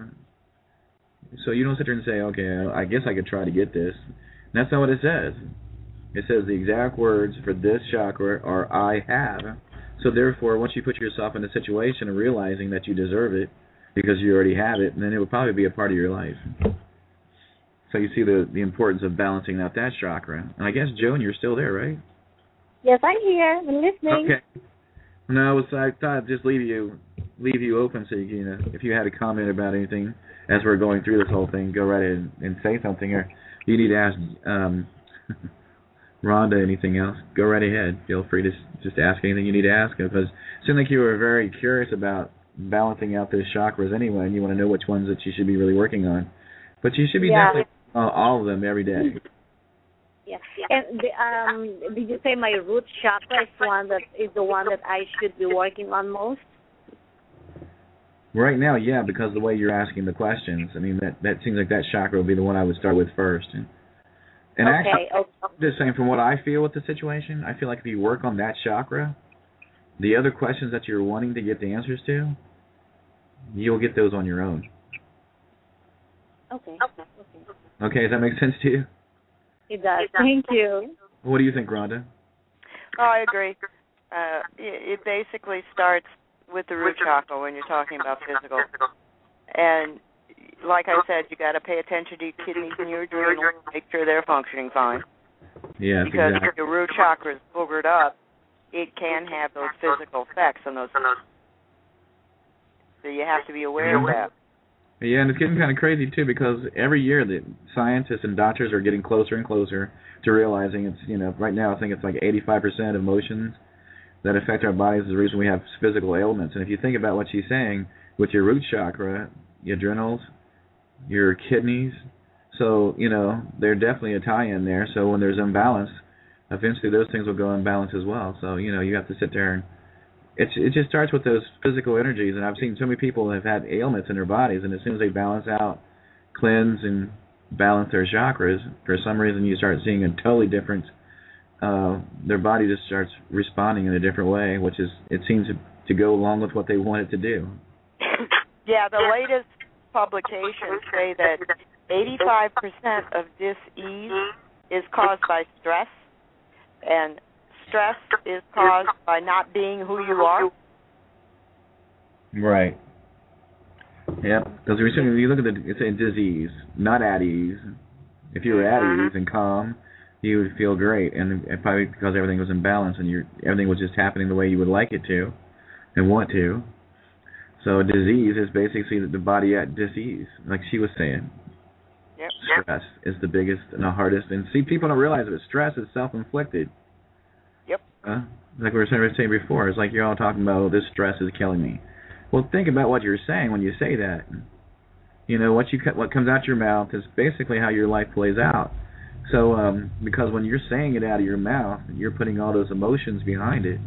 So you don't sit there and say, okay, I guess I could try to get this. And that's not what it says. It says the exact words for this chakra are I have. So therefore, once you put yourself in a situation of realizing that you deserve it because you already have it, then it will probably be a part of your life. So you see the, the importance of balancing out that chakra. And I guess, Joan, you're still there, right? Yes, I'm here. I'm listening. Okay. No, so I thought I'd just leave you leave you open so you can, you know, if you had a comment about anything as we're going through this whole thing, go right ahead and, and say something, or you need to ask um, Rhonda anything else, go right ahead. Feel free to just ask anything you need to ask her, because it seemed like you were very curious about balancing out those chakras anyway, and you want to know which ones that you should be really working on. But you should be Yeah. definitely uh, all of them every day. Yeah. And the, um, did you say my root chakra is one that is the one that I should be working on most? Right now, yeah, because of the way you're asking the questions. I mean, that, that seems like that chakra would be the one I would start with first. And, and okay. actually, Okay. I'm just saying from what I feel with the situation, I feel like if you work on that chakra, the other questions that you're wanting to get the answers to, you'll get those on your own. Okay. Okay. Okay, does that make sense to you? It does. Thank you. What do you think, Rhonda? Oh, I agree. Uh, it, it basically starts with the root chakra when you're talking about physical. And like I said, you got to pay attention to your kidneys and your adrenals, make sure they're functioning fine. Yes, because exactly. if your root chakra is boogered up, it can have those physical effects on those. So you have to be aware of that. Yeah, and it's getting kind of crazy, too, because every year the scientists and doctors are getting closer and closer to realizing it's, you know, right now I think it's like eighty-five percent of emotions that affect our bodies is the reason we have physical ailments. And if you think about what she's saying with your root chakra, your adrenals, your kidneys, so, you know, they're definitely a tie-in there. So when there's imbalance, eventually those things will go in balance as well. So, you know, you have to sit there and It's, it just starts with those physical energies, and I've seen so many people have had ailments in their bodies, and as soon as they balance out, cleanse, and balance their chakras, for some reason you start seeing a totally different, uh, their body just starts responding in a different way, which is, it seems to, to go along with what they want it to do. Yeah, the latest publications say that eighty-five percent of dis-ease is caused by stress, and stress is caused by not being who you are. Right. Yep. Because if you look at the, it's a disease, not at ease. If you were at ease and calm, you would feel great, and probably because everything was in balance and you're, everything was just happening the way you would like it to and want to. So a disease is basically the body at disease, like she was saying. Yep. Stress is the biggest and the hardest. And see, people don't realize that stress is self-inflicted. Yep. Uh, like we were saying before, it's like you're all talking about, oh, this stress is killing me. Well, think about what you're saying when you say that. You know, what you what comes out your mouth is basically how your life plays out. So, um, because when you're saying it out of your mouth, you're putting all those emotions behind it.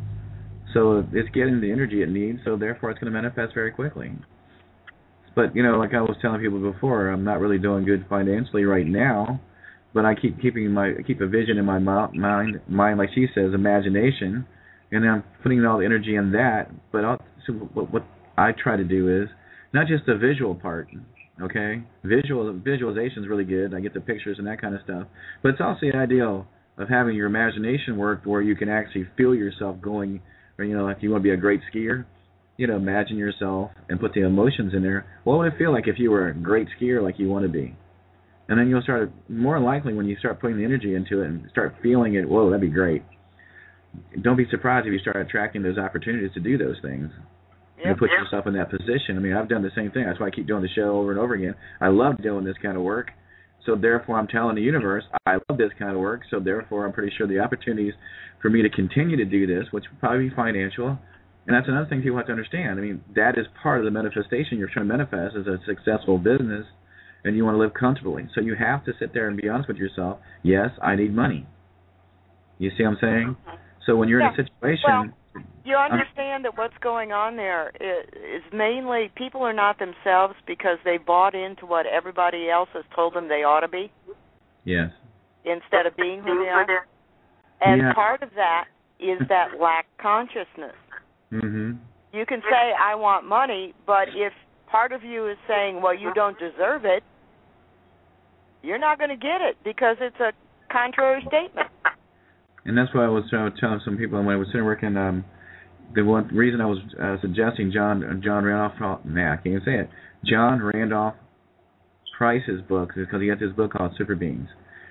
So it's getting the energy it needs, so therefore it's going to manifest very quickly. But, you know, like I was telling people before, I'm not really doing good financially right now, but I keep keeping my keep a vision in my mind, mind like she says, imagination, and I'm putting all the energy in that. But I'll, so what, what I try to do is not just the visual part, okay? Visual visualization is really good. I get the pictures and that kind of stuff. But it's also the ideal of having your imagination work where you can actually feel yourself going. Or, you know, if you want to be a great skier, you know, imagine yourself and put the emotions in there. What would it feel like if you were a great skier like you want to be? And then you'll start, more likely when you start putting the energy into it and start feeling it, whoa, that'd be great. Don't be surprised if you start attracting those opportunities to do those things. Yep, and put yep. yourself in that position. I mean, I've done the same thing. That's why I keep doing the show over and over again. I love doing this kind of work. So therefore, I'm telling the universe, I love this kind of work. So therefore, I'm pretty sure the opportunities for me to continue to do this, which would probably be financial, and that's another thing people have to understand. I mean, that is part of the manifestation you're trying to manifest as a successful business, and you want to live comfortably. So you have to sit there and be honest with yourself. Yes, I need money. You see what I'm saying? So when you're yeah. in a situation... Well, you understand that what's going on there is, is mainly people are not themselves because they bought into what everybody else has told them they ought to be. Yes. Instead of being who they are. And yeah. part of that is that lack consciousness. Mm-hmm. You can say, I want money, but if part of you is saying, well, you don't deserve it, you're not going to get it because it's a contrary statement. And that's why I was uh, telling some people when I was sitting working, um, the one reason I was uh, suggesting John John Randolph, nah, I can't even say it, John Randolph Price's book is because he has this book called Super Beings.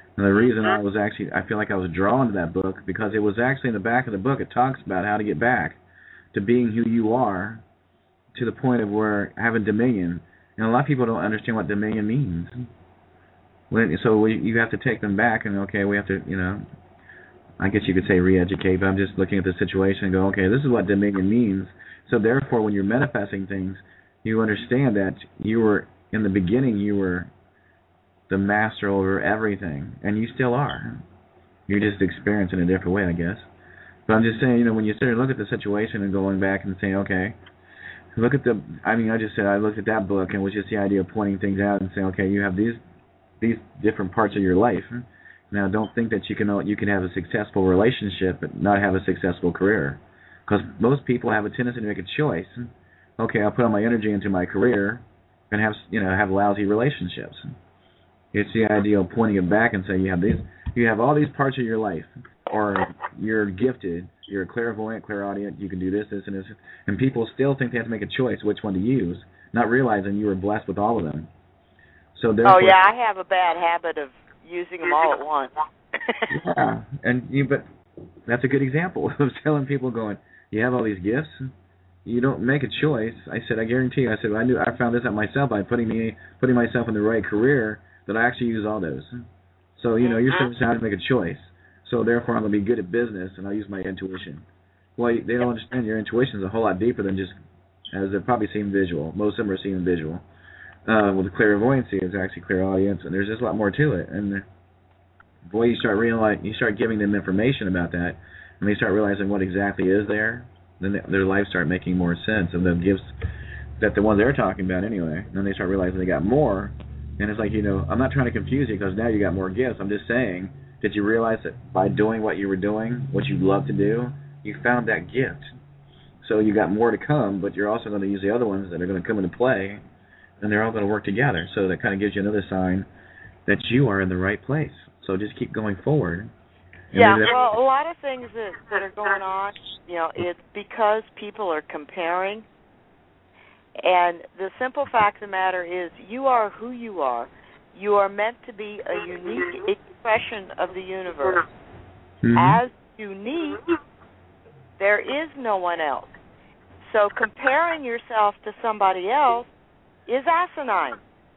And the reason I was actually, I feel like I was drawn to that book because it was actually in the back of the book. It talks about how to get back to being who you are, to the point of where having dominion. And a lot of people don't understand what dominion means. When, so we, you have to take them back and, okay, we have to, you know, I guess you could say re-educate, but I'm just looking at the situation and go, okay, this is what dominion means. So therefore, when you're manifesting things, you understand that you were, in the beginning, you were the master over everything, and you still are. You're just experiencing a different way, I guess. But I'm just saying, you know, when you sit and look at the situation and going back and saying, okay, look at the, I mean, I just said I looked at that book, and it was just the idea of pointing things out and saying, okay, you have these these different parts of your life. Now, don't think that you can you can have a successful relationship but not have a successful career, because most people have a tendency to make a choice. Okay, I'll put all my energy into my career and have you know have lousy relationships. It's the idea of pointing it back and saying you have these, you have all these parts of your life, or you're gifted, you're a clairvoyant, clairaudient, you can do this, this, and this, and people still think they have to make a choice which one to use, not realizing you were blessed with all of them. So oh yeah, I have a bad habit of using them all at once. Yeah, and you, but that's a good example of telling people, going, you have all these gifts, you don't make a choice. I said, I guarantee you. I said, I knew, I found this out myself by putting me putting myself in the right career, that I actually use all those. So you know, you're supposed to have to make a choice. So therefore, I'm gonna be good at business, and I use my intuition. Well, they don't understand your intuition is a whole lot deeper than just, as it probably seem visual. Most of them are seeing visual. Uh, with clairvoyancy, it's actually clairaudience, and there's just a lot more to it. And boy, you start realizing, you start giving them information about that, and they start realizing what exactly is there. Then they, their lives start making more sense of the gifts that the ones they're talking about anyway. And then they start realizing they got more. And it's like, you know, I'm not trying to confuse you because now you got more gifts. I'm just saying, did you realize that by doing what you were doing, what you love to do, you found that gift. So you got more to come, but you're also going to use the other ones that are going to come into play, and they're all going to work together. So that kind of gives you another sign that you are in the right place. So just keep going forward. Yeah, well, a lot of things that, that are going on, you know, it's because people are comparing. And the simple fact of the matter is you are who you are. You are meant to be a unique expression of the universe. Mm-hmm. As unique, there is no one else. So comparing yourself to somebody else is asinine.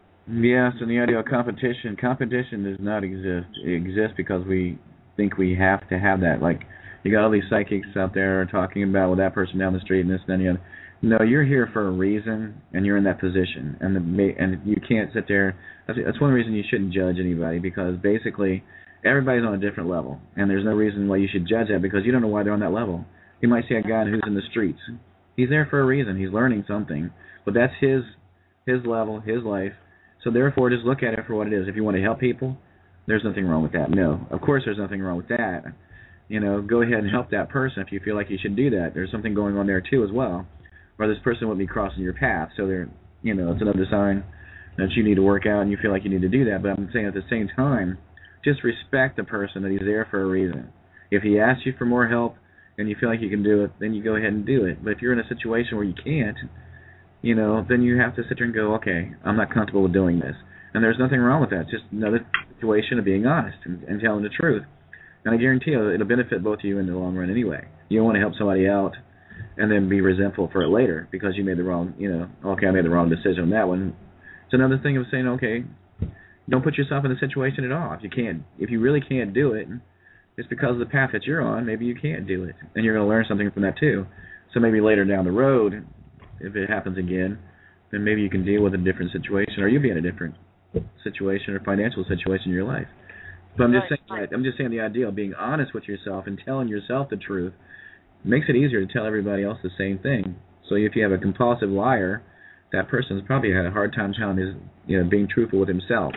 Yes, and the idea of competition, competition does not exist. It exists because we think we have to have that. Like, you got all these psychics out there talking about, well, that person down the street and this and that and the other. No, you're here for a reason, and you're in that position, and the, and you can't sit there. That's, that's one reason you shouldn't judge anybody, because basically everybody's on a different level, and there's no reason why you should judge that, because you don't know why they're on that level. You might see a guy who's in the streets. He's there for a reason. He's learning something, but that's his his level, his life. So therefore, just look at it for what it is. If you want to help people, there's nothing wrong with that. No, of course there's nothing wrong with that. You know, go ahead and help that person if you feel like you should do that. There's something going on there too as well. Or this person would be crossing your path, so they're, you know, it's another sign that you need to work out and you feel like you need to do that. But I'm saying at the same time, just respect the person, that he's there for a reason. If he asks you for more help and you feel like you can do it, then you go ahead and do it. But if you're in a situation where you can't, you know, then you have to sit there and go, okay, I'm not comfortable with doing this. And there's nothing wrong with that. It's just another situation of being honest and, and telling the truth. And I guarantee you it'll benefit both of you in the long run anyway. You don't want to help somebody out and then be resentful for it later because you made the wrong, you know, okay, I made the wrong decision on that one. It's another thing of saying, okay, don't put yourself in a situation at all. If you can't, if you really can't do it, it's because of the path that you're on, maybe you can't do it. And you're going to learn something from that too. So maybe later down the road, if it happens again, then maybe you can deal with a different situation, or you'll be in a different situation or financial situation in your life. But I'm just saying, right, I'm just saying the idea of being honest with yourself and telling yourself the truth makes it easier to tell everybody else the same thing. So if you have a compulsive liar, that person's probably had a hard time telling his, you know, being truthful with himself.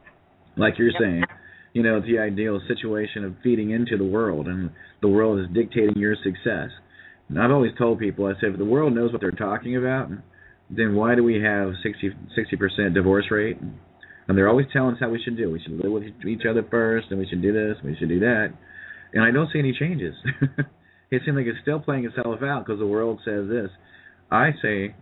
Like you're yep. saying, you know, it's the ideal situation of feeding into the world, and the world is dictating your success. And I've always told people, I said, if the world knows what they're talking about, then why do we have sixty percent divorce rate? And they're always telling us how we should do. We should live with each other first, and we should do this, we should do that. And I don't see any changes. It seems like it's still playing itself out because the world says this. I say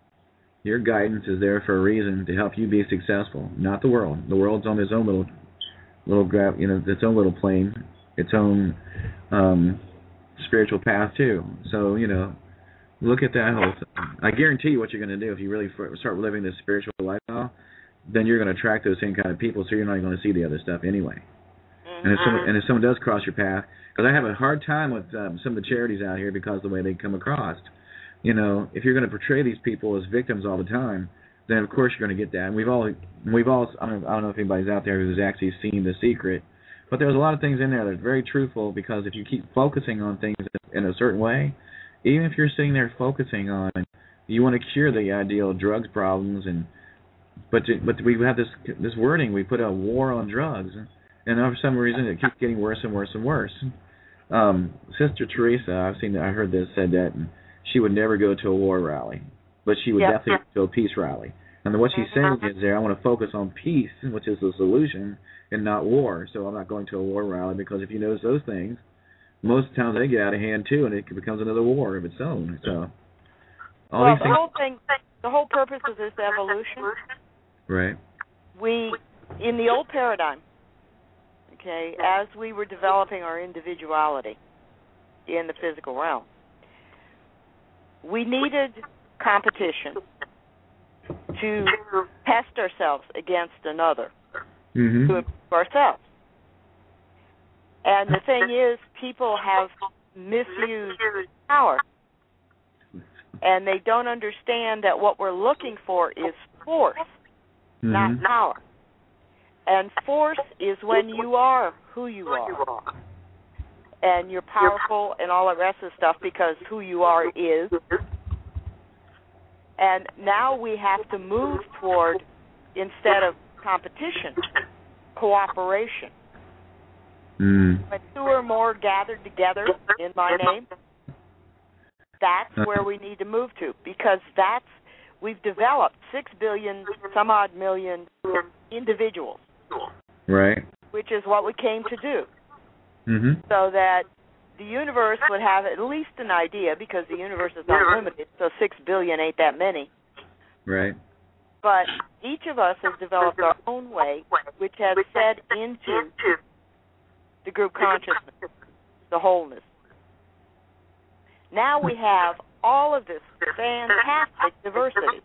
your guidance is there for a reason, to help you be successful, not the world. The world's on its own little little gra- you know, its own little plane, its own um, spiritual path too. So you know, look at that whole thing. I guarantee you, what you're going to do if you really start living this spiritual lifestyle, then you're going to attract those same kind of people. So you're not going to see the other stuff anyway. Mm-hmm. And if someone, and if someone does cross your path, because I have a hard time with um, some of the charities out here because of the way they come across. You know, if you're going to portray these people as victims all the time, then of course you're going to get that. And we've all, we've all, I don't, I don't know if anybody's out there who's actually seen The Secret, but there's a lot of things in there that are very truthful, because if you keep focusing on things in a certain way, even if you're sitting there focusing on, you want to cure the ideal drugs problems, and but to, but we have this this wording, we put a war on drugs, and for some reason it keeps getting worse and worse and worse. Um, Sister Teresa, I've seen, I heard this said that she would never go to a war rally, but she would yep. definitely go to a peace rally. And what she's saying is there, I want to focus on peace, which is the solution, and not war. So I'm not going to a war rally, because if you notice those things, most times they get out of hand too, and it becomes another war of its own. So, all well, these the things, whole thing, the whole purpose of this evolution, right? We, in the old paradigm, okay, as we were developing our individuality in the physical realm, we needed competition to test ourselves against another, mm-hmm. to improve ourselves. And the thing is, people have misused power, and they don't understand that what we're looking for is force, mm-hmm. not power. And force is when you are who you are, and you're powerful and all the rest of the stuff, because who you are is. And now we have to move toward, instead of competition, cooperation. Mm. When two or more gathered together in my name, that's where we need to move to, because that's, we've developed six billion, some odd million individuals. Right. Which is what we came to do. Mm-hmm. So that the universe would have at least an idea, because the universe is unlimited, so six billion ain't that many. Right. But each of us has developed our own way, which has fed into the group consciousness, the wholeness. Now we have all of this fantastic diversity.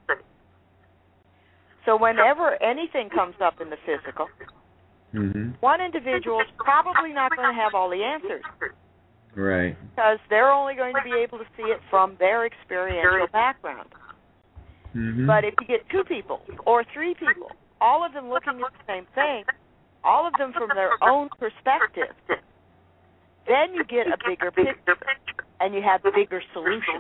So whenever anything comes up in the physical, mm-hmm. one individual is probably not going to have all the answers. Right. Because they're only going to be able to see it from their experiential background. Mm-hmm. But if you get two people or three people, all of them looking at the same thing, all of them from their own perspective, then you get a bigger picture, and you have bigger solutions.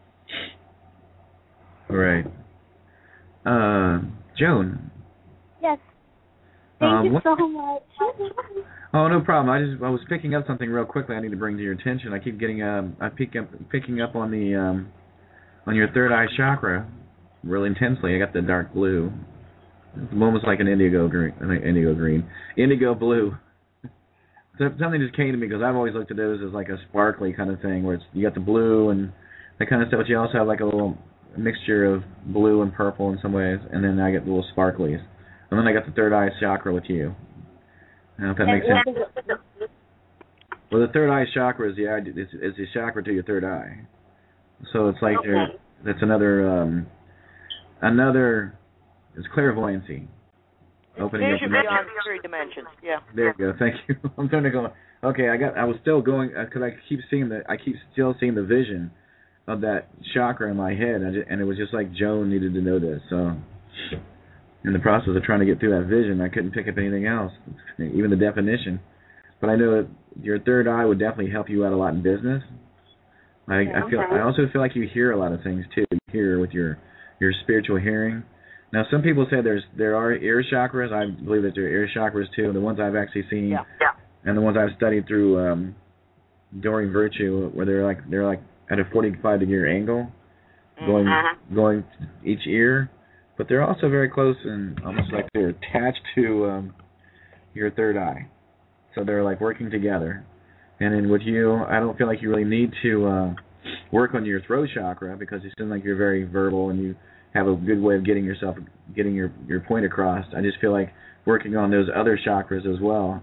Right. Uh, Joan. Yes. Thank um, you what, so much. Oh, no problem. I just I was picking up something real quickly. I need to bring to your attention. I keep getting um I pick up picking up on the um on your third eye chakra really intensely. I got the dark blue. It's almost like an indigo green, indigo green, indigo blue. So something just came to me, because I've always looked at those as like a sparkly kind of thing, where it's you got the blue and that kind of stuff. But you also have like a little mixture of blue and purple in some ways, and then I get the little sparklies. And then I got the third eye chakra with you. I don't know if that makes sense. Well, the third eye chakra is the is, is the chakra to your third eye. So it's like there, that's another um, another. It's clairvoyancy. Opening Vision up beyond three dimensions. Yeah. There you go. Thank you. I'm trying to go. Okay, I got. I was still going because I keep seeing the. I keep still seeing the vision of that chakra in my head, and, just, and it was just like Joan needed to know this. So, in the process of trying to get through that vision, I couldn't pick up anything else, even the definition. But I know that your third eye would definitely help you out a lot in business. I, I feel. I also feel like you hear a lot of things too. You hear with your your spiritual hearing. Now, some people say there's there are ear chakras. I believe that there are ear chakras too. The ones I've actually seen, yeah. Yeah. and the ones I've studied through um, Doreen Virtue, where they're like they're like at a forty-five degree angle, going mm-hmm. going each ear, but they're also very close and almost like they're attached to um, your third eye. So they're like working together. And then with you, I don't feel like you really need to uh, work on your throat chakra, because you seem like you're very verbal and you have a good way of getting yourself, getting your, your point across. I just feel like working on those other chakras as well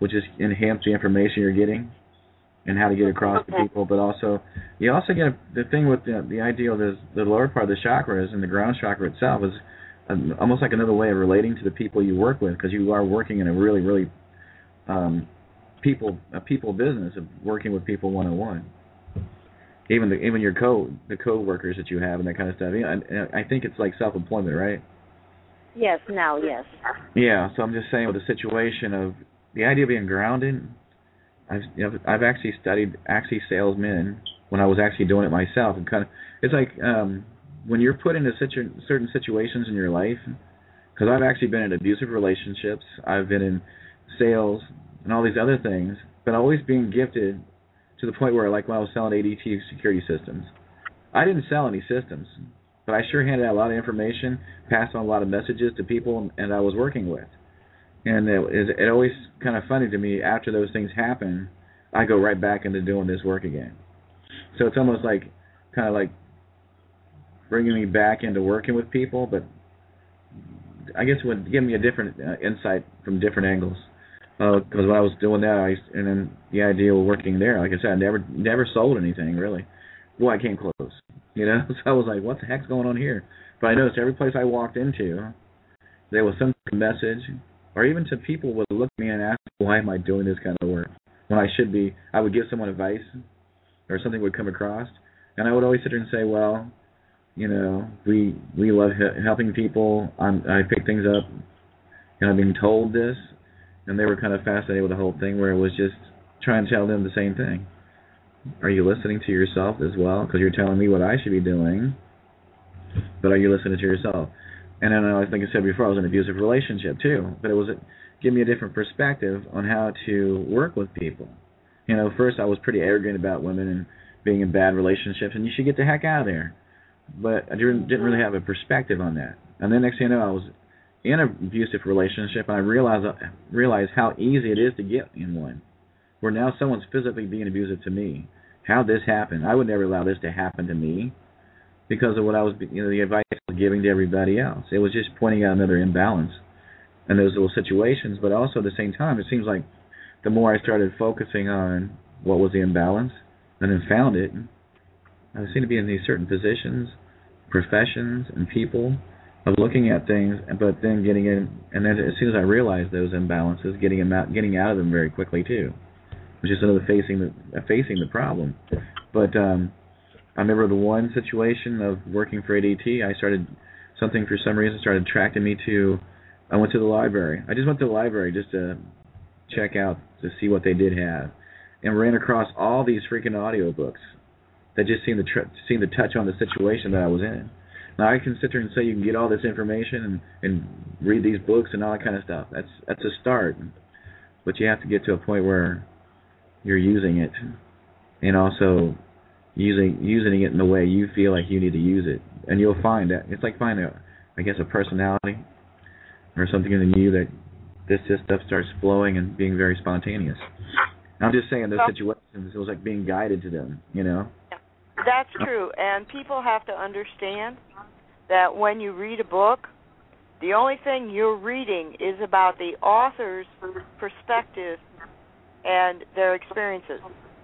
which is enhance the information you're getting and how to get across to people. But also, you also get the thing with the, the idea of this, the lower part of the chakras and the ground chakra itself is um, almost like another way of relating to the people you work with, because you are working in a really, really um, people a people business of working with people one on one. Even the even your co the co-workers that you have and that kind of stuff. Yeah, and, and I think it's like self-employment, right? Yes, now, yes. Yeah, so I'm just saying with the situation of the idea of being grounded. I've you know, I've actually studied actually salesmen when I was actually doing it myself, and kind of it's like um, when you're put into situ- certain situations in your life. Because I've actually been in abusive relationships, I've been in sales and all these other things, but always being gifted to the point where, like when I was selling A D T security systems, I didn't sell any systems, but I sure handed out a lot of information, passed on a lot of messages to people and I was working with. And it, it, it always kind of funny to me, after those things happen, I go right back into doing this work again. So it's almost like, kind of like bringing me back into working with people, but I guess it would give me a different uh, insight from different angles. Because uh, when I was doing that, I, and then the idea of working there, like I said, I never never sold anything, really. Well, I came close, you know? So I was like, what the heck's going on here? But I noticed every place I walked into, there was some message, or even to people would look at me and ask, why am I doing this kind of work? When I should be, I would give someone advice, or something would come across, and I would always sit there and say, well, you know, we we love he- helping people. I'm, I pick things up, and I'm being told this, and they were kind of fascinated with the whole thing, where it was just trying to tell them the same thing. Are you listening to yourself as well? Because you're telling me what I should be doing, but are you listening to yourself? And then, I think I said before, I was in an abusive relationship too, but it was a, give me a different perspective on how to work with people. You know, first I was pretty arrogant about women and being in bad relationships, and you should get the heck out of there. But I didn't, didn't really have a perspective on that. And then next thing you know, I was in an abusive relationship, and I realized realized how easy it is to get in one, where now someone's physically being abusive to me. How this happened? I would never allow this to happen to me because of what I was, you know, the advice I was giving to everybody else. It was just pointing out another imbalance in those little situations. But also at the same time, it seems like the more I started focusing on what was the imbalance and then found it, I seemed to be in these certain positions, professions, and people of looking at things, but then getting in, and then as soon as I realized those imbalances, getting them out, getting out of them very quickly too, which is another facing the facing the problem. But um, I remember the one situation of working for A D T. I started something for some reason started attracting me to. I went to the library. I just went to the library just to check out to see what they did have, and ran across all these freaking audiobooks that just seemed to tr- seemed to touch on the situation that I was in. Now I can sit there and say you can get all this information and, and read these books and all that kind of stuff. That's that's a start, but you have to get to a point where you're using it, and also using using it in the way you feel like you need to use it. And you'll find that it's like finding, a, I guess, a personality or something in you that this this stuff starts flowing and being very spontaneous. And I'm just saying those situations, it was like being guided to them, you know. That's true, and people have to understand that when you read a book, the only thing you're reading is about the author's perspective and their experiences.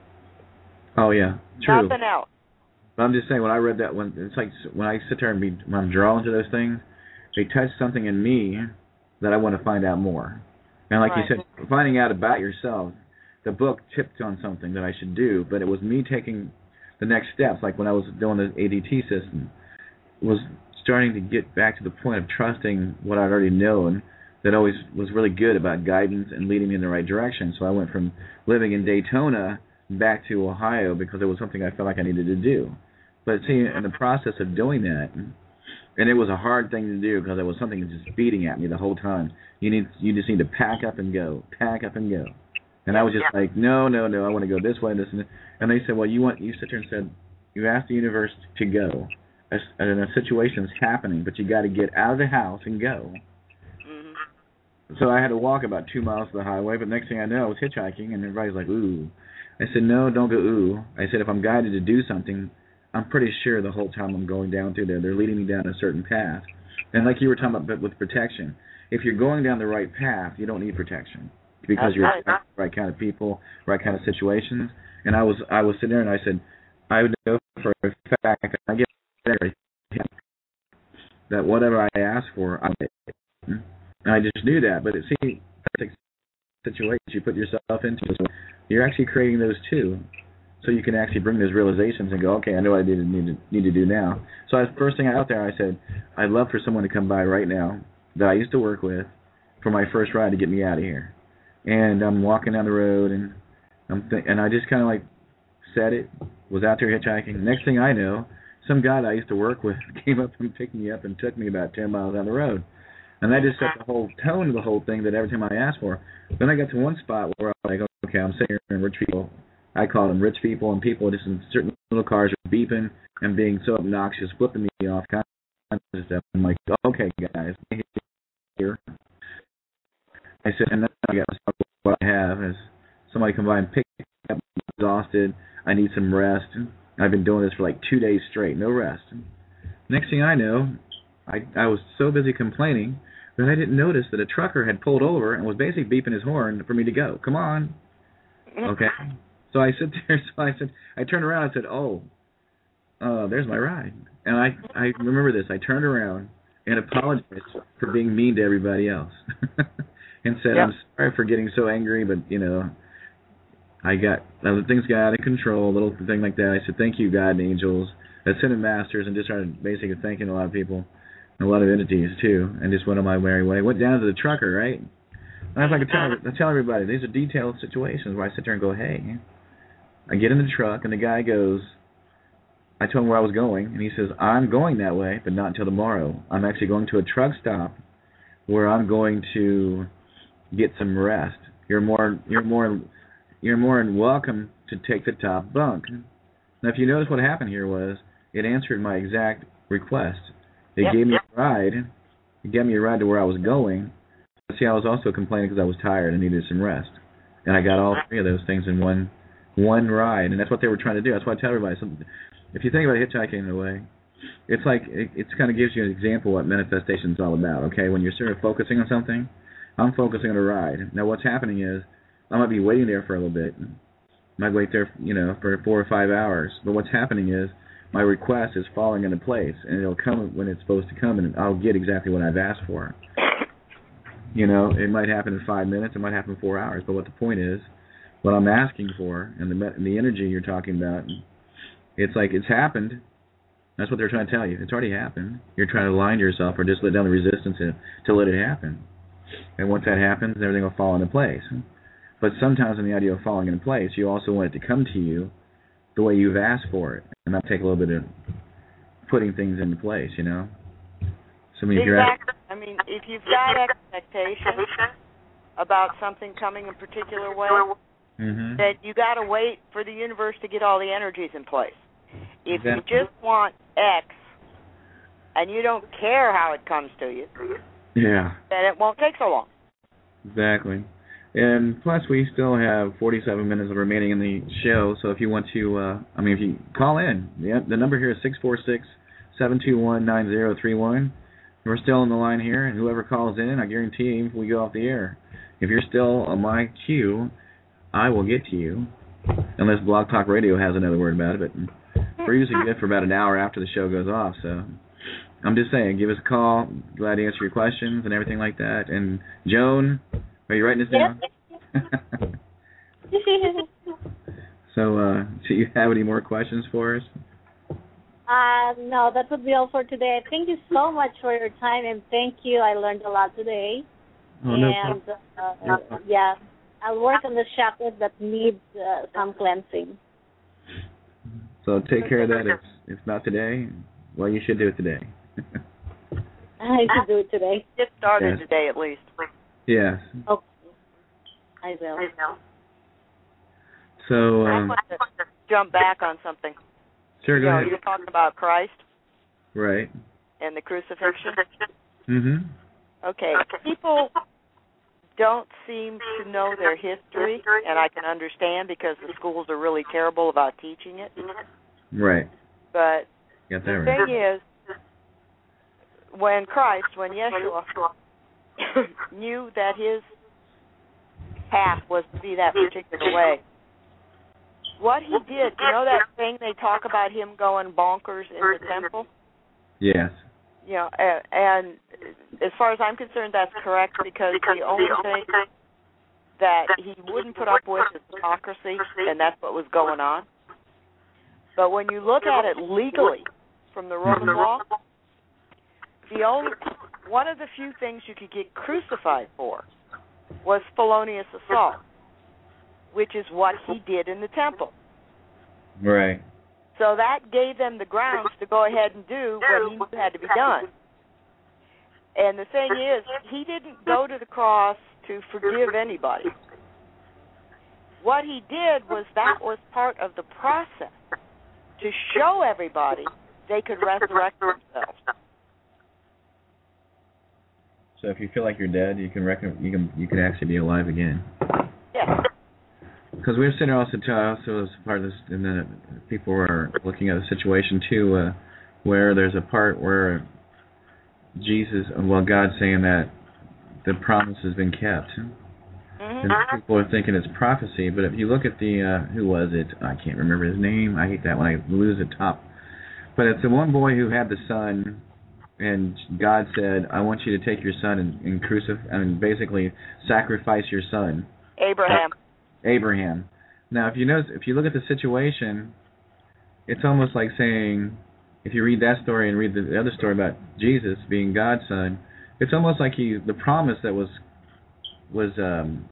Oh yeah, true. Nothing else. But I'm just saying, when I read that one, it's like when I sit there and be, when I'm drawn to those things, they touch something in me that I want to find out more. And like right. you said, finding out about yourself, the book tipped on something that I should do, but it was me taking the next steps. Like when I was doing the A D T system, was starting to get back to the point of trusting what I'd already known, that always was really good about guidance and leading me in the right direction. So I went from living in Daytona back to Ohio because it was something I felt like I needed to do. But see, in the process of doing that, and it was a hard thing to do because it was something that was just beating at me the whole time. You need, you just need to pack up and go, pack up and go. And I was just like, no, no, no, I want to go this way and this and this. And they said, well, you want, you sit there and said, you asked the universe to go. And a situation's happening, but you got to get out of the house and go. Mm-hmm. So I had to walk about two miles to the highway, but next thing I know, I was hitchhiking, and everybody's like, ooh. I said, no, don't go ooh. I said, if I'm guided to do something, I'm pretty sure the whole time I'm going down through there, they're leading me down a certain path. And like you were talking about with protection, if you're going down the right path, you don't need protection. because That's you're right. the right kind of people, right kind of situations. And I was I was sitting there and I said, I would know for a fact I get there that whatever I ask for, I get. And I just knew that. But it seems situations you put yourself into, you're actually creating those too. So you can actually bring those realizations and go, okay, I know what I need to, need to, need to do now. So I, first thing out there, I said, I'd love for someone to come by right now that I used to work with for my first ride to get me out of here. And I'm walking down the road, and I'm th- and I just kind of like said it, was out there hitchhiking. Next thing I know, some guy that I used to work with came up and picked me up and took me about ten miles down the road. And that just set the whole tone of the whole thing that every time I asked for. Then I got to one spot where I was like, okay, I'm sitting here and rich people. I call them rich people, and people just in certain little cars are beeping and being so obnoxious, flipping me off, kind of stuff. I'm like, okay, guys, here. I said, and then I got what I have is somebody come by and pick me up. I'm exhausted. I need some rest. I've been doing this for like two days straight, no rest. Next thing I know, I I was so busy complaining that I didn't notice that a trucker had pulled over and was basically beeping his horn for me to go. Come on. Okay. So I sit there, so I said, I turned around and said, oh, uh, there's my ride. And I, I remember this. I turned around and apologized for being mean to everybody else. And said, yep. I'm sorry for getting so angry, but, you know, I got, uh, things got out of control, a little thing like that. I said, thank you, God and angels, ascended masters, and just started basically thanking a lot of people, and a lot of entities, too, and just went on my merry way. Went down to the trucker, right? And as I could tell, I tell everybody, these are detailed situations where I sit there and go, hey. I get in the truck, and the guy goes, I told him where I was going, and he says, I'm going that way, but not until tomorrow. I'm actually going to a truck stop where I'm going to get some rest. You're more, you're more, you're more than welcome to take the top bunk. Now, if you notice what happened here was, it answered my exact request. It yep, gave me yep. a ride. It gave me a ride to where I was going. See, I was also complaining because I was tired and needed some rest. And I got all three of those things in one one ride, and that's what they were trying to do. That's why I tell everybody, so if you think about hitchhiking in a way, it's like, it it's kind of gives you an example of what manifestation is all about, okay? When you're sort of focusing on something, I'm focusing on a ride. Now what's happening is, I might be waiting there for a little bit. I might wait there, you know, for four or five hours, but what's happening is, my request is falling into place, and it'll come when it's supposed to come, and I'll get exactly what I've asked for. You know, it might happen in five minutes, it might happen in four hours, but what the point is, what I'm asking for, and the and the energy you're talking about, it's like it's happened. That's what they're trying to tell you. It's already happened. You're trying to align yourself or just let down the resistance to, to let it happen. And once that happens, everything will fall into place. But sometimes in the idea of falling into place, you also want it to come to you the way you've asked for it. And that take a little bit of putting things into place, you know? So, I mean, if you're exactly. I mean, if you've got expectations about something coming a particular way, mm-hmm. that you got to wait for the universe to get all the energies in place. If exactly. you just want X and you don't care how it comes to you, yeah, then it won't take so long. Exactly. And plus, we still have forty-seven minutes remaining in the show, so if you want to, uh, I mean, if you call in, the, the number here is six four six, seven two one, nine zero three one. We're still on the line here, and whoever calls in, I guarantee if we go off the air, if you're still on my queue, I will get to you, unless Blog Talk Radio has another word about it, but we're usually good for about an hour after the show goes off, so I'm just saying, give us a call, glad to answer your questions and everything like that. And Joan, are you writing this down? so, uh, do you have any more questions for us? Uh, no, that would be all for today. Thank you so much for your time, and thank you. I learned a lot today. Oh, no and, uh, uh, yeah, I'll work on the chakras that need uh, some cleansing. So take care of that. If, if not today, well, you should do it today. I should do it today. Get started yes. today, at least. Yes. Okay. I will. I will. So, um, I want to jump back on something. Sure, go you know, ahead. You're talking about Christ. Right. And the crucifixion. Mm-hmm. Okay. People don't seem to know their history, and I can understand because the schools are really terrible about teaching it. Right. But Got that the right. thing is, when Christ, when Yeshua knew that his path was to be that particular way. What he did, you know that thing they talk about him going bonkers in the temple? Yes. You know, and, and as far as I'm concerned, that's correct, because the only thing that he wouldn't put up with is hypocrisy, and that's what was going on. But when you look at it legally from the Roman law, the only one of the few things you could get crucified for was felonious assault, which is what he did in the temple. Right. So that gave them the grounds to go ahead and do what he knew had to be done. And the thing is, he didn't go to the cross to forgive anybody. What he did was that was part of the process to show everybody they could resurrect themselves. So if you feel like you're dead, you can reckon, you can you can actually be alive again. Yes. Because we're sitting also to also as part of this, and then people are looking at a situation too, uh, where there's a part where Jesus, well, God's saying that the promise has been kept, Mm-hmm. and people are thinking it's prophecy. But if you look at the uh, who was it? I can't remember his name. I hate that when I lose the top. But it's the one boy who had the son, and God said, "I want you to take your son and, and crucify, and basically sacrifice your son." Abraham. Abraham. Now, if you notice, if you look at the situation, it's almost like saying, if you read that story and read the other story about Jesus being God's son, it's almost like he, the promise that was was um,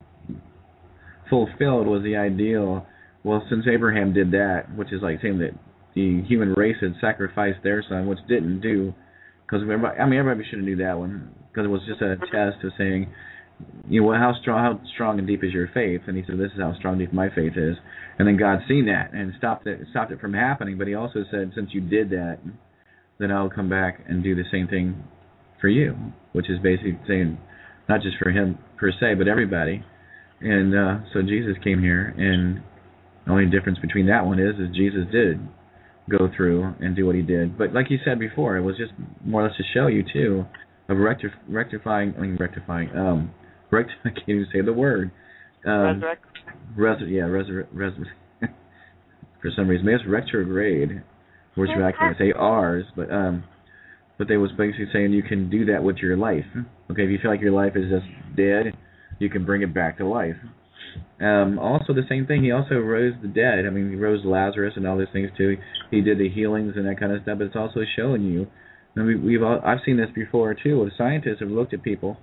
fulfilled was the ideal. Well, since Abraham did that, which is like saying that the human race had sacrificed their son, which didn't do, because everybody, I mean, everybody should have knew that one, because it was just a test of saying, you know, how strong, how strong and deep is your faith? And he said, this is how strong and deep my faith is. And then God seen that and stopped it, stopped it from happening. But he also said, since you did that, then I'll come back and do the same thing for you, which is basically saying, not just for him per se, but everybody. And uh, so Jesus came here, and the only difference between that one is, is Jesus did go through and do what he did. But like you said before, it was just more or less to show you too, of rectif- rectifying, I mean rectifying, um, rect- I can't even say the word. Um, Resurrect. Res- yeah, resur- res- for some reason, maybe it's retrograde, which I can't say ours, but um, but they was basically saying you can do that with your life. Okay, if you feel like your life is just dead, you can bring it back to life. Um, also, the same thing, he also rose the dead. I mean, he rose Lazarus and all those things too. He did the healings and that kind of stuff, but it's also showing you, and we, we've all, I've seen this before too, where scientists have looked at people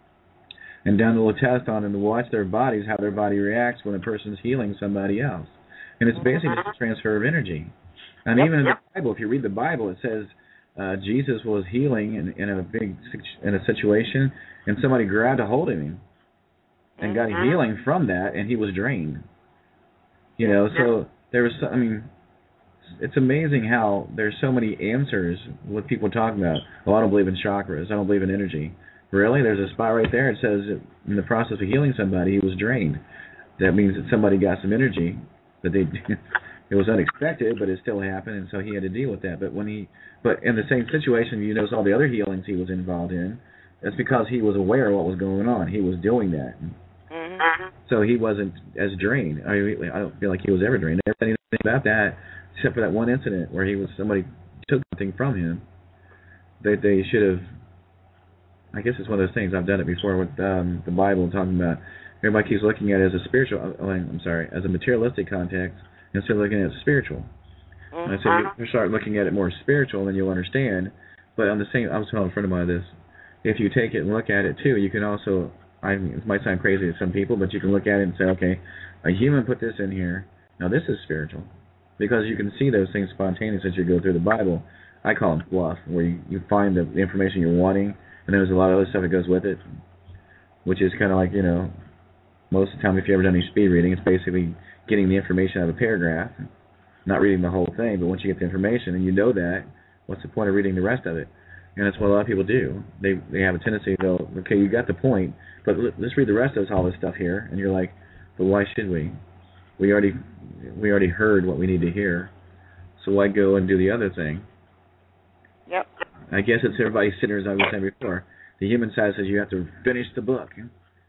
and done a little test on them to watch their bodies, how their body reacts when a person's healing somebody else. And it's basically just a transfer of energy. And Yep, even in yep. the Bible, if you read the Bible, it says uh, Jesus was healing in, in a big in a situation, and somebody grabbed a hold of him and got Mhm. healing from that, and he was drained. You know, so there was, I mean, it's amazing how there's so many answers what people talk about. Oh, I don't believe in chakras. I don't believe in energy. Really? There's a spot right there. It says in the process of healing somebody, he was drained. That means that somebody got some energy that they. It was unexpected, but it still happened, and so he had to deal with that. But when he, but in the same situation, you notice all the other healings he was involved in. That's because he was aware of what was going on. He was doing that. Mm-hmm. So he wasn't as drained. I mean, I don't feel like he was ever drained. Never said anything about that, except for that one incident where he was somebody took something from him. They they should have. I guess it's one of those things. I've done it before with um, the Bible, talking about everybody keeps looking at it as a spiritual. Oh, I'm sorry, as a materialistic context instead of looking at it spiritual. Mm-hmm. And I said you start looking at it more spiritual, then you'll understand. But on the same, I was telling a friend of mine this. If you take it and look at it too, you can also. I mean, it might sound crazy to some people, but you can look at it and say, okay, a human put this in here. Now this is spiritual, because you can see those things spontaneously as you go through the Bible. I call them fluff, where you, you find the information you're wanting, and there's a lot of other stuff that goes with it, which is kind of like, you know, most of the time if you've ever done any speed reading, it's basically getting the information out of a paragraph, not reading the whole thing, but once you get the information and you know that, what's the point of reading the rest of it? And that's what a lot of people do. They they have a tendency to go, okay, you got the point, but let's read the rest of all this stuff here. And you're like, but why should we? We already we already heard what we need to hear, so why go and do the other thing? Yep. I guess it's everybody's sinners, I was saying before. The human side says you have to finish the book.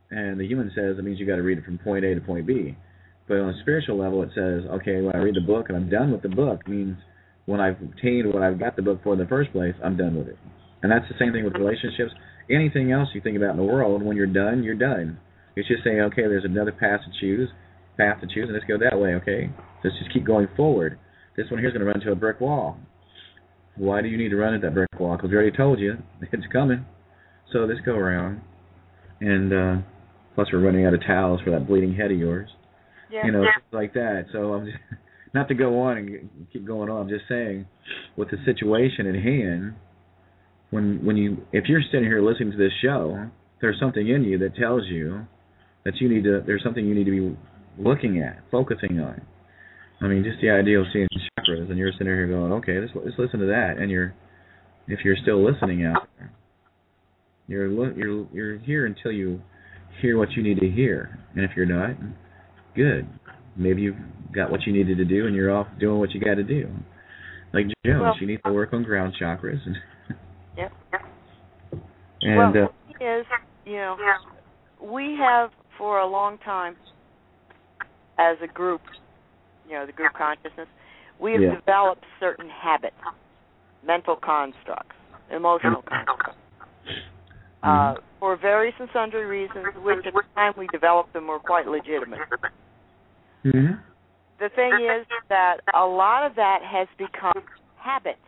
and the human says it means you got to read it from point A to point B. But on a spiritual level, it says, okay, when I read the book and I'm done with the book, means when I've obtained what I've got the book for in the first place, I'm done with it. And that's the same thing with relationships. Anything else you think about in the world, when you're done, you're done. It's just saying, okay, there's another path to choose, path to choose, and let's go that way, okay? Let's just keep going forward. This one here is going to run into a brick wall. Why do you need to run into that brick wall? Because we already told you it's coming. So let's go around. And uh, plus we're running out of towels for that bleeding head of yours. Yeah. You know, Yeah. things like that. So I'm just, not to go on and keep going on, I'm just saying, with the situation at hand, when when you if you're sitting here listening to this show, there's something in you that tells you that you need to there's something you need to be looking at, focusing on. I mean, just the idea of seeing chakras, and you're sitting here going, okay, let's, let's listen to that, and you're if you're still listening out there, you're you're you're here until you hear what you need to hear, and if you're not, good. Maybe you've got what you needed to do, and you're off doing what you got to do. Like Joan, well, she needs to work on ground chakras. And Yep. and well, uh, the thing is, you know, we have for a long time, as a group, you know, the group consciousness, we have yeah. developed certain habits, mental constructs, emotional constructs, Mm-hmm. uh, for various and sundry reasons, which at the time we developed them were quite legitimate. Mm-hmm. The thing is that a lot of that has become habit.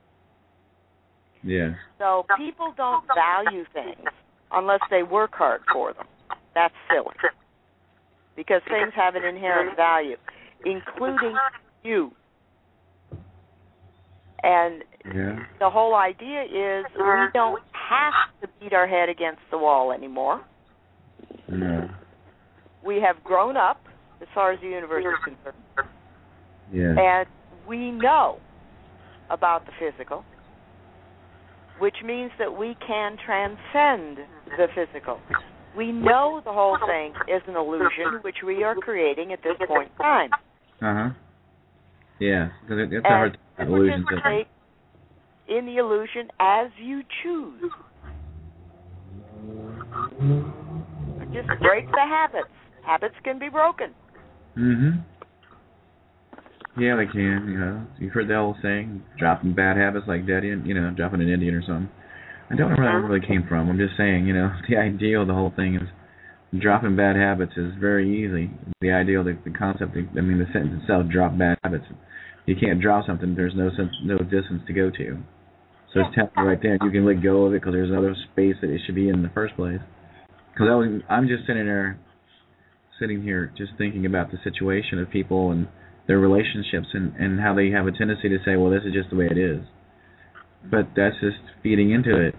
Yeah. So people don't value things unless they work hard for them. That's silly. Because things have an inherent value, including you. And Yeah. the whole idea is we don't have to beat our head against the wall anymore. No. We have grown up as far as the universe is concerned. Yeah. And we know about the physical, which means that we can transcend the physical. We know the whole thing is an illusion, which we are creating at this point in time. Uh-huh. Yeah, because it, it's a And hard illusion to... participate in the illusion as you choose. Just break the habits. Habits can be broken. Mm-hmm. Yeah, they can, you know. You've heard the old saying, dropping bad habits like dead in, you know, dropping an Indian or something. I don't know where that really came from. I'm just saying, you know, the idea of the whole thing is dropping bad habits is very easy. The idea, the, the concept, I mean, the sentence itself, drop bad habits. You can't drop something, there's no sense, no distance to go to. So it's telling you right there, you can let go of it because there's another space that it should be in in the first place. Because I'm just sitting there, sitting here, just thinking about the situation of people and their relationships and, and how they have a tendency to say, well, this is just the way it is. But that's just feeding into it.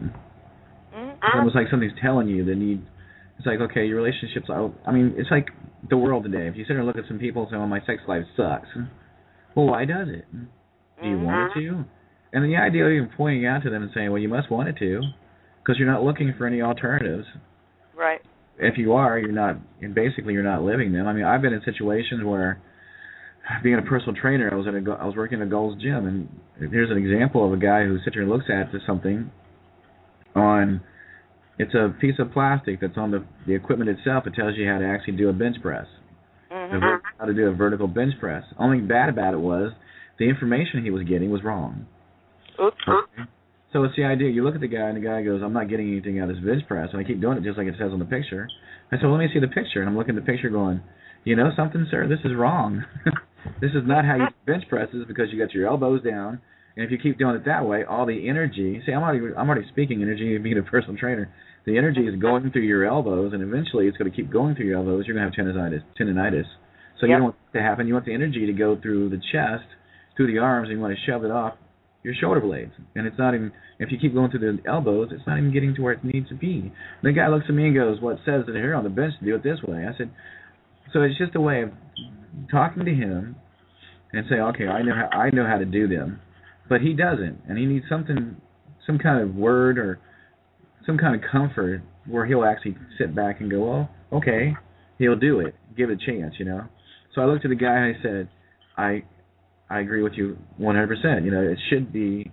It's almost like something's telling you the need. It's like, okay, your relationships, I mean, it's like the world today. If you sit there and look at some people and say, well, my sex life sucks. Well, why does it? Do you want it to? And the idea of even pointing out to them and saying, well, you must want it to, because you're not looking for any alternatives. Right. If you are, you're not, and basically you're not living them. I mean, I've been in situations where, being a personal trainer, I was at a, I was working at a Gold's Gym, and here's an example of a guy who sits here and looks at something on, it's a piece of plastic that's on the, the equipment itself. It tells you how to actually do a bench press, Mm-hmm. how to do a vertical bench press. Only bad about it was the information he was getting was wrong. Oops. Okay. So it's the idea, you look at the guy, and the guy goes, I'm not getting anything out of this bench press, and I keep doing it just like it says on the picture. I said, well, let me see the picture, and I'm looking at the picture going, you know something, sir? This is wrong. This is not how you bench presses, because you got your elbows down, and if you keep doing it that way, all the energy, see, I'm already, I'm already speaking energy being a personal trainer. The energy is going through your elbows, and eventually it's going to keep going through your elbows. You're going to have tendonitis. tendonitis. So Yep. you don't want that to happen. You want the energy to go through the chest, through the arms, and you want to shove it off your shoulder blades. And it's not even, if you keep going through the elbows, it's not even getting to where it needs to be. And the guy looks at me and goes, well, it says that here on the bench to do it this way. I said, so it's just a way of talking to him and say, okay, I know how, I know how to do them. But he doesn't, and he needs something, some kind of word or some kind of comfort where he'll actually sit back and go, well, okay, he'll do it. Give it a chance, you know. So I looked at the guy and I said, I I agree with you one hundred percent. You know, it should be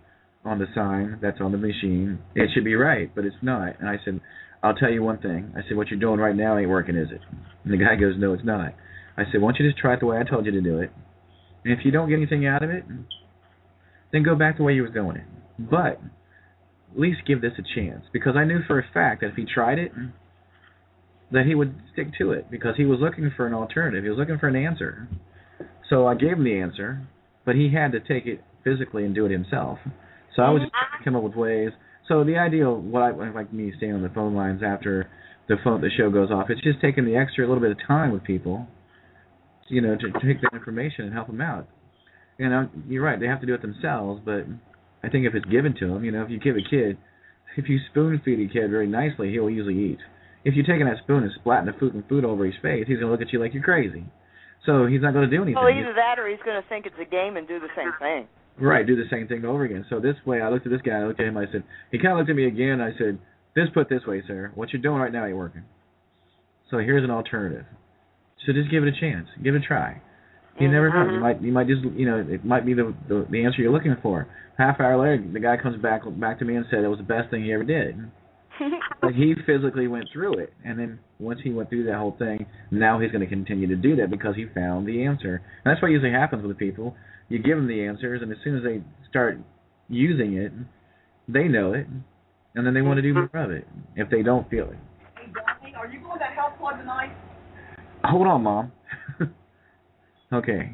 on the sign that's on the machine. It should be right, but it's not. And I said, I'll tell you one thing. I said, what you're doing right now ain't working, is it? And the guy goes, no, it's not. I said, why don't you just try it the way I told you to do it? And if you don't get anything out of it, then go back the way you was going it. But at least give this a chance. Because I knew for a fact that if he tried it, that he would stick to it. Because he was looking for an alternative. He was looking for an answer. So I gave him the answer, but he had to take it physically and do it himself. So I was just trying to come up with ways. So the ideal, what I like me staying on the phone lines after the phone the show goes off, it's just taking the extra little bit of time with people, you know, to take that information and help them out. You know, you're right, they have to do it themselves, but I think if it's given to them, you know, if you give a kid, if you spoon feed a kid very nicely, he'll usually eat. If you're taking that spoon and splatting the food and food over his face, he's going to look at you like you're crazy. So he's not going to do anything. Well, either that or he's going to think it's a game and do the same thing. Right, do the same thing over again. So this way, I looked at this guy, I looked at him, I said, he kind of looked at me again, I said, this put this way, sir, what you're doing right now ain't working. So here's an alternative. So just give it a chance. Give it a try. You mm-hmm. never know. You might, you might just, you know, it might be the, the the answer you're looking for. Half hour later, the guy comes back back to me and said it was the best thing he ever did. But he physically went through it, and then once he went through that whole thing, now he's going to continue to do that because he found the answer. And that's what usually happens with people. You give them the answers, and as soon as they start using it, they know it, and then they want to do more of it if they don't feel it. Hey, Donnie, are you going to Health Club tonight? Hold on, Mom. Okay.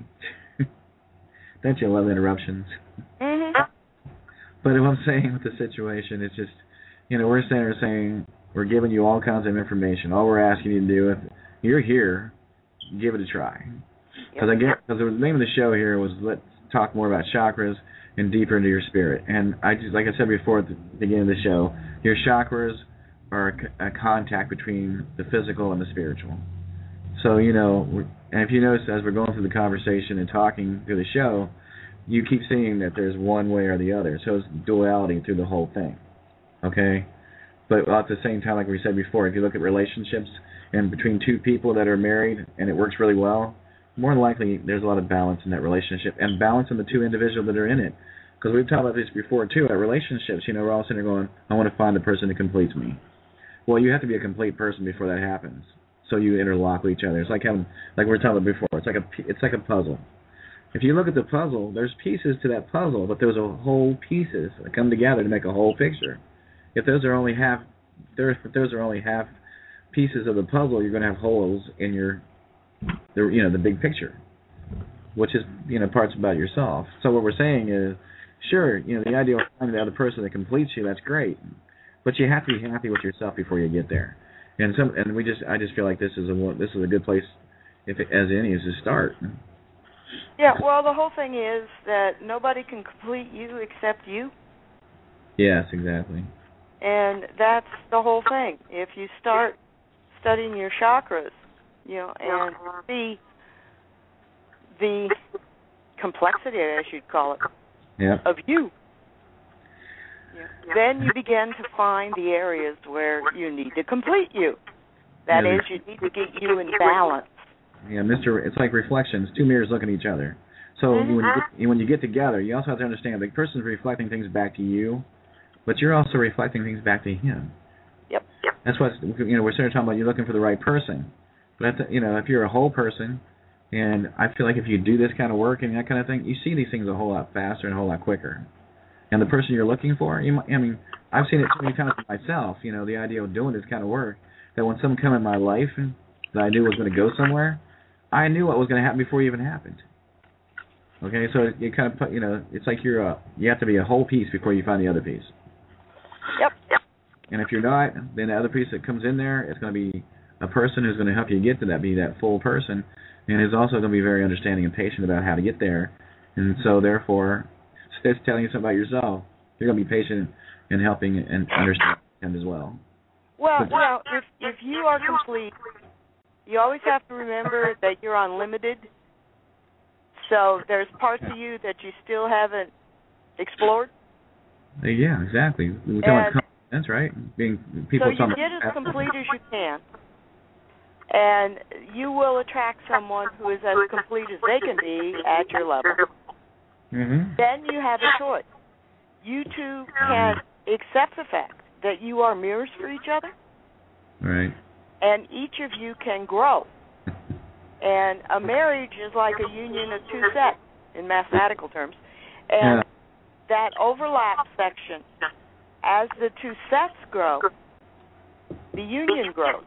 Don't you love interruptions? Mm-hmm. But what I'm saying with the situation, it's just, you know, we're saying, we're saying we're giving you all kinds of information. All we're asking you to do, if you're here, give it a try. Because I get, because the name of the show here was let's talk more about chakras and deeper into your spirit. And I just, like I said before at the beginning of the show, your chakras are a, a contact between the physical and the spiritual. So, you know, we're, and if you notice as we're going through the conversation and talking through the show, you keep seeing that there's one way or the other. So it's duality through the whole thing. Okay? But at the same time, like we said before, if you look at relationships and between two people that are married and it works really well, more than likely there's a lot of balance in that relationship and balance in the two individuals that are in it. Because we've talked about this before, too, at relationships. You know, we're all sitting there going, I want to find the person that completes me. Well, you have to be a complete person before that happens. So you interlock with each other. It's like having, like we were talking about before, it's like a, it's like a puzzle. If you look at the puzzle, there's pieces to that puzzle, but there's a whole pieces that come together to make a whole picture. If those are only half, if those are only half pieces of the puzzle, you're going to have holes in your, the, you know, the big picture, which is, you know, parts about yourself. So what we're saying is, sure, you know, the idea of finding the other person that completes you, that's great, but you have to be happy with yourself before you get there. And some, and we just, I just feel like this is a this is a good place, if it, as any, is to start. Yeah, well, the whole thing is that nobody can complete you except you. Yes, exactly. And that's the whole thing. If you start studying your chakras, you know, and see the complexity, as you'd call it, yeah. of you, then you begin to find the areas where you need to complete you. That yeah, is, you need to get you in balance. Yeah, Mister It's like reflections, two mirrors looking at each other. So mm-hmm. when, you get, when you get together, you also have to understand the person's reflecting things back to you, but you're also reflecting things back to him. Yep. Yep. That's what, you know, we're sort of talking about you're looking for the right person. But, that's, you know, if you're a whole person, and I feel like if you do this kind of work and that kind of thing, you see these things a whole lot faster and a whole lot quicker. And the person you're looking for, you might, I mean, I've seen it so many times myself, you know, the idea of doing this kind of work, that when someone come in my life that I knew was going to go somewhere, I knew what was going to happen before it even happened. Okay, so you kind of put, you know, it's like you're a, you have to be a whole piece before you find the other piece. Yep. Yep. And if you're not, then the other piece that comes in there is going to be a person who's going to help you get to that, be that full person, and is also going to be very understanding and patient about how to get there. And so, therefore, it's telling you something about yourself. You're going to be patient in helping and understand as well. Well, but, well, if if you are complete, you always have to remember that you're unlimited. So there's parts of you that you still haven't explored. Yeah, exactly. We're talking about confidence, right? Being people. So you get as complete as you can, and you will attract someone who is as complete as they can be at your level. Mm-hmm. Then you have a choice. you two can accept the fact that you are mirrors for each other. Right. And each of you can grow. And a marriage is like a union of two sets in mathematical terms. And yeah. that overlap section, as the two sets grow, the union grows.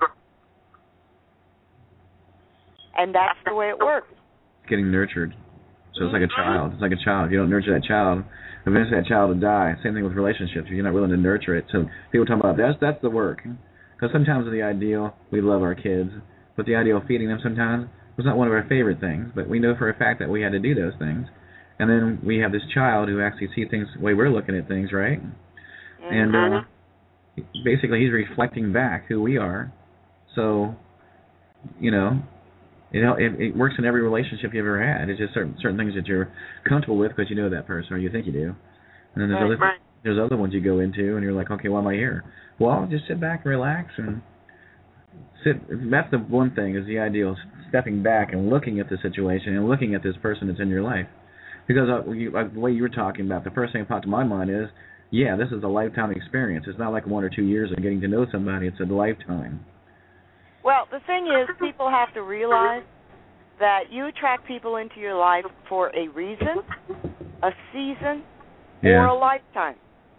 And that's the way it works. It's getting nurtured. So it's like a child. It's like a child. If you don't nurture that child, eventually that child will die. Same thing with relationships. If you're not willing to nurture it. So people talk about that's that's the work. Because sometimes in the ideal, we love our kids, but the ideal of feeding them sometimes was not one of our favorite things. But we know for a fact that we had to do those things. And then we have this child who actually sees things the way we're looking at things, right? Mm-hmm. And uh, basically he's reflecting back who we are. So, you know, it, it it works in every relationship you've ever had. It's just certain certain things that you're comfortable with because you know that person or you think you do. And then there's right, other right. there's other ones you go into and you're like, okay, why am I here? Well, just sit back and relax and sit. That's the one thing is the idea of stepping back and looking at the situation and looking at this person that's in your life. Because uh, you, uh, the way you were talking about, the first thing that popped to my mind is, yeah, this is a lifetime experience. It's not like one or two years of getting to know somebody. It's a lifetime. Well, the thing is, people have to realize that you attract people into your life for a reason, a season, yeah. or a lifetime.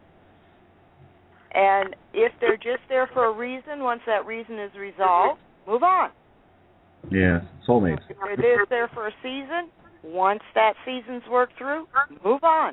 And if they're just there for a reason, once that reason is resolved, move on. Yeah, soulmates. If they're just there for a season, once that season's worked through, move on.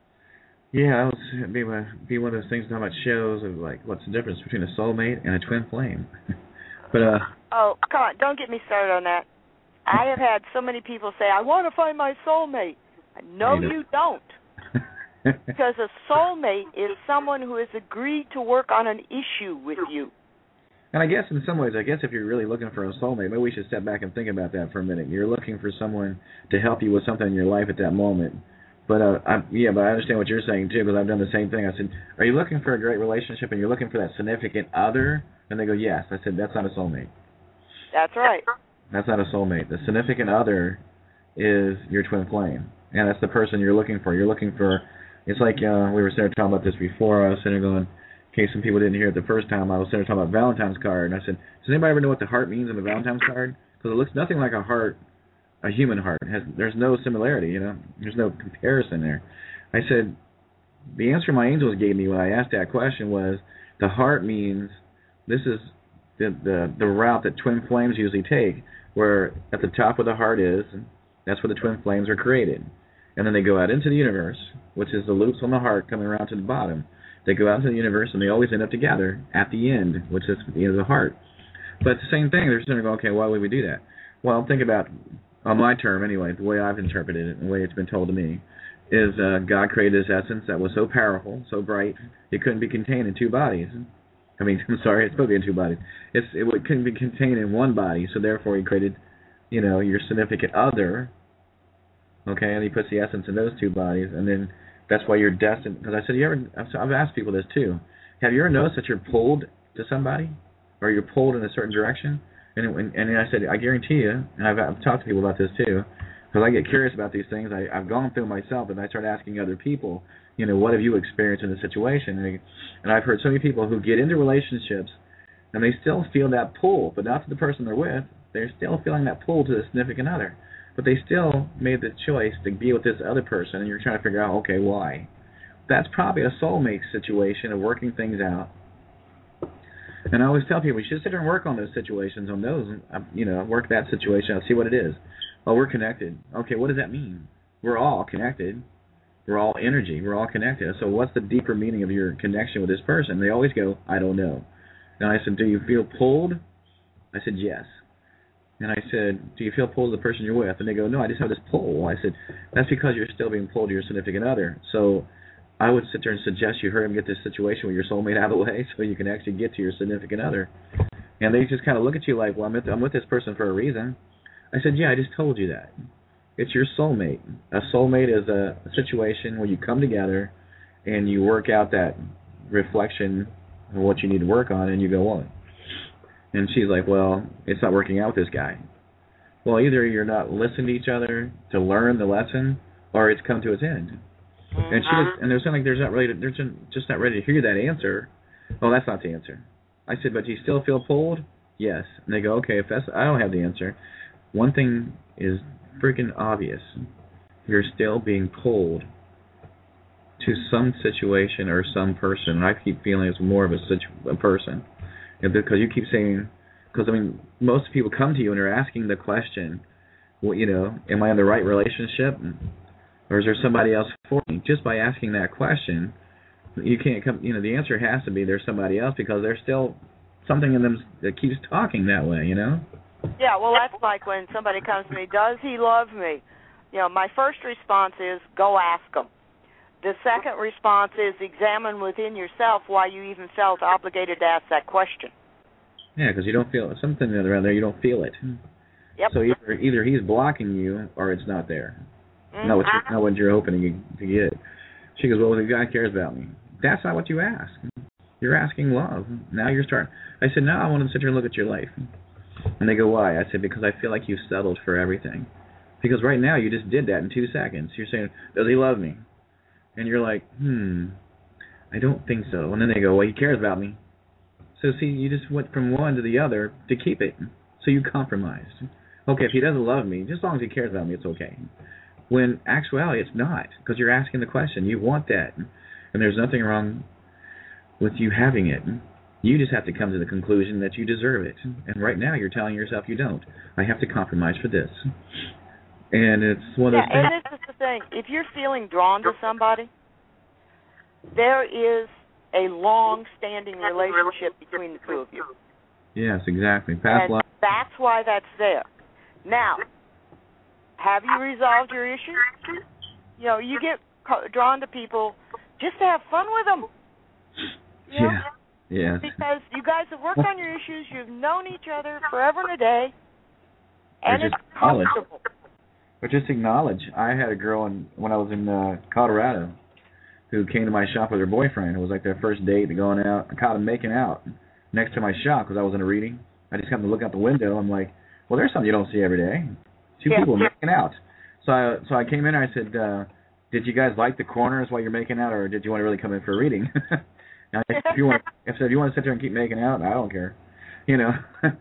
Yeah, that would be, my, be one of those things talking about shows of like, what's the difference between a soulmate and a twin flame? but uh. Oh, come on, don't get me started on that. I have had so many people say, I want to find my soulmate. No, you don't. Because a soulmate is someone who has agreed to work on an issue with you. And I guess in some ways, I guess if you're really looking for a soulmate, maybe we should step back and think about that for a minute. You're looking for someone to help you with something in your life at that moment. But uh, I, yeah, but I understand what you're saying too, because I've done the same thing. I said, "Are you looking for a great relationship and you're looking for that significant other?" And they go, "Yes." I said, "That's not a soulmate." That's right. That's not a soulmate. The significant other is your twin flame, and that's the person you're looking for. You're looking for. It's like uh, we were sitting there talking about this before. I was sitting there going, in case some people didn't hear it the first time, I was sitting there talking about Valentine's card, and I said, "Does anybody ever know what the heart means in the Valentine's card? Because it looks nothing like a heart." A human heart has there's no similarity, you know. There's no comparison there. I said the answer my angels gave me when I asked that question was the heart means this is the the, the route that twin flames usually take, where at the top of the heart is, that's where the twin flames are created, and then they go out into the universe, which is the loops on the heart coming around to the bottom. They go out into the universe and they always end up together at the end, which is the end of the heart. But it's the same thing. They're just going to go, okay, why would we do that? Well, think about. On my term, anyway, the way I've interpreted it, the way it's been told to me, is uh, God created this essence that was so powerful, so bright, it couldn't be contained in two bodies. I mean, I'm sorry, it's supposed to be in two bodies. It's, it couldn't be contained in one body, so therefore He created, you know, your significant other, okay, and He puts the essence in those two bodies, and then that's why you're destined. Because I said, you ever? I've asked people this too. Have you ever noticed that you're pulled to somebody, or you're pulled in a certain direction? And, and and I said, I guarantee you, and I've, I've talked to people about this too, because I get curious about these things. I, I've gone through myself, and I start asking other people, you know, what have you experienced in this situation? And, and I've heard so many people who get into relationships, and they still feel that pull, but not to the person they're with. They're still feeling that pull to the significant other. But they still made the choice to be with this other person, and you're trying to figure out, okay, why? That's probably a soulmate situation of working things out. And I always tell people, you should sit there and work on those situations, on those, you know, work that situation out, see what it is. Oh, we're connected. Okay, what does that mean? We're all connected. We're all energy. We're all connected. So what's the deeper meaning of your connection with this person? They always go, I don't know. And I said, do you feel pulled? I said, yes. And I said, do you feel pulled to the person you're with? And they go, no, I just have this pull. I said, that's because you're still being pulled to your significant other. So I would sit there and suggest you hurry and get this situation with your soulmate out of the way so you can actually get to your significant other. And they just kind of look at you like, well, I'm with, I'm with this person for a reason. I said, yeah, I just told you that. It's your soulmate. A soulmate is a, a situation where you come together and you work out that reflection of what you need to work on and you go on. And she's like, well, it's not working out with this guy. Well, either you're not listening to each other to learn the lesson or it's come to its end. Mm-hmm. And she was, and there's something like there's not ready to, they're just not ready to hear that answer. Oh, that's not the answer. I said, but do you still feel pulled? Yes. And they go, okay, if that's, I don't have the answer. One thing is freaking obvious. You're still being pulled to some situation or some person. And I keep feeling it's more of a, situ- a person. And because you keep saying, because, I mean, most people come to you and are asking the question, well, you know, am I in the right relationship? Or is there somebody else for me? Just by asking that question, you can't come, you know, the answer has to be there's somebody else because there's still something in them that keeps talking that way, you know? Yeah, well, that's like when somebody comes to me, does he love me? You know, my first response is go ask him. The second response is examine within yourself why you even felt obligated to ask that question. Yeah, because you don't feel something around there, you don't feel it. Yep. So either either he's blocking you or it's not there. Mm-hmm. Not what you're, not what you're hoping to, to get. She goes, well, the guy cares about me. That's not what you ask. You're asking love. Now you're starting. I said, no, I want to sit here and look at your life. And they go, why? I said, because I feel like you've settled for everything. Because right now you just did that in two seconds. You're saying, does he love me? And you're like, hmm, I don't think so. And then they go, well, he cares about me. So, see, you just went from one to the other to keep it. So you compromised. Okay, if he doesn't love me, just as long as he cares about me, it's okay. When actuality, it's not, because you're asking the question. You want that. And there's nothing wrong with you having it. You just have to come to the conclusion that you deserve it. And right now you're telling yourself you don't. I have to compromise for this. And it's one of those yeah, things. and this is the thing. If you're feeling drawn to somebody, there is a long-standing relationship between the two of you. Yes, exactly. Past and life. That's why that's there. Now, have you resolved your issues? You know, you get drawn to people just to have fun with them. You know? Yeah. Yes. Because you guys have worked on your issues, you've known each other forever and a day, and Or it's just knowledge. comfortable. But just acknowledge. I had a girl in, when I was in uh, Colorado who came to my shop with her boyfriend. It was like their first date, going out. I caught them making out next to my shop because I was in a reading. I just happened to look out the window. I'm like, well, there's something you don't see every day. Two yeah. people making out. So I, so I came in and I said, uh, did you guys like the corners while you're making out, or did you want to really come in for a reading? Now, if you want, if, if you want to sit there and keep making out, I don't care. You know,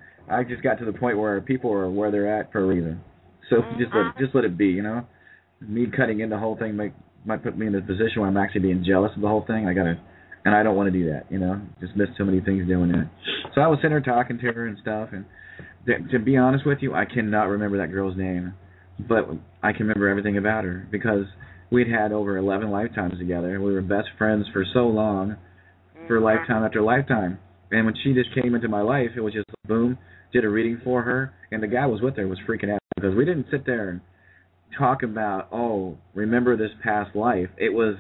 I just got to the point where people are where they're at for a reason. So just let just let it be. You know, me cutting in the whole thing might might put me in a position where I'm actually being jealous of the whole thing. I gotta, and I don't want to do that. You know, just miss so many things doing it. So I was sitting there talking to her and stuff, and th- to be honest with you, I cannot remember that girl's name, but I can remember everything about her because we'd had over eleven lifetimes together. We were best friends for so long. For lifetime after lifetime. And when she just came into my life, it was just boom, did a reading for her, and the guy was with her was freaking out because we didn't sit there and talk about, oh, remember this past life. It was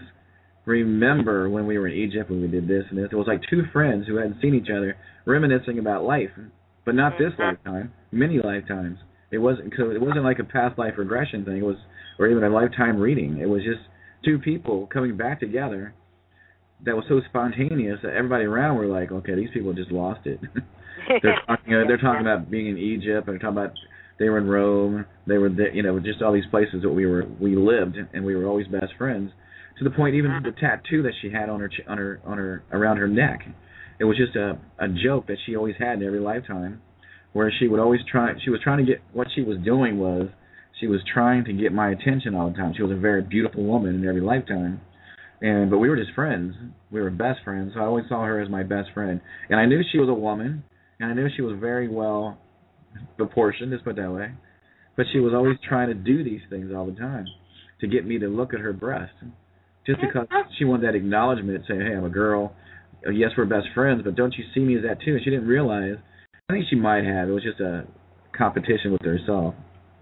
remember when we were in Egypt when we did this and this. It was like two friends who hadn't seen each other reminiscing about life, but not this lifetime, many lifetimes. It wasn't so it wasn't like a past life regression thing. It was, or even a lifetime reading. It was just two people coming back together. That was so spontaneous that everybody around were like, okay, these people just lost it. they're talking, you know, they're talking about being in Egypt, and they're talking about they were in Rome, they were, there, you know, just all these places that we were, we lived, and we were always best friends. To the point, even the tattoo that she had on her, on her, on her, around her neck, it was just a, a joke that she always had in every lifetime, where she would always try. She was trying to get what she was doing was she was trying to get my attention all the time. She was a very beautiful woman in every lifetime. And but we were just friends. We were best friends. So I always saw her as my best friend. And I knew she was a woman, and I knew she was very well proportioned, let's put it that way. But she was always trying to do these things all the time to get me to look at her breast. Just because she wanted that acknowledgement, saying, hey, I'm a girl. Yes, we're best friends, but don't you see me as that too? And she didn't realize. I think she might have. It was just a competition with herself,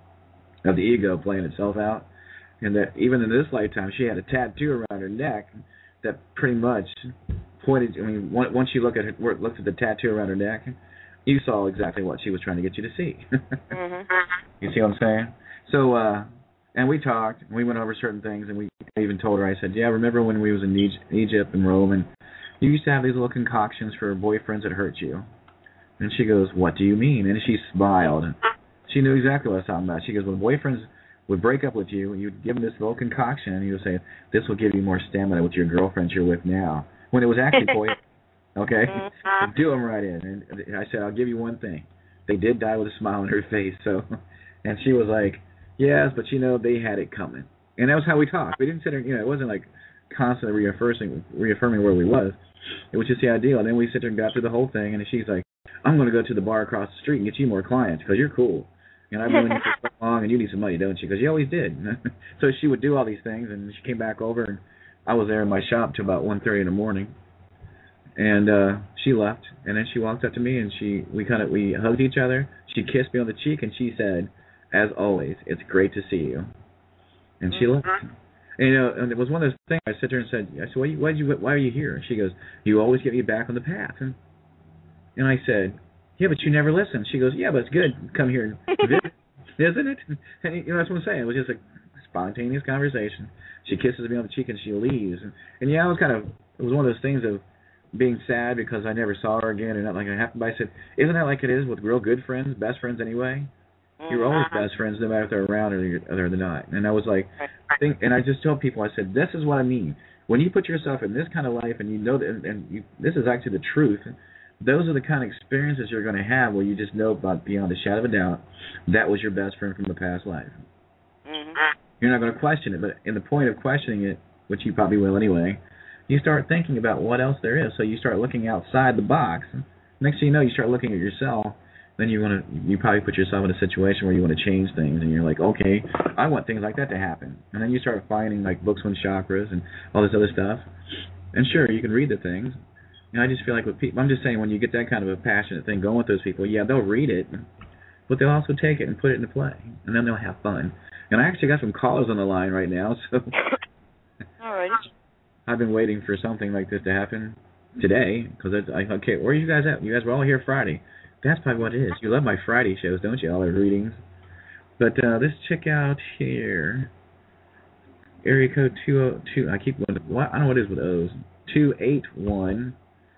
of the ego playing itself out. And that even in this lifetime, she had a tattoo around her neck that pretty much pointed. I mean, once you look at her, looked at the tattoo around her neck, you saw exactly what she was trying to get you to see. mm-hmm. You see what I'm saying? So, uh, and we talked, and we went over certain things, and we I even told her. I said, "Yeah, remember when we was in Egypt and Rome, and you used to have these little concoctions for boyfriends that hurt you?" And she goes, "What do you mean?" And she smiled. She knew exactly what I was talking about. She goes, "When boyfriends." would break up with you, and you'd give him this little concoction, and he would say, "This will give you more stamina with your girlfriends you're with now." When it was actually poison. Okay, so do them right in. And I said, "I'll give you one thing. They did die with a smile on her face." So, and she was like, "Yes, but you know they had it coming." And that was how we talked. We didn't sit there, you know, it wasn't like constantly reaffirming, reaffirming where we was. It was just the ideal. And then we sit there and got through the whole thing, and she's like, "I'm going to go to the bar across the street and get you more clients because you're cool. And I've known you for so long, and you need some money, don't you?" Because you always did. So she would do all these things, and she came back over, and I was there in my shop till about one thirty in the morning. And uh, she left, and then she walked up to me, and she we kind of we hugged each other. She kissed me on the cheek, and she said, "As always, it's great to see you." And she left. And, you know, and it was one of those things. I sit there and said, "I said, why, why, you, why are you here?" And she goes, "You always get me back on the path." And, and I said, "Yeah, but you never listen." She goes, "Yeah, but it's good to come here and visit, isn't it?" And you know, that's what I'm saying. It was just a spontaneous conversation. She kisses me on the cheek, and she leaves. And, and yeah, it was kind of it was one of those things of being sad because I never saw her again, and not like it happened. But I said, "Isn't that like it is with real good friends, best friends anyway? You're always best friends, no matter if they're around or, you're, or they're not." And I was like, I think, and I just tell people, I said, this is what I mean. When you put yourself in this kind of life, and you know that, and, and you, this is actually the truth. Those are the kind of experiences you're going to have where you just know about beyond a shadow of a doubt that was your best friend from the past life. Mm-hmm. You're not going to question it, but in the point of questioning it, which you probably will anyway, you start thinking about what else there is. So you start looking outside the box. Next thing you know, you start looking at yourself. Then you want to, you probably put yourself in a situation where you want to change things, and you're like, okay, I want things like that to happen. And then you start finding like books on chakras and all this other stuff. And sure, you can read the things. And I just feel like with people, I'm just saying, when you get that kind of a passionate thing going with those people, yeah, they'll read it, but they'll also take it and put it into play, and then they'll have fun. And I actually got some callers on the line right now, so all right. I've been waiting for something like this to happen today, because it's like, okay, where are you guys at? You guys were all here Friday. That's probably what it is. You love my Friday shows, don't you? All the readings. But uh, let's check out here. Area code two oh two. I keep going. What? I don't know what it is with O's. two eight one.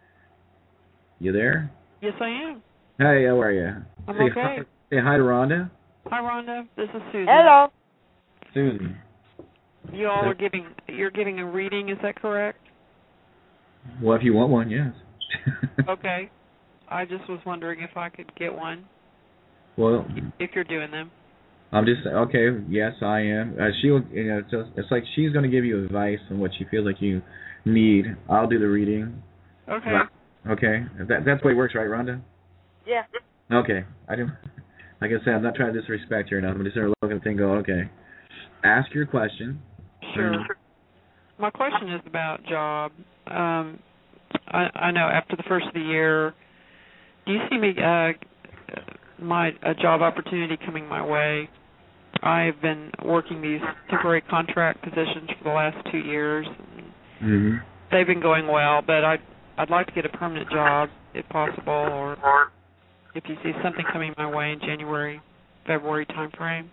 You there? Yes, I am. Hey, how are you? I'm say okay. Hi, say hi to Rhonda. Hi, Rhonda. This is Susan. Hello. Susan. You all are giving. You're giving a reading. Is that correct? Well, if you want one, yes. Okay. I just was wondering if I could get one. Well, if you're doing them. I'm just okay. Yes, I am. Uh, she'll. You know, it's, it's like she's going to give you advice on what she feels like you need. I'll do the reading. Okay. Okay. That, that's the way it works, right, Rhonda? Yeah. Okay. I do. Like I said, I'm not trying to disrespect you or nothing. I'm just looking at the thing. Go, okay. Ask your question. Sure. Um, My question is about job. Um, I, I know after the first of the year, do you see me uh, my a job opportunity coming my way? I've been working these temporary contract positions for the last two years. Mm-hmm. They've been going well, but I'd I'd like to get a permanent job if possible, or if you see something coming my way in January, February time frame.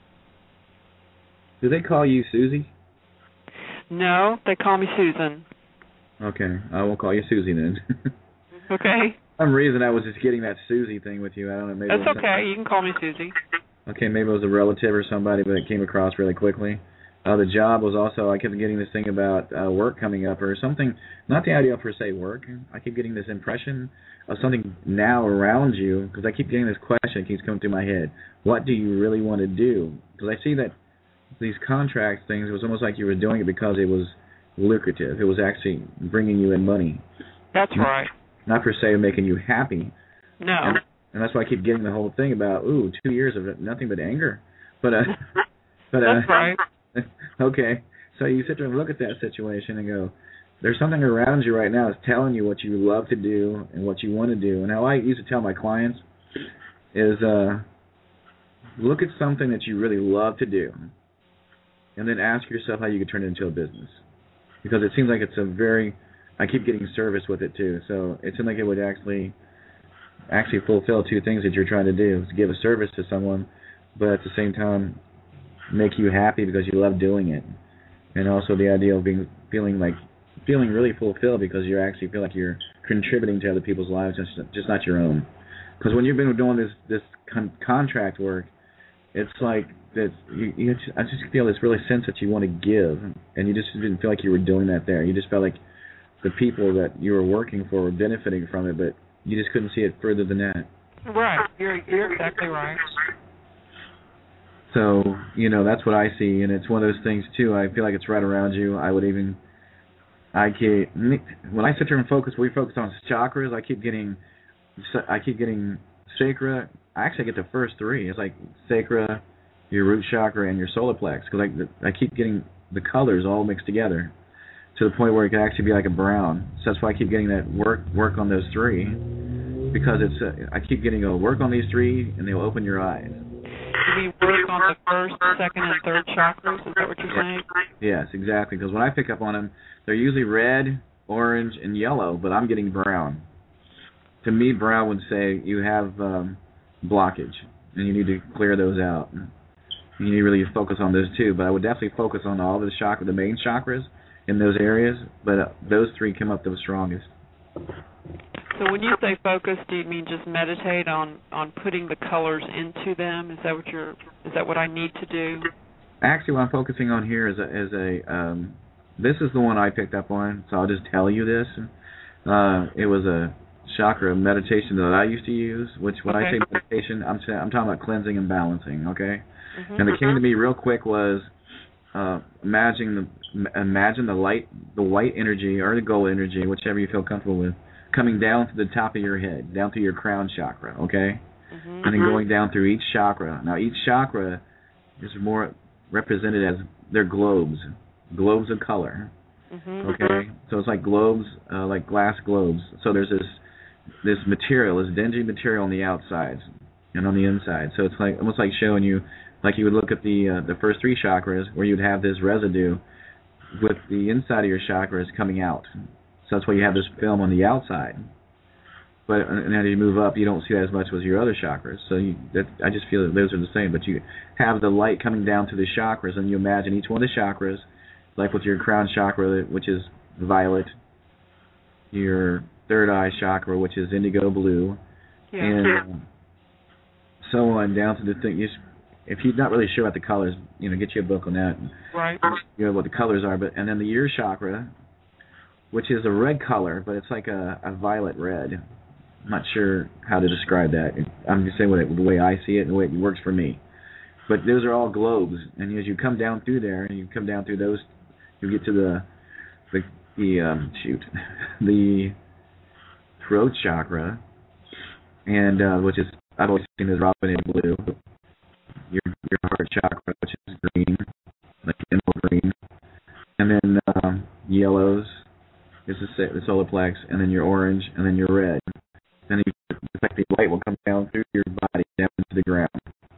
Do they call you Susie? No, they call me Susan. Okay, I won't call you Susie then. Okay. For some reason I was just getting that Susie thing with you. I don't know. Maybe That's okay. You can call me Susie. Okay, maybe it was a relative or somebody, but it came across really quickly. Uh, the job was also, I kept getting this thing about uh, work coming up or something, not the idea of per se work. I keep getting this impression of something now around you, because I keep getting this question that keeps coming through my head. What do you really want to do? Because I see that these contract things, it was almost like you were doing it because it was lucrative. It was actually bringing you in money. That's not, right. Not per se making you happy. No. And, and that's why I keep getting the whole thing about, ooh, two years of nothing but anger. But, uh, but uh, that's right. Okay, so you sit there and look at that situation and go, there's something around you right now that's telling you what you love to do and what you want to do. And how I used to tell my clients is uh, look at something that you really love to do and then ask yourself how you could turn it into a business. Because it seems like it's a very, I keep getting service with it too. So it seems like it would actually actually fulfill two things that you're trying to do, is give a service to someone, but at the same time make you happy because you love doing it. And also the idea of being feeling like feeling really fulfilled because you actually feel like you're contributing to other people's lives, just just not your own. Because when you've been doing this this con- contract work, it it's like that. You, you just, I just feel this really sense that you want to give, and you just didn't feel like you were doing that there. You just felt like the people that you were working for were benefiting from it, but you just couldn't see it further than that. Right. You're you're exactly right. So, you know, that's what I see, and it's one of those things, too. I feel like it's right around you. I would even, I keep, when I sit here and focus, we focus on chakras, I keep getting, I keep getting sacra. I actually get the first three. It's like sacra, your root chakra, and your solar plex, because I, I keep getting the colors all mixed together to the point where it can actually be like a brown. So that's why I keep getting that work work on those three, because it's uh, I keep getting a work on these three, and they'll open your eyes. Do we work on the first, second, and third chakras? Is that what you're saying? Yes, exactly. Because when I pick up on them, they're usually red, orange, and yellow, but I'm getting brown. To me, brown would say you have um, blockage, and you need to clear those out. You need to really focus on those two. But I would definitely focus on all the chakra, the main chakras in those areas. But uh, those three come up the strongest. So when you say focus, do you mean just meditate on, on putting the colors into them? Is that what you're? Is that what I need to do? Actually, what I'm focusing on here is a, is a um, this is the one I picked up on, so I'll just tell you this. Uh, it was a chakra meditation that I used to use, which when okay. I say meditation, I'm I'm talking about cleansing and balancing, okay? Mm-hmm. And it came to me real quick was uh, imagine the imagine the light, the white energy or the gold energy, whichever you feel comfortable with, coming down to the top of your head, down to your crown chakra, okay? Mm-hmm. And then going down through each chakra. Now, each chakra is more represented as they're globes, globes of color, mm-hmm. okay? So it's like globes, uh, like glass globes. So there's this this material, this dingy material on the outsides and on the inside. So it's like almost like showing you, like you would look at the uh, the first three chakras where you'd have this residue with the inside of your chakras coming out. So that's why you have this film on the outside. But and as you move up, you don't see that as much with your other chakras. So you, that, I just feel that those are the same. But you have the light coming down to the chakras, and you imagine each one of the chakras, like with your crown chakra, which is violet, your third eye chakra, which is indigo blue, yeah. and um, so on down to the thing. You, if you're not really sure about the colors, you know, get you a book on that. Right. You know what the colors are. But and then the ear chakra, which is a red color, but it's like a, a violet red. I'm not sure how to describe that. I'm just saying what it, the way I see it and the way it works for me. But those are all globes, and as you come down through there, and you come down through those, you get to the the, the um, shoot the throat chakra, and uh, which is I've always seen as Robin in blue. Your your heart chakra, which is green, like emerald green, and then um, yellows is the, the solar plex, and then your orange, and then your red. Then you, it's like the light will come down through your body down into the ground.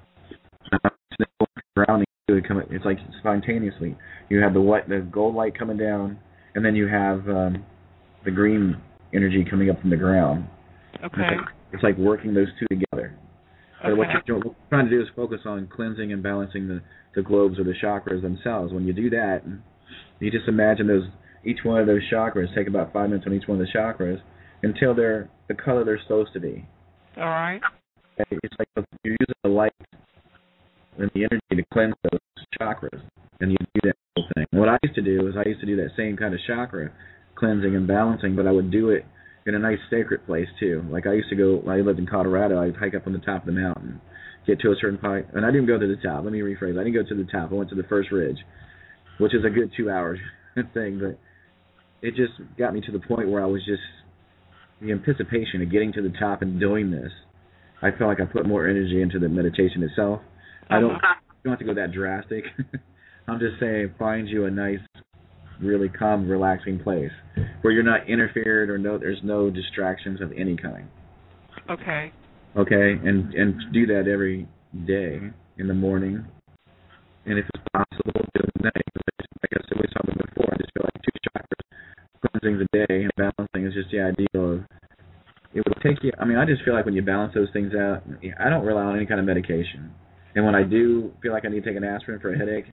Grounding, it's like spontaneously. You have the white, the gold light coming down, and then you have um, the green energy coming up from the ground. Okay. It's like, it's like working those two together. So okay. what you're, what you're trying to do is focus on cleansing and balancing the, the globes or the chakras themselves. When you do that, you just imagine those each one of those chakras. Take about five minutes on each one of the chakras until they're the color they're supposed to be. All right. It's like you're using the light and the energy to cleanse those chakras, and you do that whole thing. And what I used to do is I used to do that same kind of chakra cleansing and balancing, but I would do it in a nice sacred place too. Like I used to go, when I lived in Colorado, I'd hike up on the top of the mountain, get to a certain point, and I didn't go to the top. Let me rephrase. I didn't go to the top. I went to the first ridge, which is a good two hours thing, but it just got me to the point where I was just, the anticipation of getting to the top and doing this, I felt like I put more energy into the meditation itself. I don't, I don't have to go that drastic. I'm just saying, find you a nice, really calm, relaxing place where you're not interfered or no, there's no distractions of any kind. Okay. Okay, and and do that every day in the morning, and if it's possible, do it at night. Like I said, we talked about before, I just feel like two chakras, cleansing the day and balancing is just the ideal of. It would take you. I mean, I just feel like when you balance those things out, I don't rely on any kind of medication. And when I do feel like I need to take an aspirin for a headache,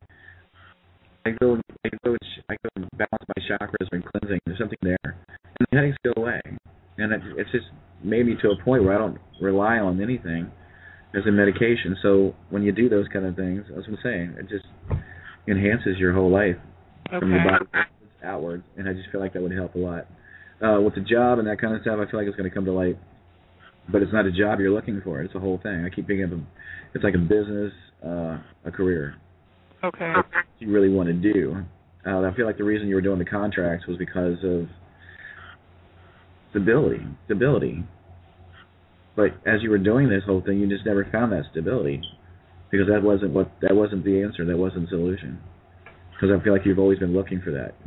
I go, I go, I go and balance my chakras and cleansing. There's something there, and the headaches go away. And it, it's just made me to a point where I don't rely on anything. as a medication. So when you do those kind of things, that's what I'm saying, it just enhances your whole life Okay. from your body outwards, and I just feel like that would help a lot. Uh, with the job and that kind of stuff, I feel like it's going to come to light, but it's not a job you're looking for. It's a whole thing. I keep thinking of a, it's like a business, uh, a career. Okay. What you really want to do. Uh, I feel like the reason you were doing the contracts was because of stability, stability. But as you were doing this whole thing, you just never found that stability because that wasn't what that wasn't the answer. That wasn't the solution. Because I feel like you've always been looking for that.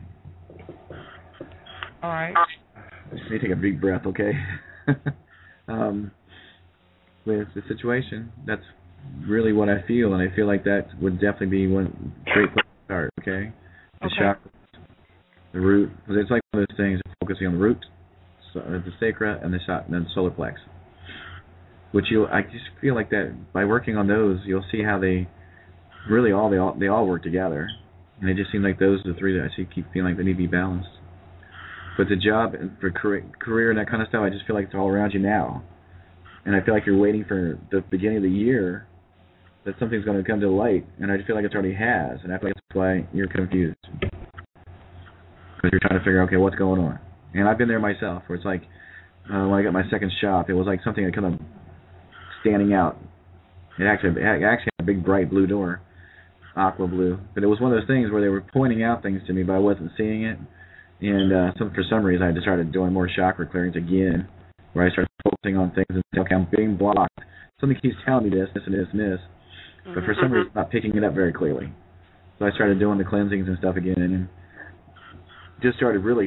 All right. Just need to take a deep breath, okay? um, with the situation, that's really what I feel, and I feel like that would definitely be one great place to start, okay? The Okay. chakra, the root, because it's like one of those things, focusing on the root, so, uh, the sacra, and the, and the solar plex. Which you, I just feel like that by working on those, you'll see how they really all they all they all work together, and it just seems like those are the three that I see keep feeling like they need to be balanced. But the job and for career, career and that kind of stuff, I just feel like it's all around you now, and I feel like you're waiting for the beginning of the year that something's going to come to light, and I just feel like it already has, and I feel like that's why you're confused because you're trying to figure out, okay, what's going on. And I've been there myself, where it's like uh, when I got my second shop, it was like something that kind of standing out. It actually, it actually had a big bright blue door, aqua blue, but it was one of those things where they were pointing out things to me, but I wasn't seeing it. And uh, some, for some reason, I just started doing more chakra clearings again, where I started focusing on things and saying, okay, I'm being blocked. Something keeps telling me this, this, and this, and this, but for some reason, I'm not picking it up very clearly. So I started doing the cleansings and stuff again, and just started really.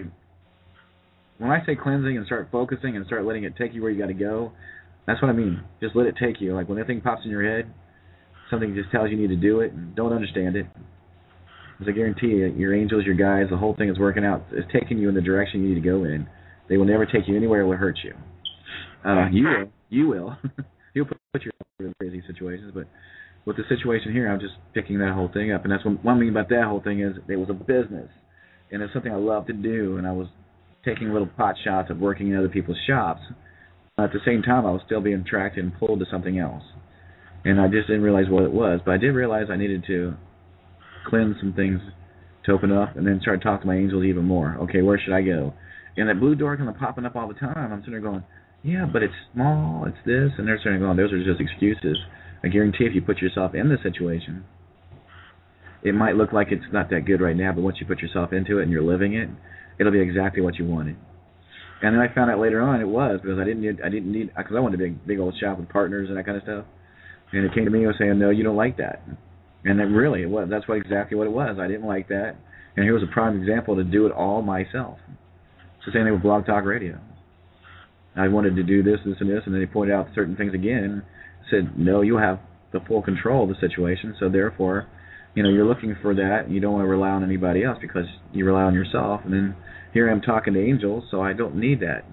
When I say cleansing and start focusing and start letting it take you where you got to go, that's what I mean. Just let it take you. Like when that thing pops in your head, something just tells you need to do it, and don't understand it. Because I guarantee you, your angels, your guides, the whole thing is working out. It's taking you in the direction you need to go in. They will never take you anywhere that will hurt you. Uh, you will. You will. You'll put, put yourself in crazy situations, but with the situation here, I'm just picking that whole thing up. And that's what one thing about that whole thing is it was a business, and it's something I love to do, and I was taking little pot shots of working in other people's shops. At the same time, I was still being attracted and pulled to something else. And I just didn't realize what it was, but I did realize I needed to cleanse some things to open up and then start talking to my angels even more. Okay, where should I go? And that blue door kind of popping up all the time. I'm sitting there going, yeah, but it's small, it's this, and they're starting going, those are just excuses. I guarantee if you put yourself in the situation, it might look like it's not that good right now, but once you put yourself into it and you're living it, it'll be exactly what you wanted. And then I found out later on it was because I didn't need, I didn't need, because I wanted a big, big old shop with partners and that kind of stuff. And it came to me and was saying, no, you don't like that. And it really, it was, that's what exactly what it was. I didn't like that. And here was a prime example to do it all myself. It's the same thing with Blog Talk Radio. I wanted to do this, this, and this, and then he pointed out certain things again. Said, no, you have the full control of the situation, so therefore, you know, you're looking for that. You don't want to rely on anybody else because you rely on yourself. And then here I'm talking to angels, so I don't need that.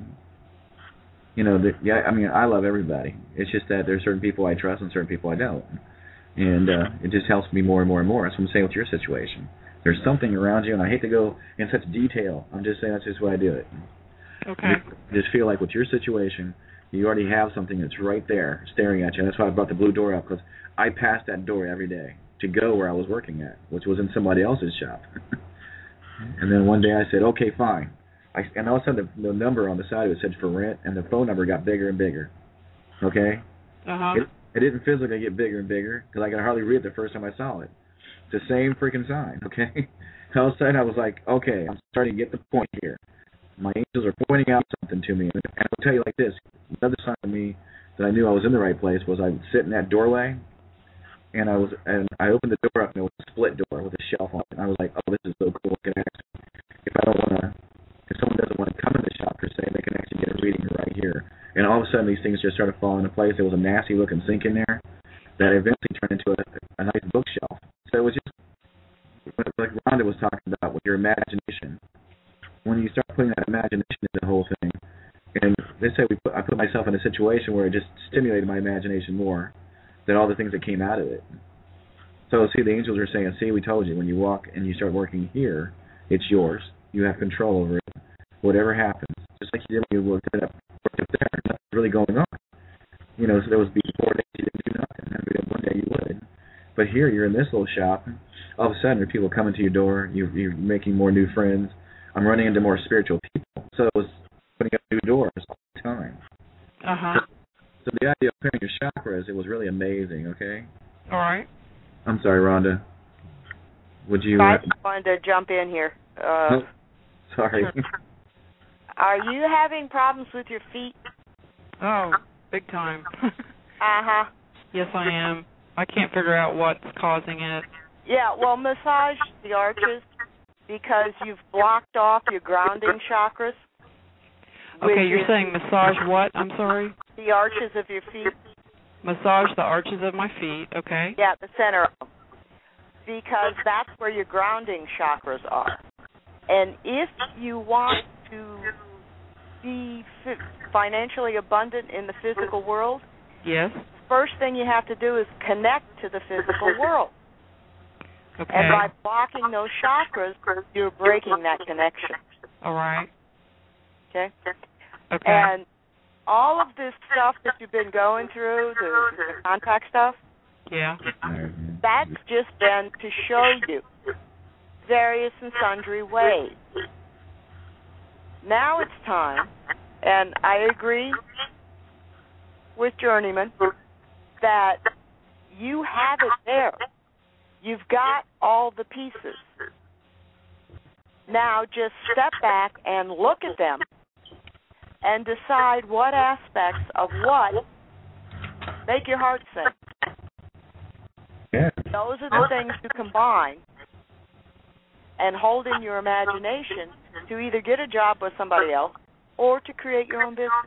You know, the, yeah, I mean, I love everybody. It's just that there's certain people I trust and certain people I don't. And uh, it just helps me more and more and more. That's what I'm saying with your situation. There's something around you, and I hate to go in such detail. I'm just saying that's just why I do it. Okay. I just feel like with your situation, you already have something that's right there staring at you. And that's why I brought the blue door up, because I passed that door every day to go where I was working at, which was in somebody else's shop. And then one day I said, okay, fine. I, and all of a sudden the, the number on the side of it said for rent, and the phone number got bigger and bigger. Okay? Uh-huh. It, it didn't physically get bigger and bigger, because I could hardly read it the first time I saw it. It's the same freaking sign, okay? All of a sudden I was like, okay, I'm starting to get the point here. My angels are pointing out something to me. And I'll tell you like this, another sign of me that I knew I was in the right place was I would sit in that doorway, and I was and I opened the door up, and it was a split door with a shelf on it. And I was like, oh, this is so cool. I can actually, if I don't want to, if someone doesn't want to come in the shop per se, they can actually get a reading right here. And all of a sudden, these things just started falling into place. There was a nasty looking sink in there that eventually turned into a, a nice bookshelf. So it was just, like Rhonda was talking about, with your imagination. When you start putting that imagination into the whole thing, and they say we put, I put myself in a situation where it just stimulated my imagination more than all the things that came out of it. So, see, the angels are saying, see, we told you, when you walk and you start working here, it's yours. You have control over it. Whatever happens, just like you did when you worked it up, worked up there, nothing's really going on. You know, so there was before days you didn't do But here, you're in this little shop. All of a sudden, there are people coming to your door. You, you're making more new friends. I'm running into more spiritual people. So it was putting up new doors all the time. Uh-huh. So, so the idea of clearing your chakras, it was really amazing, okay? All right. I'm sorry, Rhonda. Would you... I Uh, just wanted to jump in here. Uh, oh, sorry. Are you having problems with your feet? Oh, big time. Uh-huh. Yes, I am. I can't figure out what's causing it. Yeah, well, massage the arches because you've blocked off your grounding chakras. with Okay, you're your- saying massage what? I'm sorry? The arches of your feet. Massage the arches of my feet, okay. Yeah, the center of them. Because that's where your grounding chakras are. And if you want to be fi- financially abundant in the physical world, Yes. first thing you have to do is connect to the physical world. Okay. And by blocking those chakras, you're breaking that connection. All right. Okay? Okay. And all of this stuff that you've been going through, the, the contact stuff, yeah. that's just been to show you various and sundry ways. Now it's time, and I agree with Journeyman, that you have it there. You've got all the pieces. Now just step back and look at them and decide what aspects of what make your heart sing. Yeah. Those are the things you combine and hold in your imagination to either get a job with somebody else or to create your own business.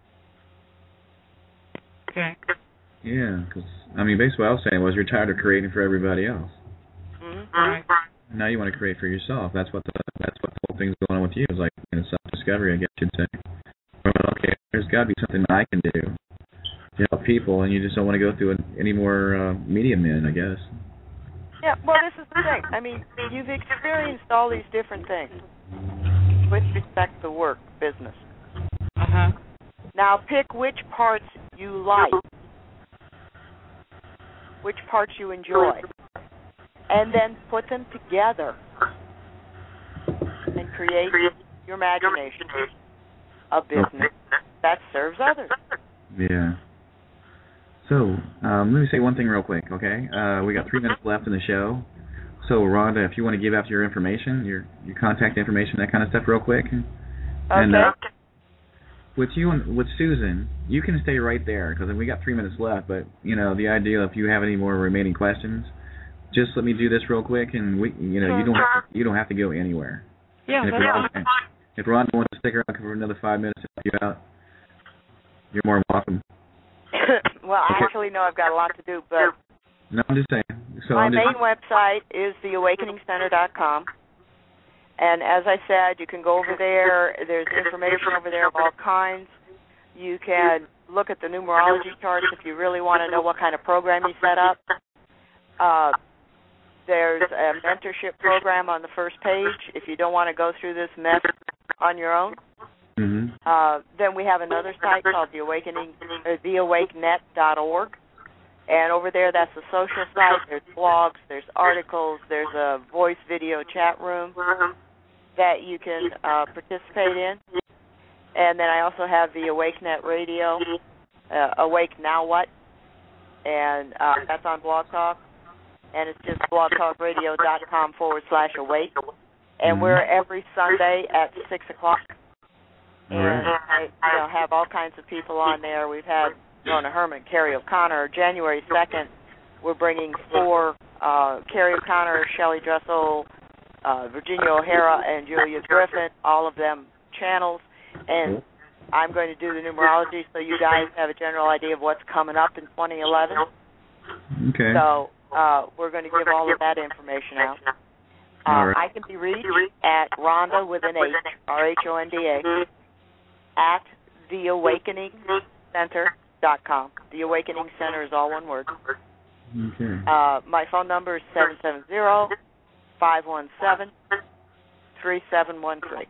Okay. Yeah, because, I mean, basically what I was saying was you're tired of creating for everybody else. Mm-hmm. Right. Now you want to create for yourself. That's what the that's what the whole thing's going on with you. Is like, you know, self-discovery, I guess you'd say. Well, okay, there's got to be something I can do to help people, and you just don't want to go through any more uh, media men, I guess. Yeah, well, this is the thing. I mean, you've experienced all these different things with respect to work, business. Uh-huh. Now pick which parts you like, which parts you enjoy, and then put them together and create your imagination of business that serves others. Yeah. So, um, let me say one thing real quick, okay? Uh, we got three minutes left in the show. So, Rhonda, if you want to give out your information, your your contact information, that kind of stuff real quick. Okay. And, uh, with you and with Susan, you can stay right there because we got three minutes left. But you know, the idea, if you have any more remaining questions, just let me do this real quick, and we, you know, you don't have to, you don't have to go anywhere. Yeah, And if that's Rhonda, fine. if Rhonda wants to stick around for another five minutes to help you out, you're more than welcome. Well, I actually know I've got a lot to do, but No, I'm just saying. So my I'm just, main website is the awakening center dot com. And as I said, you can go over there. There's information over there of all kinds. You can look at the numerology charts if you really want to know what kind of program you set up. Uh, there's a mentorship program on the first page if you don't want to go through this mess on your own. mm-hmm. Uh, then we have another site called the Awakening, uh, the awake net dot org. And over there, that's a social site. There's blogs, there's articles, there's a voice video chat room that you can uh, participate in. And then I also have the AwakeNet Radio, uh, Awake Now What, and uh, that's on Blog Talk. And it's just blogtalkradio.com forward slash awake. And Mm-hmm. we're every Sunday at six o'clock. And All right. I you know, have all kinds of people on there. We've had Rona Herman, Carrie O'Connor. January second, we're bringing four, uh, Carrie O'Connor, Shelley Dressel, uh, Virginia O'Hara, and Julia Griffin, all of them channels. And I'm going to do the numerology so you guys have a general idea of what's coming up in twenty eleven. Okay. So uh, we're going to give all of that information out. Uh, All right. I can be reached at Rhonda with an H, R H O N D A, at the awakening center dot com. The Awakening Center is all one word. Okay. Uh, my phone number is seven seven zero, five one seven, three seven one three.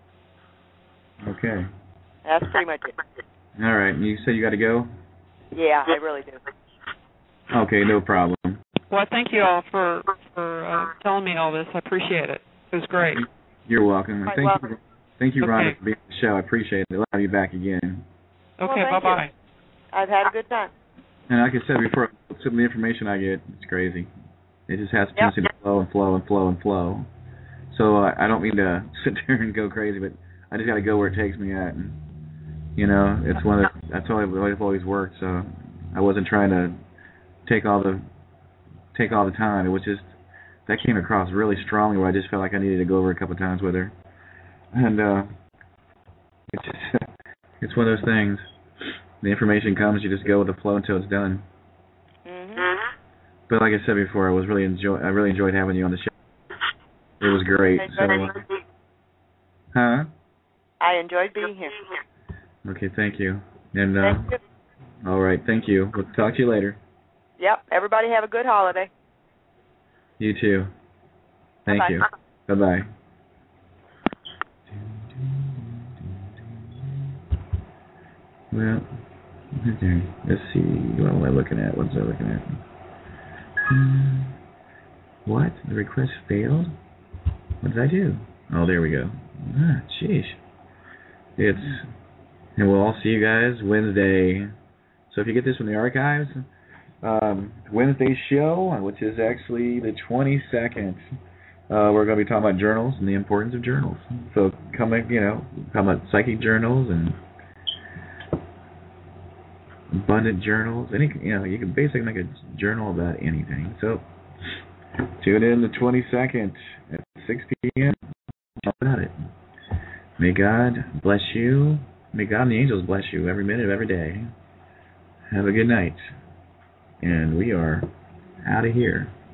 Okay. That's pretty much it. All right. You say you got to go? Yeah, I really do. Okay, no problem. Well, thank you all for for uh, telling me all this. I appreciate it. It was great. You're welcome. And thank welcome. you, thank you, Okay. Rhonda, for being on the show. I appreciate it. I'll have you back again. Well, Okay, thank bye-bye. I've had a good time. And like I said before, some of the information I get, it's crazy. It just has a Yep. tendency to flow and flow and flow and flow. So I, I don't mean to sit there and go crazy, but I just got to go where it takes me at. And, you know, it's one of the, that's how I've always worked. So I wasn't trying to take all the take all the time. It was just, that came across really strongly where I just felt like I needed to go over a couple of times with her. And uh, it's just, it's one of those things. The information comes, you just go with the flow until it's done. Mhm. But like I said before, I was really enjoy. I really enjoyed having you on the show. It was great. I So, enjoyed, uh, huh? I enjoyed being here. Okay, thank you. And uh, Thank you. all right, thank you. We'll talk to you later. Yep. Everybody have a good holiday. You too. Thank Bye-bye. you. Bye bye. Well, okay. Let's see. What am I looking at? What was I looking at? Hmm. What? The request failed? What did I do? Oh, there we go. Ah, sheesh. It's, and we'll all see you guys Wednesday. So if you get this from the archives, um, Wednesday's show, which is actually the twenty-second, uh, we're going to be talking about journals and the importance of journals. So coming, you know, talking about psychic journals and abundant journals. Any, you know, you can basically make a journal about anything. So tune in the twenty-second at six p.m. Talk about it. May God bless you. May God and the angels bless you every minute of every day. Have a good night. And we are out of here.